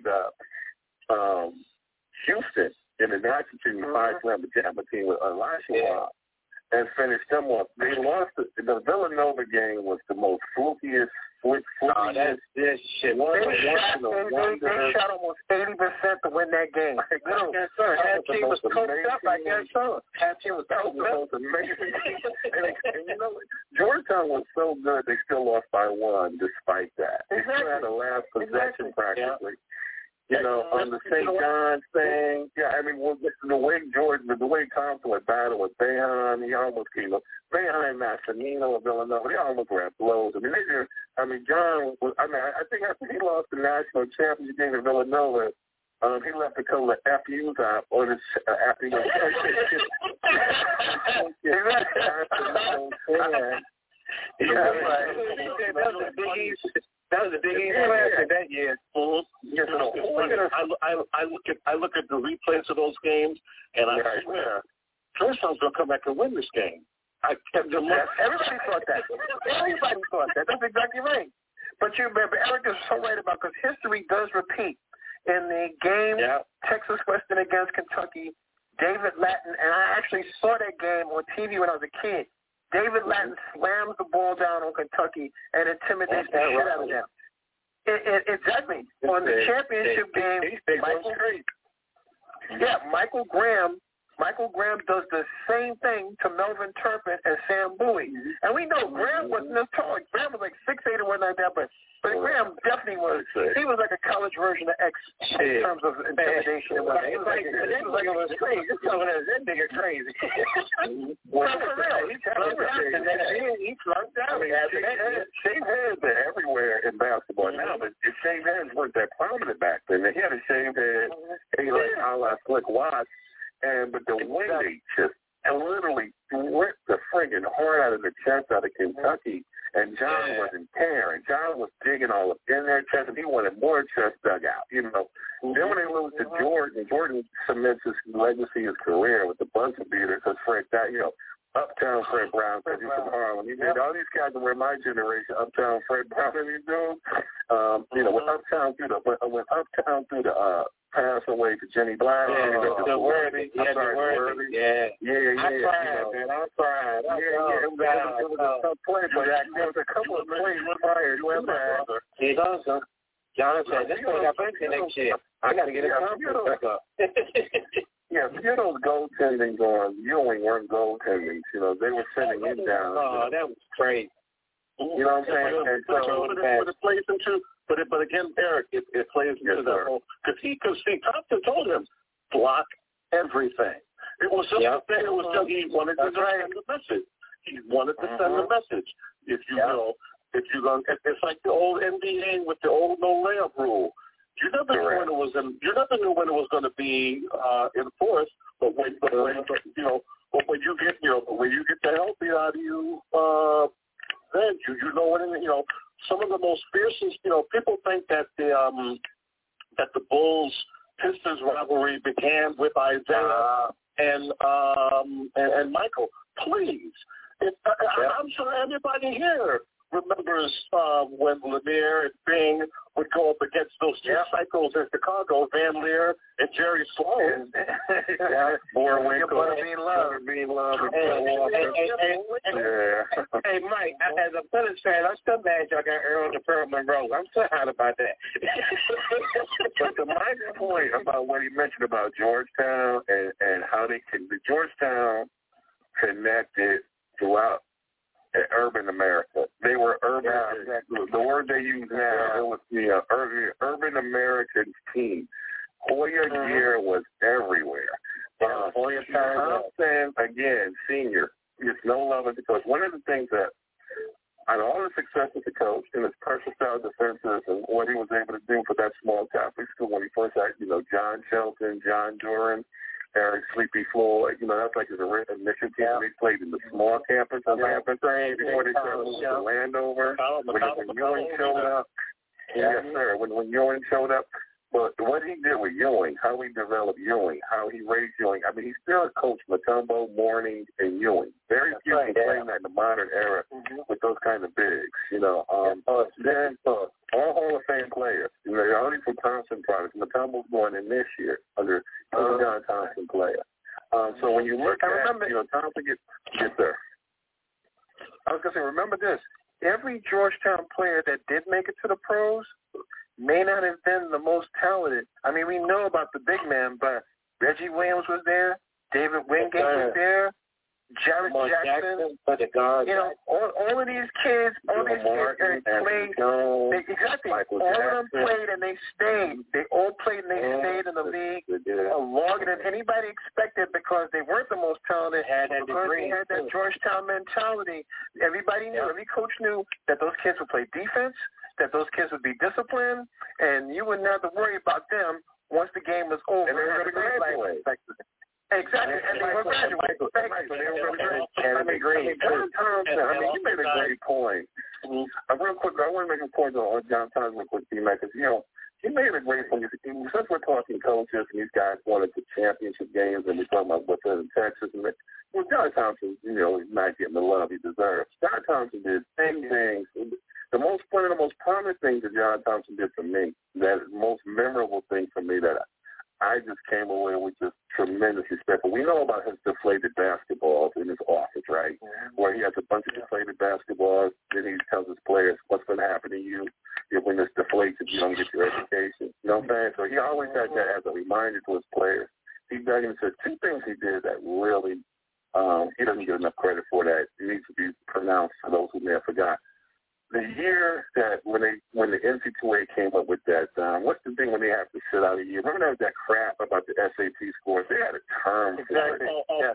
Houston in the national team, the 5-slam pajama team with Elisha and finished them off. They lost the Villanova game was the most flukiest. This shit. They shot almost 80% to win that game. That team was coked up. I guess so. That team was coked up. And you know, Georgetown was so good they still lost by 1 despite that. They still had the last possession practically. You know, on the St. John's thing, I mean, the way Thompson would battle with Boeheim, he almost came up. Boeheim, Massimino of Villanova, they almost were at blows. I mean, John was, I think after he lost the national championship game in Villanova, he left a couple of FUs out on his, after he was That was a big classic that year. I look at the replays of those games, and I swear, Georgetown's going to come back and win this game. Everybody thought that. Everybody thought that. That's exactly right. But you remember, Eric is so right about because history does repeat. In the game, Texas Western against Kentucky, David Lattin, and I actually saw that game on TV when I was a kid. David Lattin slams the ball down on Kentucky and intimidates the shit out of them. Exactly. On the championship game, Michael Graham Michael Graham does the same thing to Melvin Turpin and Sam Bowie. And we know Graham wasn't as tall. Graham was like 6'8" or whatnot like that, but Graham definitely was. He was like a college version of X in terms of intimidation. He was like it was crazy. That nigga crazy. Well, for real. He flunked out. Shaved heads are everywhere in basketball now, but shaved heads weren't that prominent back then. He had a shaved head, a la Slick Watts, but the way they just literally ripped the friggin' heart out of the chest out of Kentucky. And John wasn't caring. John was digging all up in their chest, and he wanted more chest dug out, you know. Then when they lose to Jordan cements his legacy, his career with a bunch of beaters, because Fred, Uptown Fred Brown, because he's from Harlem. He made all these guys that were my generation, Uptown Fred Brown, and he's doing, when Uptown through the pass away to Jenny Black. The Worthy. Yeah. I cried, man. I cried. It was a tough play, but there was a couple of plays prior to that. He does, huh? John said, this guy got bench next year. I got to get his confidence back up. Yeah, few those goaltendings on Ewing weren't goaltendings. You know, they were sending him down. Oh, that was crazy. You know what I'm saying? And so, but it plays into, but again, Eric, it plays into that whole, because Thompson told him, block everything. It was just a thing. It was just, he wanted to send the message. He wanted to send the message. If you know, it's like the old NBA with the old no layup rule. You never knew when it was when it was going to be enforced. But when you get the healthy out of you, then you know what some of the most fiercest. People think that the Bulls Pistons rivalry began with Isaiah and Michael. Please, I'm sure everybody here remembers when Lanier and Bing would go up against those two cycles in Chicago, Van Leer and Jerry Sloan. Being loved. Hey, Mike, as a Phillies fan, I'm still mad y'all got Earl to Pearl Monroe. I'm so hot about that. But to my point about what he mentioned about Georgetown and how the Georgetown connected throughout urban America. They were urban. The word they use now, it was the urban American team. Hoya gear was everywhere. Thompson, again, senior, gets no love because one of the things that, out of all the success as a coach and his personal style defenses and what he was able to do for that small Catholic school when he first had, John Shelton, John Duran, Eric Sleepy Floyd, that's like his initial team. They played in the small campus of Hampton before they started to Landover. When Ewing showed up, yes, sir. When Ewing showed up, but what he did with Ewing, how he developed Ewing, how he raised Ewing. I mean, he still coached Mutombo, Mourning, and Ewing. Very few can claim that in the modern era with those kind of bigs. Then all Hall of Fame players. They're only from Thompson products. Mutombo's going in this year under John Thompson player. So when you look at, Thompson gets there. I was going to say, remember this. Every Georgetown player that did make it to the pros may not have been the most talented. I mean, we know about the big man, but Reggie Williams was there. David Wingate was there. Jarrett Jackson, all of these kids, played. All of them played and they stayed. They all played and they stayed in the league longer than anybody expected because they weren't the most talented. Because they had that Georgetown mentality. Everybody knew, every coach knew that those kids would play defense, that those kids would be disciplined, and you wouldn't have to worry about them once the game was over. And they were going to graduate. Exactly, and they were graduating. And John Thompson, you made a great point. Real quick, I want to make a point on John Thompson real quick, because, he made a great point. Since we're talking coaches and these guys wanted the championship games and we're talking about what's in Texas, John Thompson, is not getting the love he deserves. John Thompson did things. One of the most prominent things that John Thompson did for me, that is the most memorable thing for me that I just came away with just tremendous respect. But we know about his deflated basketballs in his office, right? Where he has a bunch of deflated basketballs, then he tells his players what's going to happen to you when this deflates if you don't get your education. You know what I'm saying? So he always had that as a reminder to his players. He Steve Duggan said two things he did that really he doesn't get enough credit for that. It needs to be pronounced for those who may have forgot. The year that when the NCAA came up with that, what's the thing when they have to sit out a year? Remember that crap about the SAT scores? They had a term for it.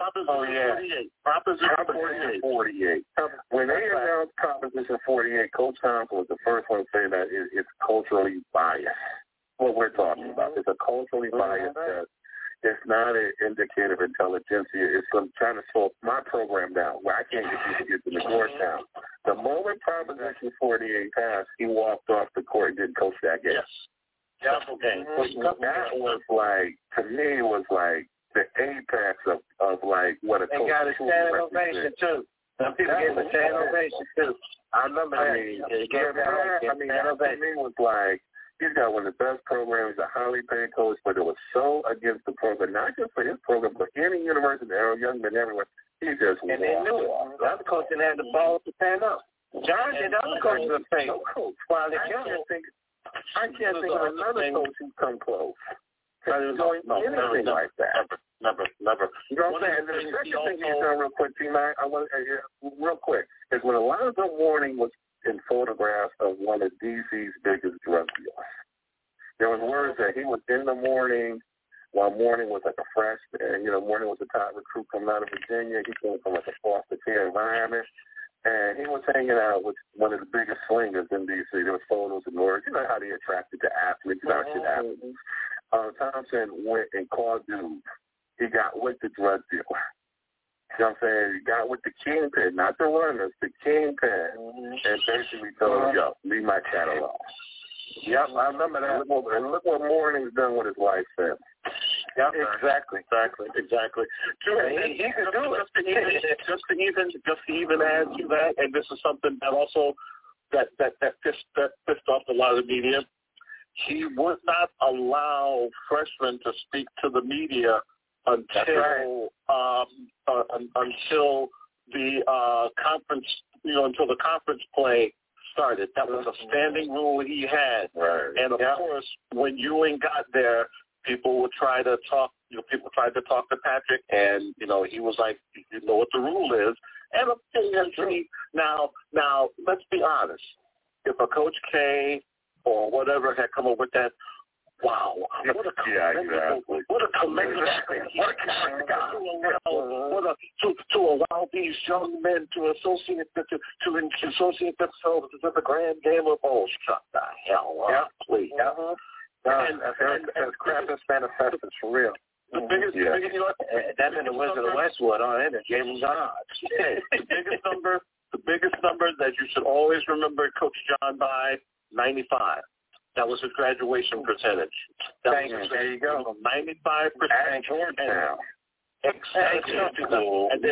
Proposition 48. When they announced Proposition 48, Coach Thompson was the first one to say that it's culturally biased. What we're talking about. It's a culturally biased test. It's not an indicator of intelligentsia. It's trying to slow my program down where I can't get to Georgetown. The moment Proposition 48 passed, he walked off the court and didn't coach that game. Yes. Okay. That was like, to me, was like the apex of like what a coach got a standing ovation too. Some people gave a standing ovation too. I remember that. To me was like, he's got one of the best programs, a highly paid coach, but it was so against the program, not just for his program, but any university, Errol Youngman, everywhere. He just and they knew it. The other coach didn't have the balls to stand up. John did other coaches the same. No coach. While I can't think of another coach who's come close. Doing anything like that. Never. You know what I'm saying? And the second thing he's done real quick, T-Mac, real quick, is when Alonzo Mourning was in photographs of one of DC's biggest drug dealers. There was words that he was in the morning while Mourning was like a freshman. Mourning was a top recruit coming out of Virginia. He came from like a foster care environment. And he was hanging out with one of the biggest slingers in D.C. There was photos and words. You know how they attracted to athletes, athletes. Thompson went and called dudes. He got with the drug dealer. You know what I'm saying? He got with the kingpin, not the runners, the kingpin. And basically told him, yo, leave my cat alone. Yep, I remember that. And look what Mourning's done with his life since. Yep, exactly. True, and he could do it. Just to even add to that, and this is something that also that pissed off a lot of the media. He would not allow freshmen to speak to the media until the conference, until the conference play started. That was a standing rule he had. Right. And of course, when Ewing got there, people would try to talk. People tried to talk to Patrick, and he was like, "You know what the rule is." And now, let's be honest. If a Coach K or whatever had come up with that, wow, what a commendable, what a to allow these young men to associate themselves with the grand game of shut the hell up, please. And crap is manifested for real. The biggest, that's in the Wizard of Westwood. It gave them God. The biggest number that you should always remember Coach John by, 95. That was his graduation percentage. There you go. 95% at Georgetown. Exactly. And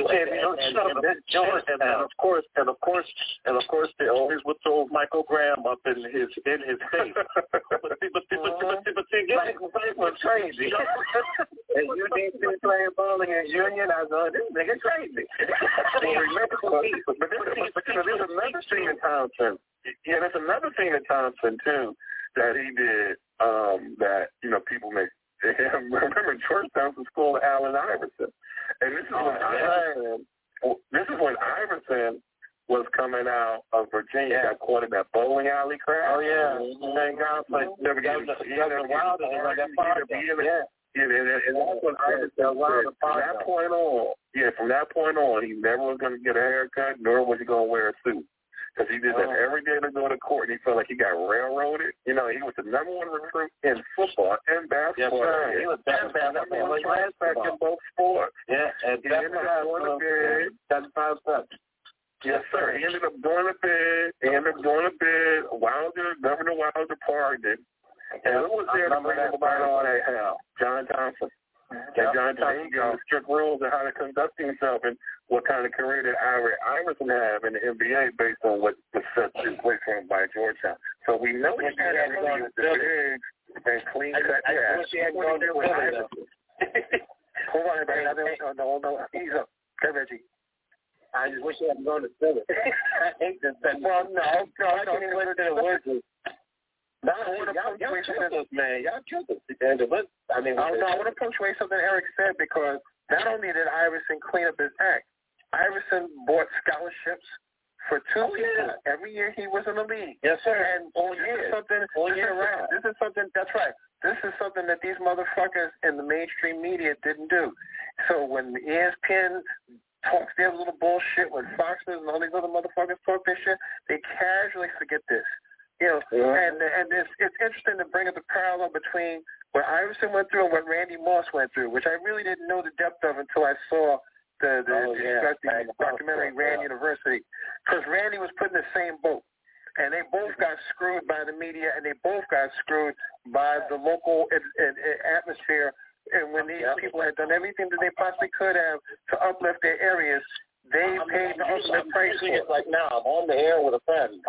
of course, they always would throw Michael Graham up in his face. But Michael Graham was crazy. And you need to be playing ball against Union. I was like, this nigga crazy. There's another thing in Thompson. Yeah, there's another thing in Thompson too that he did that people may. Remember Georgetown was school of Allen Iverson, and this is when Iverson was coming out of Virginia, got caught in that bowling alley crap. Oh yeah, thank God for never getting that and that's when Iverson said, from that point on, he never was going to get a haircut, nor was he going to wear a suit. Because he did that every day to go to court, and he felt like he got railroaded. He was the number one recruit in football and basketball. Yes, sir. He was number one prospect in both sports. Yeah, and he ended up going to bed. That's 5 steps. Yes, sir. He ended up going to bed. Governor Wilder pardoned him. And who was there to bring about all that hell? John Thompson. And John Thompson gave strict rules on how to conduct himself and what kind of career that Iverson have in the NBA based on what was set in place for him by Georgetown. So we know he got everything with the big and clean cut. I wish he hadn't gone to Philly. Hold on, everybody. No. He's up. Okay, Reggie. I just wish he hadn't gone to Philly. I hate this thing. Well, no. I can't even wait to the Wizards. I want to punctuate something Eric said, because not only did Iverson clean up his act, Iverson bought scholarships for two people every year he was in the league. Yes, sir. And all year round. This is something. That's right. This is something that these motherfuckers in the mainstream media didn't do. So when ESPN talks their little bullshit, when Fox News and all these other motherfuckers talk their shit, they casually forget this. And it's interesting to bring up the parallel between what Iverson went through and what Randy Moss went through, which I really didn't know the depth of until I saw the documentary Rand University, because Randy was put in the same boat, and they both got screwed by the media, and they both got screwed by the local atmosphere. And when these people had done everything that they possibly could have to uplift their areas, they paid the ultimate price for it. Like now, I'm on the air with a friend.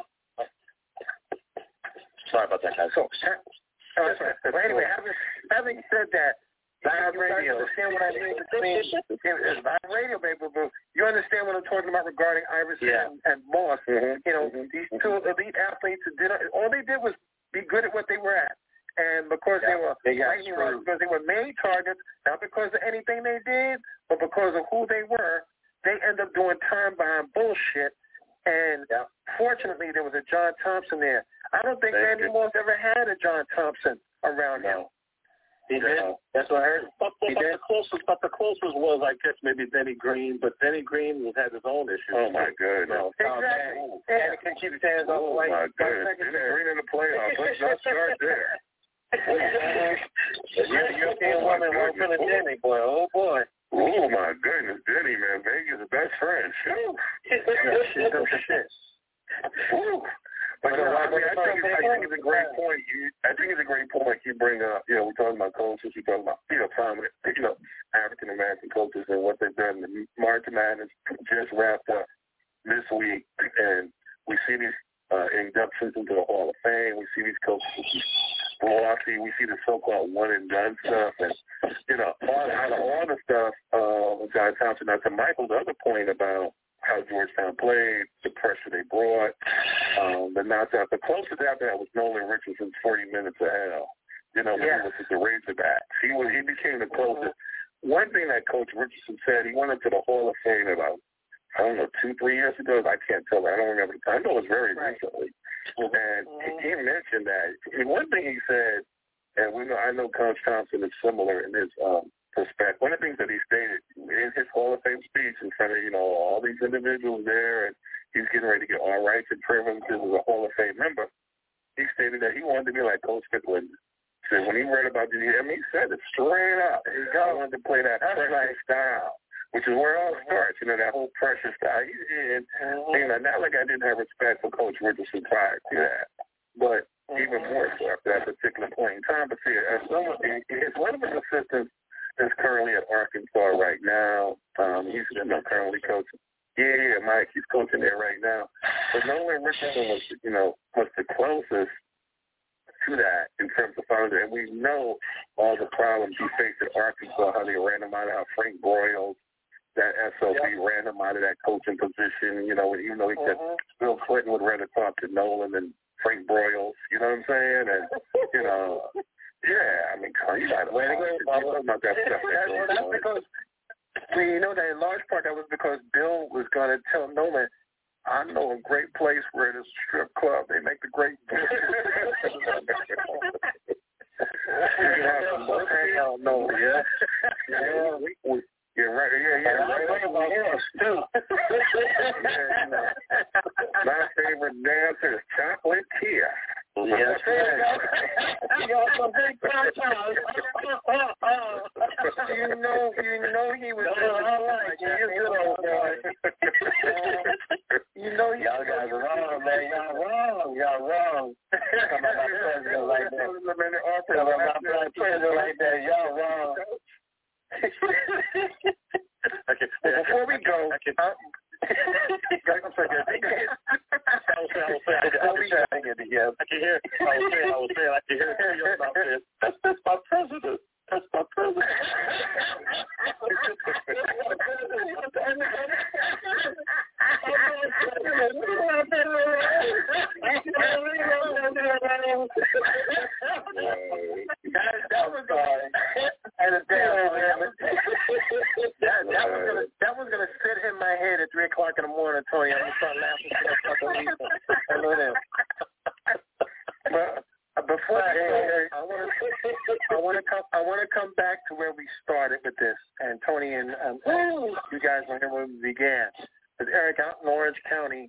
Sorry about that, guys. So anyway, having said that, Vibe Radio. Understand what I mean between Vibe Radio, baby boo. You understand what I'm talking about regarding Iverson and Moss. These two elite athletes all they did was be good at what they were at, and because they were because they were main targets, not because of anything they did, but because of who they were, they end up doing time behind bullshit. And fortunately, there was a John Thompson there. I don't think Randy Moss ever had a John Thompson around him. He did. That's what I heard. But the closest was, I guess, maybe Denny Green, but Denny Green had his own issues. Oh, my goodness. Exactly. And he couldn't keep his hands off the light. Oh, my goodness. Denny Green in the playoffs. Let's not start there. European woman working for Denny, boy. Oh, boy. Oh, my goodness. Denny, man. Vegas' best friend. Shit. But I think it's a great point. I think it's a great point you bring up. We're talking about coaches. We're talking about prominent, African American coaches and what they've done. The March Madness just wrapped up this week, and we see these inductions into the Hall of Fame. We see these coaches glossy. We see the so-called one and done stuff, and all the stuff with John Thompson. Now, to Michael's other point about how Georgetown played, the pressure they brought, the knockdown. The closest after that was Nolan Richardson's 40 minutes of hell. When he was with the Razorbacks. He became the closest. One thing that Coach Richardson said, he went into the Hall of Fame about, 2-3 years ago. I can't tell. I don't remember. I know it was very recently. And he mentioned that. One thing he said, and I know Coach Thompson is similar in his perspective. One of the things that he stated in his Hall of Fame speech in front of, all these individuals there, and he's getting ready to get all rights and privileges as a Hall of Fame member, he stated that he wanted to be like Coach Strickland. So when he read about he said it straight up. He wanted to play that pressure style, which is where it all starts, that whole pressure style. Not like I didn't have respect for Coach Richardson prior to that, but even more so after that particular point in time. But see, it's one of his assistants is currently at Arkansas right now. He's currently coaching. Yeah, Mike, he's coaching there right now. But Nolan Richardson was the closest to that in terms of founder. And we know all the problems he faced at Arkansas, how they ran him out, how Frank Broyles, that SOB ran him out of that coaching position. Even though he said Bill Clinton would rather talk to Nolan than Frank Broyles. You know what I'm saying? And, you got to talk about that stuff. That's because, that in large part that was because Bill was going to tell Nolan, I know a great place where it is a strip club. They make the great business. My favorite dancer is Chocolate Kia. Yes, some big franchise. He was y'all guys are wrong, man. Y'all wrong. Come on, my president like that. Come on, my president like that. Y'all wrong. Okay. Before we go, I can hear about this. That's my president. That's my president. Tony. I'm gonna start laughing for that fucking reason. I know that. But before I want to come back to where we started with this, and Tony and you guys were here when we began. With Eric out in Orange County,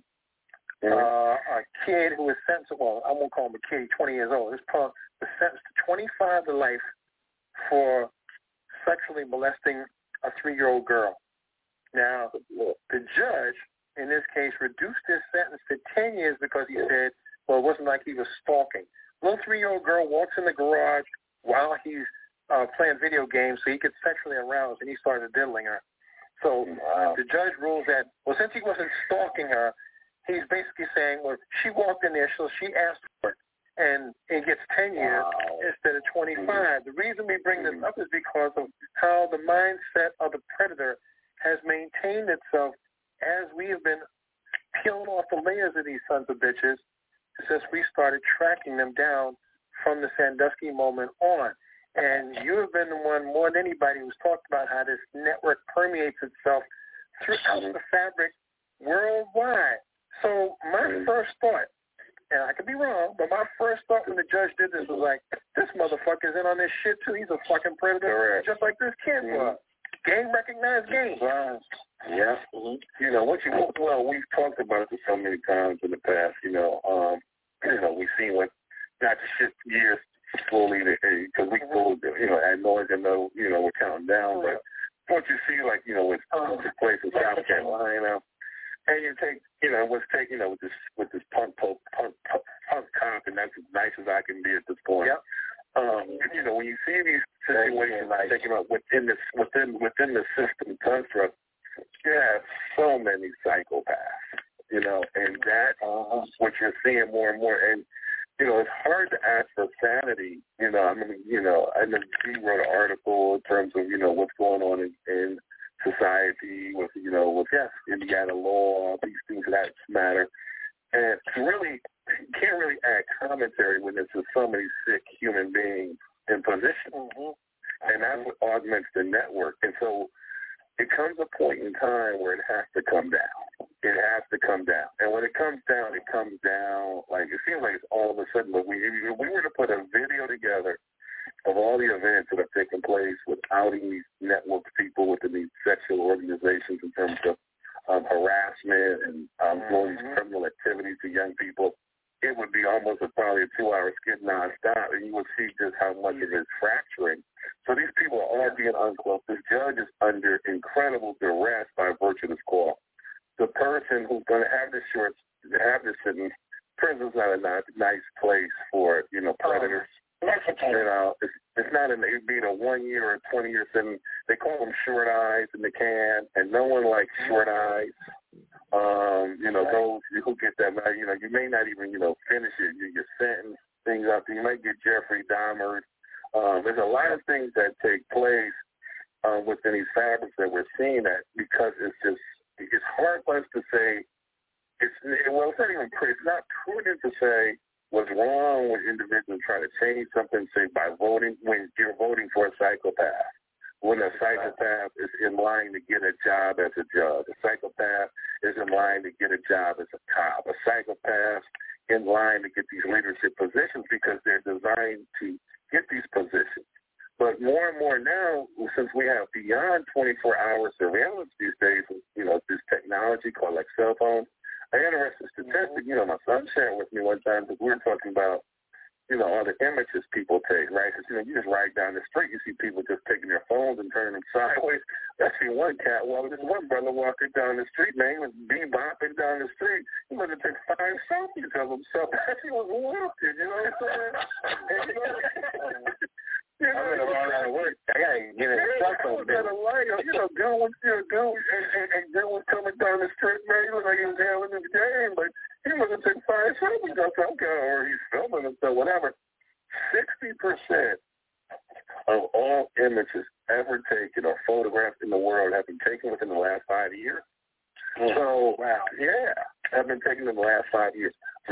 a kid who was sentenced. Well, I won't call him a kid. He's 20 years old. This punk was sentenced to 25 to life for sexually molesting a 3-year-old girl. Now, the judge, in this case, reduced his sentence to 10 years because he said, well, it wasn't like he was stalking. Little 3-year-old girl walks in the garage while he's playing video games so he gets sexually aroused, and he started diddling her. So the judge rules that, well, since he wasn't stalking her, he's basically saying, well, she walked in there, so she asked for it, and it gets 10 years instead of 25. The reason we bring this up is because of how the mindset of the predator has maintained itself as we have been peeling off the layers of these sons of bitches since we started tracking them down from the Sandusky moment on. And you have been the one more than anybody who's talked about how this network permeates itself throughout the fabric worldwide. So my first thought, and I could be wrong, but my first thought when the judge did this was like, this motherfucker's in on this shit too. He's a fucking predator, just like this kid was. Gang recognized gang. Yeah. You know, we've talked about this so many times in the past. We've seen what not to shift gears slowly because we go, at noise and we're counting down. But what you see, like, what took place in South Carolina, and you take, with this punk cop, and that's as nice as I can be at this point. Yep. When you see these situations taken up within the system construct, you have so many psychopaths, and that what you're seeing more and more. And, it's hard to ask for sanity. I know you wrote an article in terms of, what's going on in society with, with Indiana law, these things of that matter. And you can't really add commentary when there's just so many sick human beings in position. And that's what augments the network. And so it comes a point in time where it has to come down. It has to come down. And when it comes down, like, it seems like it's all of a sudden, but if we were to put a video together of all the events that have taken place with outing these network people within these sexual organizations in terms of harassment and doing these criminal activities to young people, it would be almost probably a 2-hour skit nonstop, and you would see just how much of it is fracturing. So these people are all being uncloaked. This judge is under incredible duress by virtue of this call. The person who's going to have this sentence, prison's not a nice place for, predators. It's not it'd be a 1 year or 20-year sentence. They call them short eyes in the can, and no one likes short eyes. Those who get that, you may not even, finish it. You get sentenced, things out there. You might get Jeffrey Dahmer. There's a lot of things that take place within these fabrics that we're seeing that because it's hard for us to say, it's not prudent to say what's wrong with individuals trying to change something, say, by voting, when you're voting for a psychopath. When a psychopath is in line to get a job as a judge, a psychopath is in line to get a job as a cop, a psychopath in line to get these leadership positions because they're designed to get these positions. But more and more now, since we have beyond 24-hour surveillance these days, this technology called like cell phones, an interesting statistic, my son shared with me one time that we were talking about, all the images people take, right? Because, you just ride down the street, you see people just taking their phones and turning them sideways. I see one cat walking, this one brother walking down the street, man, he was bebopping down the street. He must have took 5 selfies of himself as he was walking, you know what I'm saying? I'm around out of work. I gotta get in the cell phone. Gun was coming down the street, man. He looked like he was having his game, but he must have taken 5 selfies of some kind, or he's filming himself, whatever. 60% of all images ever taken or photographed in the world have been taken within the last 5 years. So, wow, yeah, have been taken in the last 5 years. So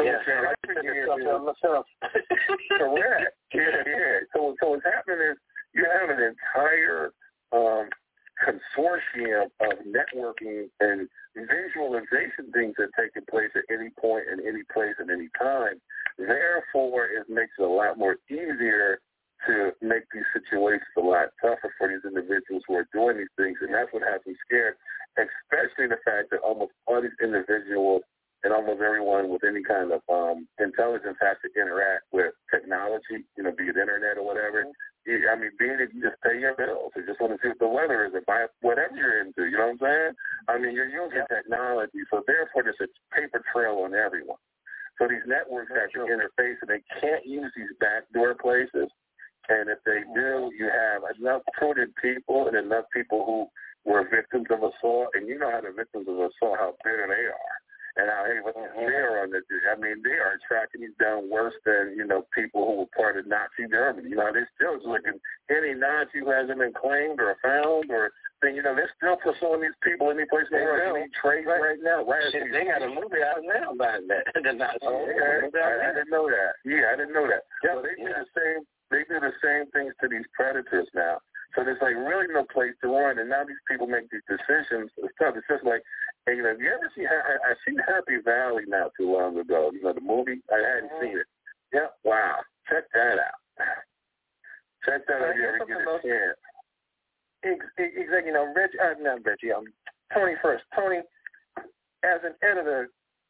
correct. Yeah. So what's happening is you have an entire consortium of networking and vision visualization things that take place at any point, in any place, at any time. Therefore, it makes it a lot more easier to make these situations a lot tougher for these individuals who are doing these things, and that's what has me scared, especially the fact that almost all these individuals and almost everyone with any kind of intelligence has to interact with technology, be it internet or whatever. Being that you just pay your bills or just want to see what the weather is or buy whatever you're into, you know what I'm saying? You're using technology, so therefore there's a paper trail on everyone. So these networks have to interface, and they can't use these backdoor places. And if they do, you have enough prudent people and enough people who were victims of assault, and you know how the victims of assault, how bitter they are. And how they're on they are tracking these down worse than, people who were part of Nazi Germany. They're still looking, any Nazi who hasn't been claimed or found or thing, they're still pursuing these people any place in the world. Any trace right now. They got a movie out now about that. I didn't know that. Yeah, I didn't know that. So they do the same things to these predators now. So there's really no place to run, and now these people make these decisions. It's tough. It's just like, hey, have you ever seen? I seen Happy Valley not too long ago. The movie. I hadn't seen it. Yeah. Wow. Check that out. Check that out if you ever get a chance. Exactly. Tony first. Tony, as an editor,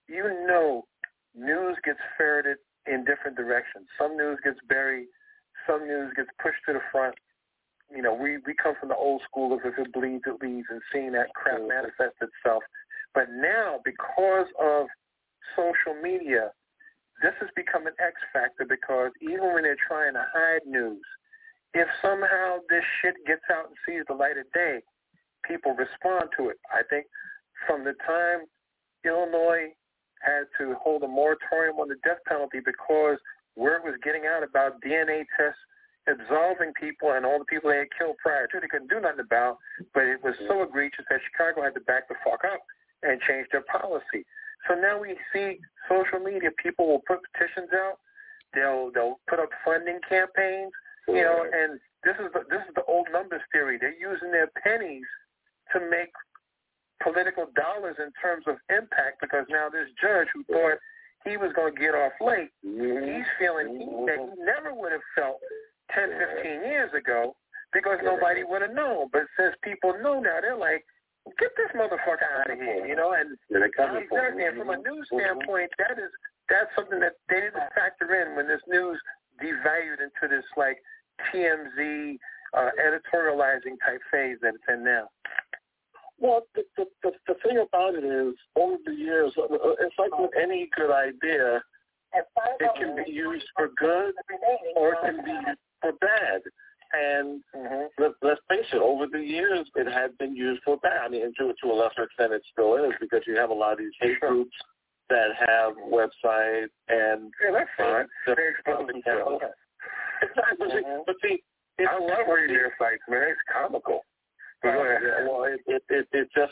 news gets ferreted in different directions. Some news gets buried. Some news gets pushed to the front. We come from the old school of if it bleeds, it leads, and seeing that crap manifest itself. But now, because of social media, this has become an X factor because even when they're trying to hide news, if somehow this shit gets out and sees the light of day, people respond to it. I think from the time Illinois had to hold a moratorium on the death penalty because word was getting out about DNA tests absolving people and all the people they had killed prior to, they couldn't do nothing about, but it was so egregious that Chicago had to back the fuck up and change their policy. So now we see social media, people will put petitions out, they'll put up funding campaigns, and this is the old numbers theory. They're using their pennies to make political dollars in terms of impact because now this judge who thought he was going to get off late, he's feeling that he never would have felt 10, 15 years ago because nobody would have known. But since people know now, they're like, get this motherfucker out of here, and from a news standpoint, that's something that they didn't factor in when this news devalued into this like TMZ editorializing type phase that it's in now. Well, the thing about it is, over the years, it's like with any good idea, it can be used for good or it can be used for bad. And let's face it, over the years, it had been used for bad. And to a lesser extent, it still is because you have a lot of these hate groups that have websites and that's fine. They expose themselves. Exactly. But see, I love reading their sites, man. It's comical. Well, it just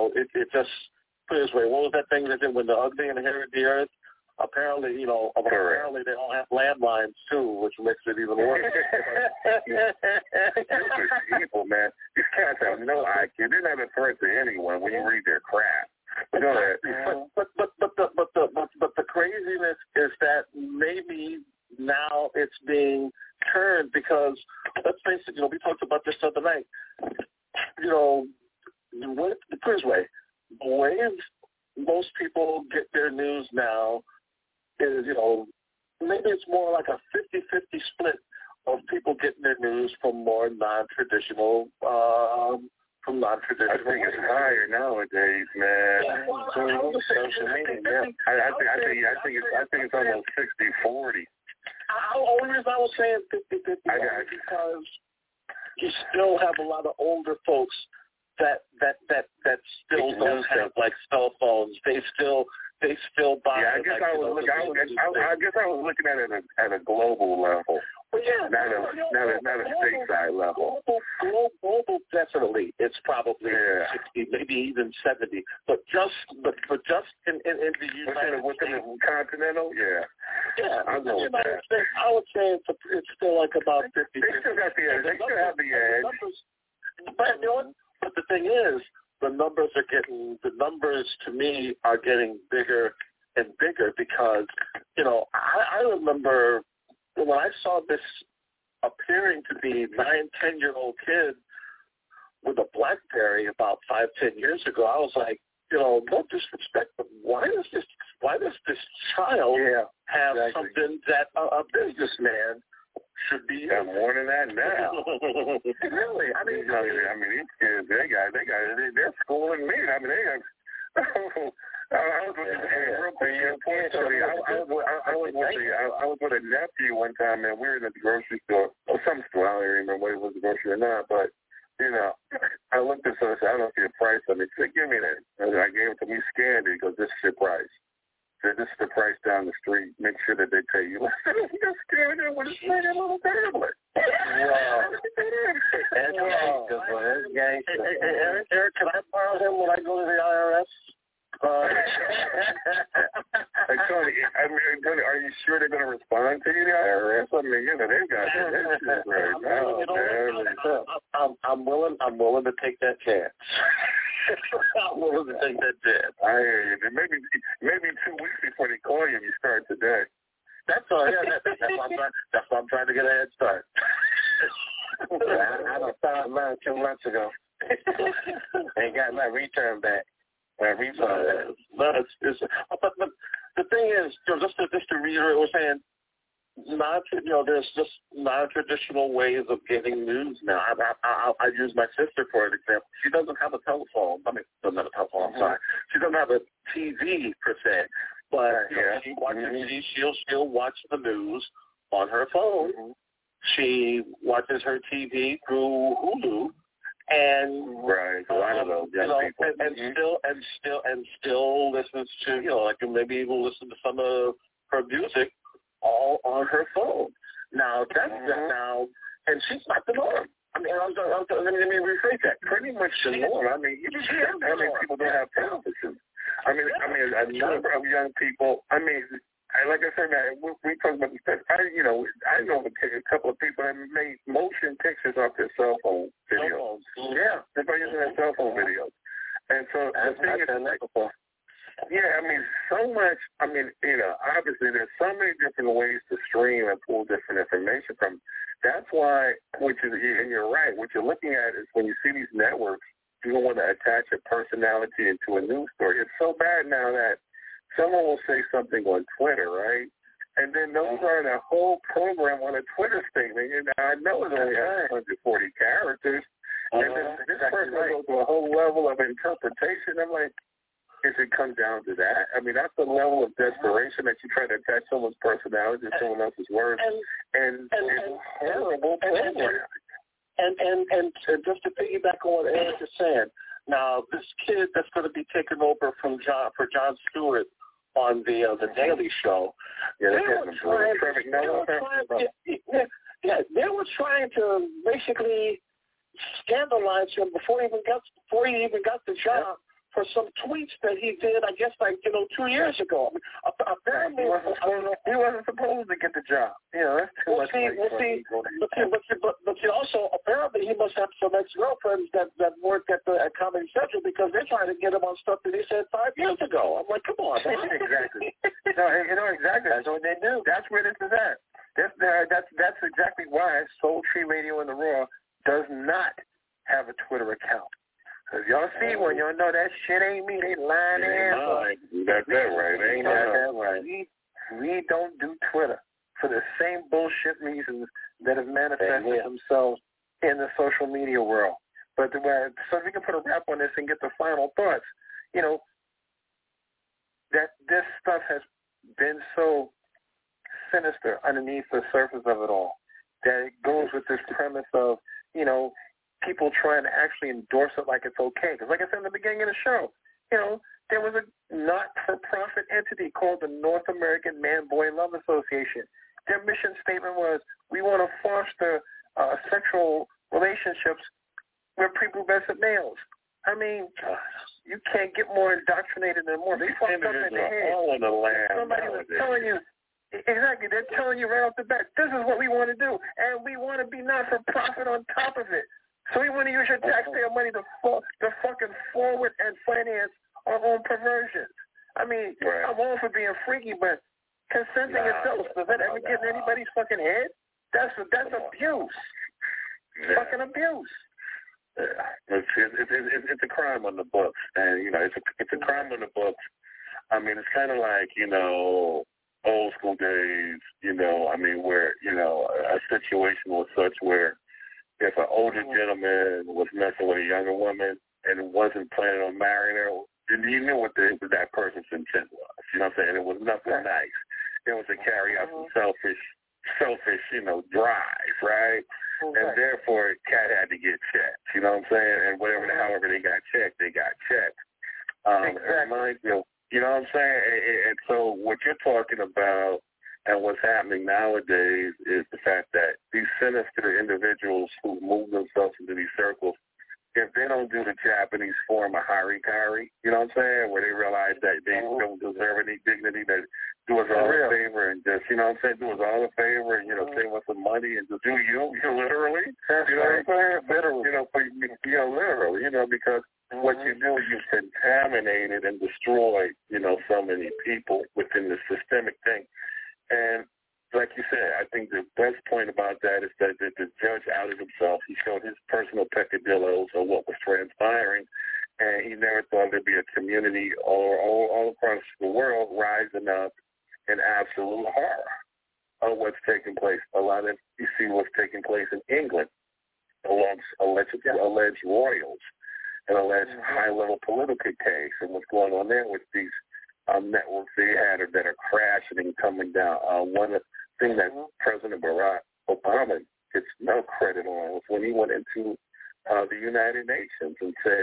put it this way. What was that thing that did when the ugly inherited the earth? Apparently, they don't have landlines too, which makes it even worse. These people, man. These cats have no IQ. They're not a threat to anyone when you read their crap. But the craziness is that maybe now it's being turned because let's face it. We talked about this the other night. Put it this way, the way most people get their news now is, maybe it's more like a 50-50 split of people getting their news from more non-traditional. I think it's higher nowadays, man. Social media. I think it's almost 60-40. The only reason I was saying 50-50 because you still have a lot of older folks that still don't have like cell phones. They still buy. Yeah, I guess I was looking at it at a global level. Well, yeah, not a stateside level. Global, definitely, it's probably 60, maybe even 70. But just in the United States, continental, I'll go with that. I would say it's still like about 50. They still got the edge. They still have the edge. But the thing is, the numbers to me are getting bigger and bigger because, you know, I remember when I saw this appearing to be 9-10-year-old kid with a BlackBerry about 5-10 years ago, I was like, you know, no disrespect, but why does this child have something that a businessman should be? Yeah, more than that now. Really? I mean, these kids, they're schooling me. I mean, they got. I was with a nephew one time, and we were in the grocery store, or some store. I don't even remember whether it was a grocery or not, but. You know, I looked at something and said, I don't see a price on it. He said, give me that. And I gave it to him. He scanned it. He goes, this is your price. He said, this is the price down the street. Make sure that they tell you. I said, you're scared of with a little tablet. Wow. Eric, can I borrow him when I go to the IRS? Tony, are you sure they're going to respond to you, the IRS? I mean, you know, they've got issues right now. I'm willing to take that chance. I'm willing to take that chance. I hear you. Maybe 2 weeks before they call you, you start today. That's all. Yeah, that's why I'm trying to get a head start. I done started mine 2 months ago. Ain't got my return back. But the thing is, you know, just to reiterate what we're saying, there's just non-traditional ways of getting news now. I use my sister for an example. She doesn't have a telephone. I mean, doesn't have a telephone. I'm sorry. She doesn't have a TV per se, but she watches. She'll watch the news on her phone. Mm-hmm. She watches her TV through Hulu. And right, a lot of those young people, and still listens to, you know, like maybe even listen to some of her music all on her phone. Now that's now, and she's not the norm. I mean, let me rephrase that. Pretty much the norm. I mean, you just hear how many people don't have television. I mean, a number of young people. I mean. Like I said, man, we talk about this. I know a couple of people that made motion pictures off their cell phone videos. Yeah, they're using their cell phone videos. And so the thing is, I mean, so much. I mean, you know, obviously there's so many different ways to stream and pull different information from. That's why, and you're right. What you're looking at is when you see these networks, you don't want to attach a personality into a news story. It's so bad now that. Someone will say something on Twitter, right? And then they'll start a whole program on a Twitter statement. And I know it's only 140 characters. And then this person will go to a whole level of interpretation. I'm like, if it comes down to that, I mean, that's the level of desperation that you try to attach someone's personality to someone else's words. And it's horrible program. And just to piggyback on what Eric is saying, now this kid that's going to be taken over for Jon Stewart on the Daily Show, they were trying to basically scandalize him before he even got the job. For some tweets that he did, I guess, 2 years ago. Apparently, he wasn't supposed to get the job. That's too much. But also, apparently, he must have some ex-girlfriends that work at Comedy Central because they're trying to get him on stuff that he said 5 years ago. I'm like, come on, man. Exactly. Exactly. That's what they do. That's where this is at. That's exactly why Soul Tree Radio in the Raw does not have a Twitter account. Because y'all see one, y'all know that shit ain't me. They lying their ass. You got that right. They ain't got that right. We don't do Twitter for the same bullshit reasons that have manifested themselves in the social media world. But so we can put a wrap on this and get the final thoughts, that this stuff has been so sinister underneath the surface of it all that it goes with this premise of, people trying to actually endorse it like it's okay. Because like I said in the beginning of the show, there was a not-for-profit entity called the North American Man-Boy Love Association. Their mission statement was, we want to foster sexual relationships with prepubescent males. I mean, you can't get more indoctrinated and more fucked up in the head. All in the land. Somebody was telling you, exactly, they're telling you right off the bat, this is what we want to do, and we want to be not-for-profit on top of it. So we want to use your taxpayer money to fucking forward and finance our own perversions. I mean, I'm all for being freaky, but consenting itself, does that ever get in anybody's fucking head? That's abuse. Fucking abuse. It's a crime on the books, and it's a crime on the books. I mean, it's kind of like old school days. I mean, where a situation was such where if an older gentleman was messing with a younger woman and wasn't planning on marrying her, then you knew what that person's intent was. You know what I'm saying? It was nothing nice. It was to carry out some selfish, drive, right? Okay. And therefore, Cat had to get checked. You know what I'm saying? And however they got checked, they got checked. Exactly. It reminds me of, you know what I'm saying? And so what you're talking about and what's happening nowadays is the fact that these sinister individuals who move themselves into these circles, if they don't do the Japanese form of harikari, you know what I'm saying, where they realize that they don't deserve any dignity, that do us all a favor and just, do us all a favor and, save us some money and just do you literally. You know what I'm saying? Literally, because what you do is you contaminated and destroyed, so many people within the systemic thing. And like you said, I think the best point about that is that the judge outed himself. He showed his personal peccadillos of what was transpiring, and he never thought there'd be a community all across the world rising up in absolute horror of what's taking place. You see what's taking place in England, alleged royals, an alleged high-level political case, and what's going on there with these networks they had that are crashing and coming down. One thing that President Barack Obama gets no credit on was when he went into the United Nations and said,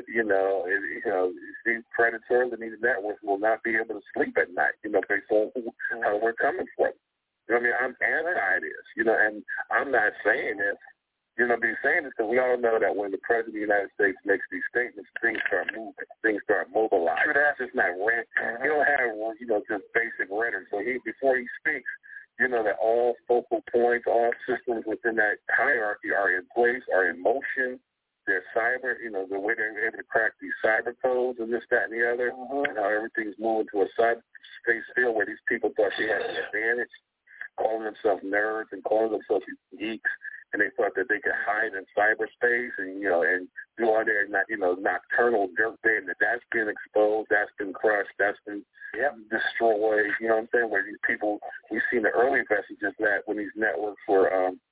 these predators and these networks will not be able to sleep at night, based on how we're coming from. I mean, I'm anti this, and I'm not saying this. Be saying this because we all know that when the President of the United States makes these statements, things start moving, things start mobilizing. That's just not rent. You don't have, just basic rhetoric. So before he speaks, that all focal points, all systems within that hierarchy are in place, are in motion. They're cyber, the way they're able to crack these cyber codes and this, that, and the other, and how everything's moving to a cyberspace field where these people thought they had an advantage, calling themselves nerds and calling themselves geeks. And they thought that they could hide in cyberspace and, and do all their, nocturnal dirt there. And that's been exposed, that's been crushed, that's been destroyed. You know what I'm saying? Where these people, we've seen the early messages that when these networks were,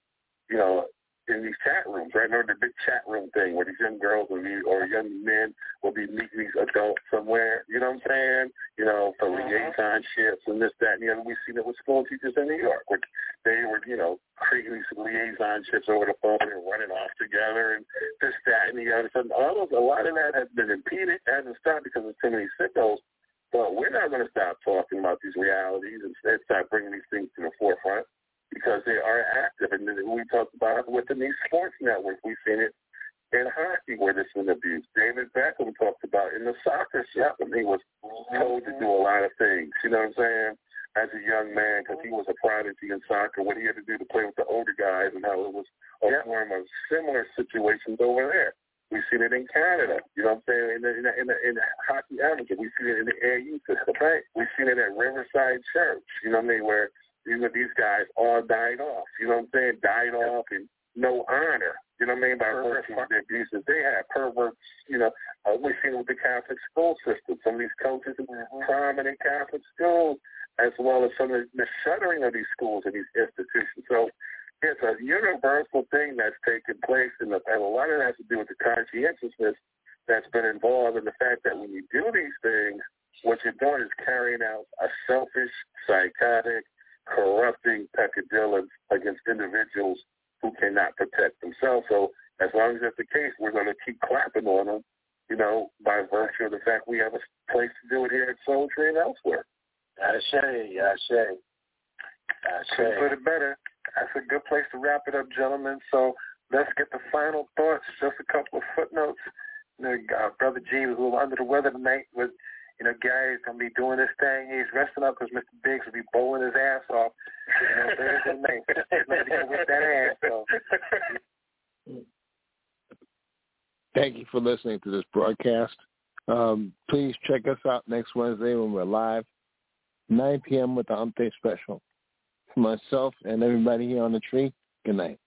in these chat rooms, right? Remember the big chat room thing where these young girls or young men will be meeting these adults somewhere, you know what I'm saying? For liaisonships and this, that, and the other. We've seen it with school teachers in New York where they were, creating these liaisonships over the phone and running off together and this, that, and the other. So a lot of that has been impeded, hasn't stopped because there's too many sickos. But we're not going to stop talking about these realities and start bringing these things to the forefront, because they are active. And then we talked about it within these sports networks. We've seen it in hockey where there's been abuse. David Beckham talked about in the soccer system. He was told to do a lot of things, you know what I'm saying, as a young man, because he was a prodigy in soccer, what he had to do to play with the older guys and how it was a form of similar situations over there. We've seen it in Canada, you know what I'm saying, in hockey amateur. We've seen it in the AU system. Right? We've seen it at Riverside Church, you know what I mean, where these guys all died off, you know what I'm saying, died off in no honor, you know what I mean, by virtue of the abuses they had, perverts, we've seen it with the Catholic school system, some of these coaches in prominent Catholic schools, as well as some of the shuttering of these schools and these institutions. So it's a universal thing that's taking place, and a lot of it has to do with the conscientiousness that's been involved in the fact that when you do these things, what you're doing is carrying out a selfish, psychotic, corrupting peccadillos against individuals who cannot protect themselves. So as long as that's the case, we're going to keep clapping on them, by virtue of the fact we have a place to do it here at Soul Train and elsewhere. I say. Couldn't put it better. That's a good place to wrap it up, gentlemen. So let's get the final thoughts, just a couple of footnotes. Brother G was a little under the weather tonight with Gary's going to be doing this thing. He's resting up because Mr. Biggs will be bowling his ass off. Thursday night. With that ass. So. Thank you for listening to this broadcast. Please check us out next Wednesday when we're live, 9 p.m. with the Hump Day special. For myself and everybody here on the tree, good night.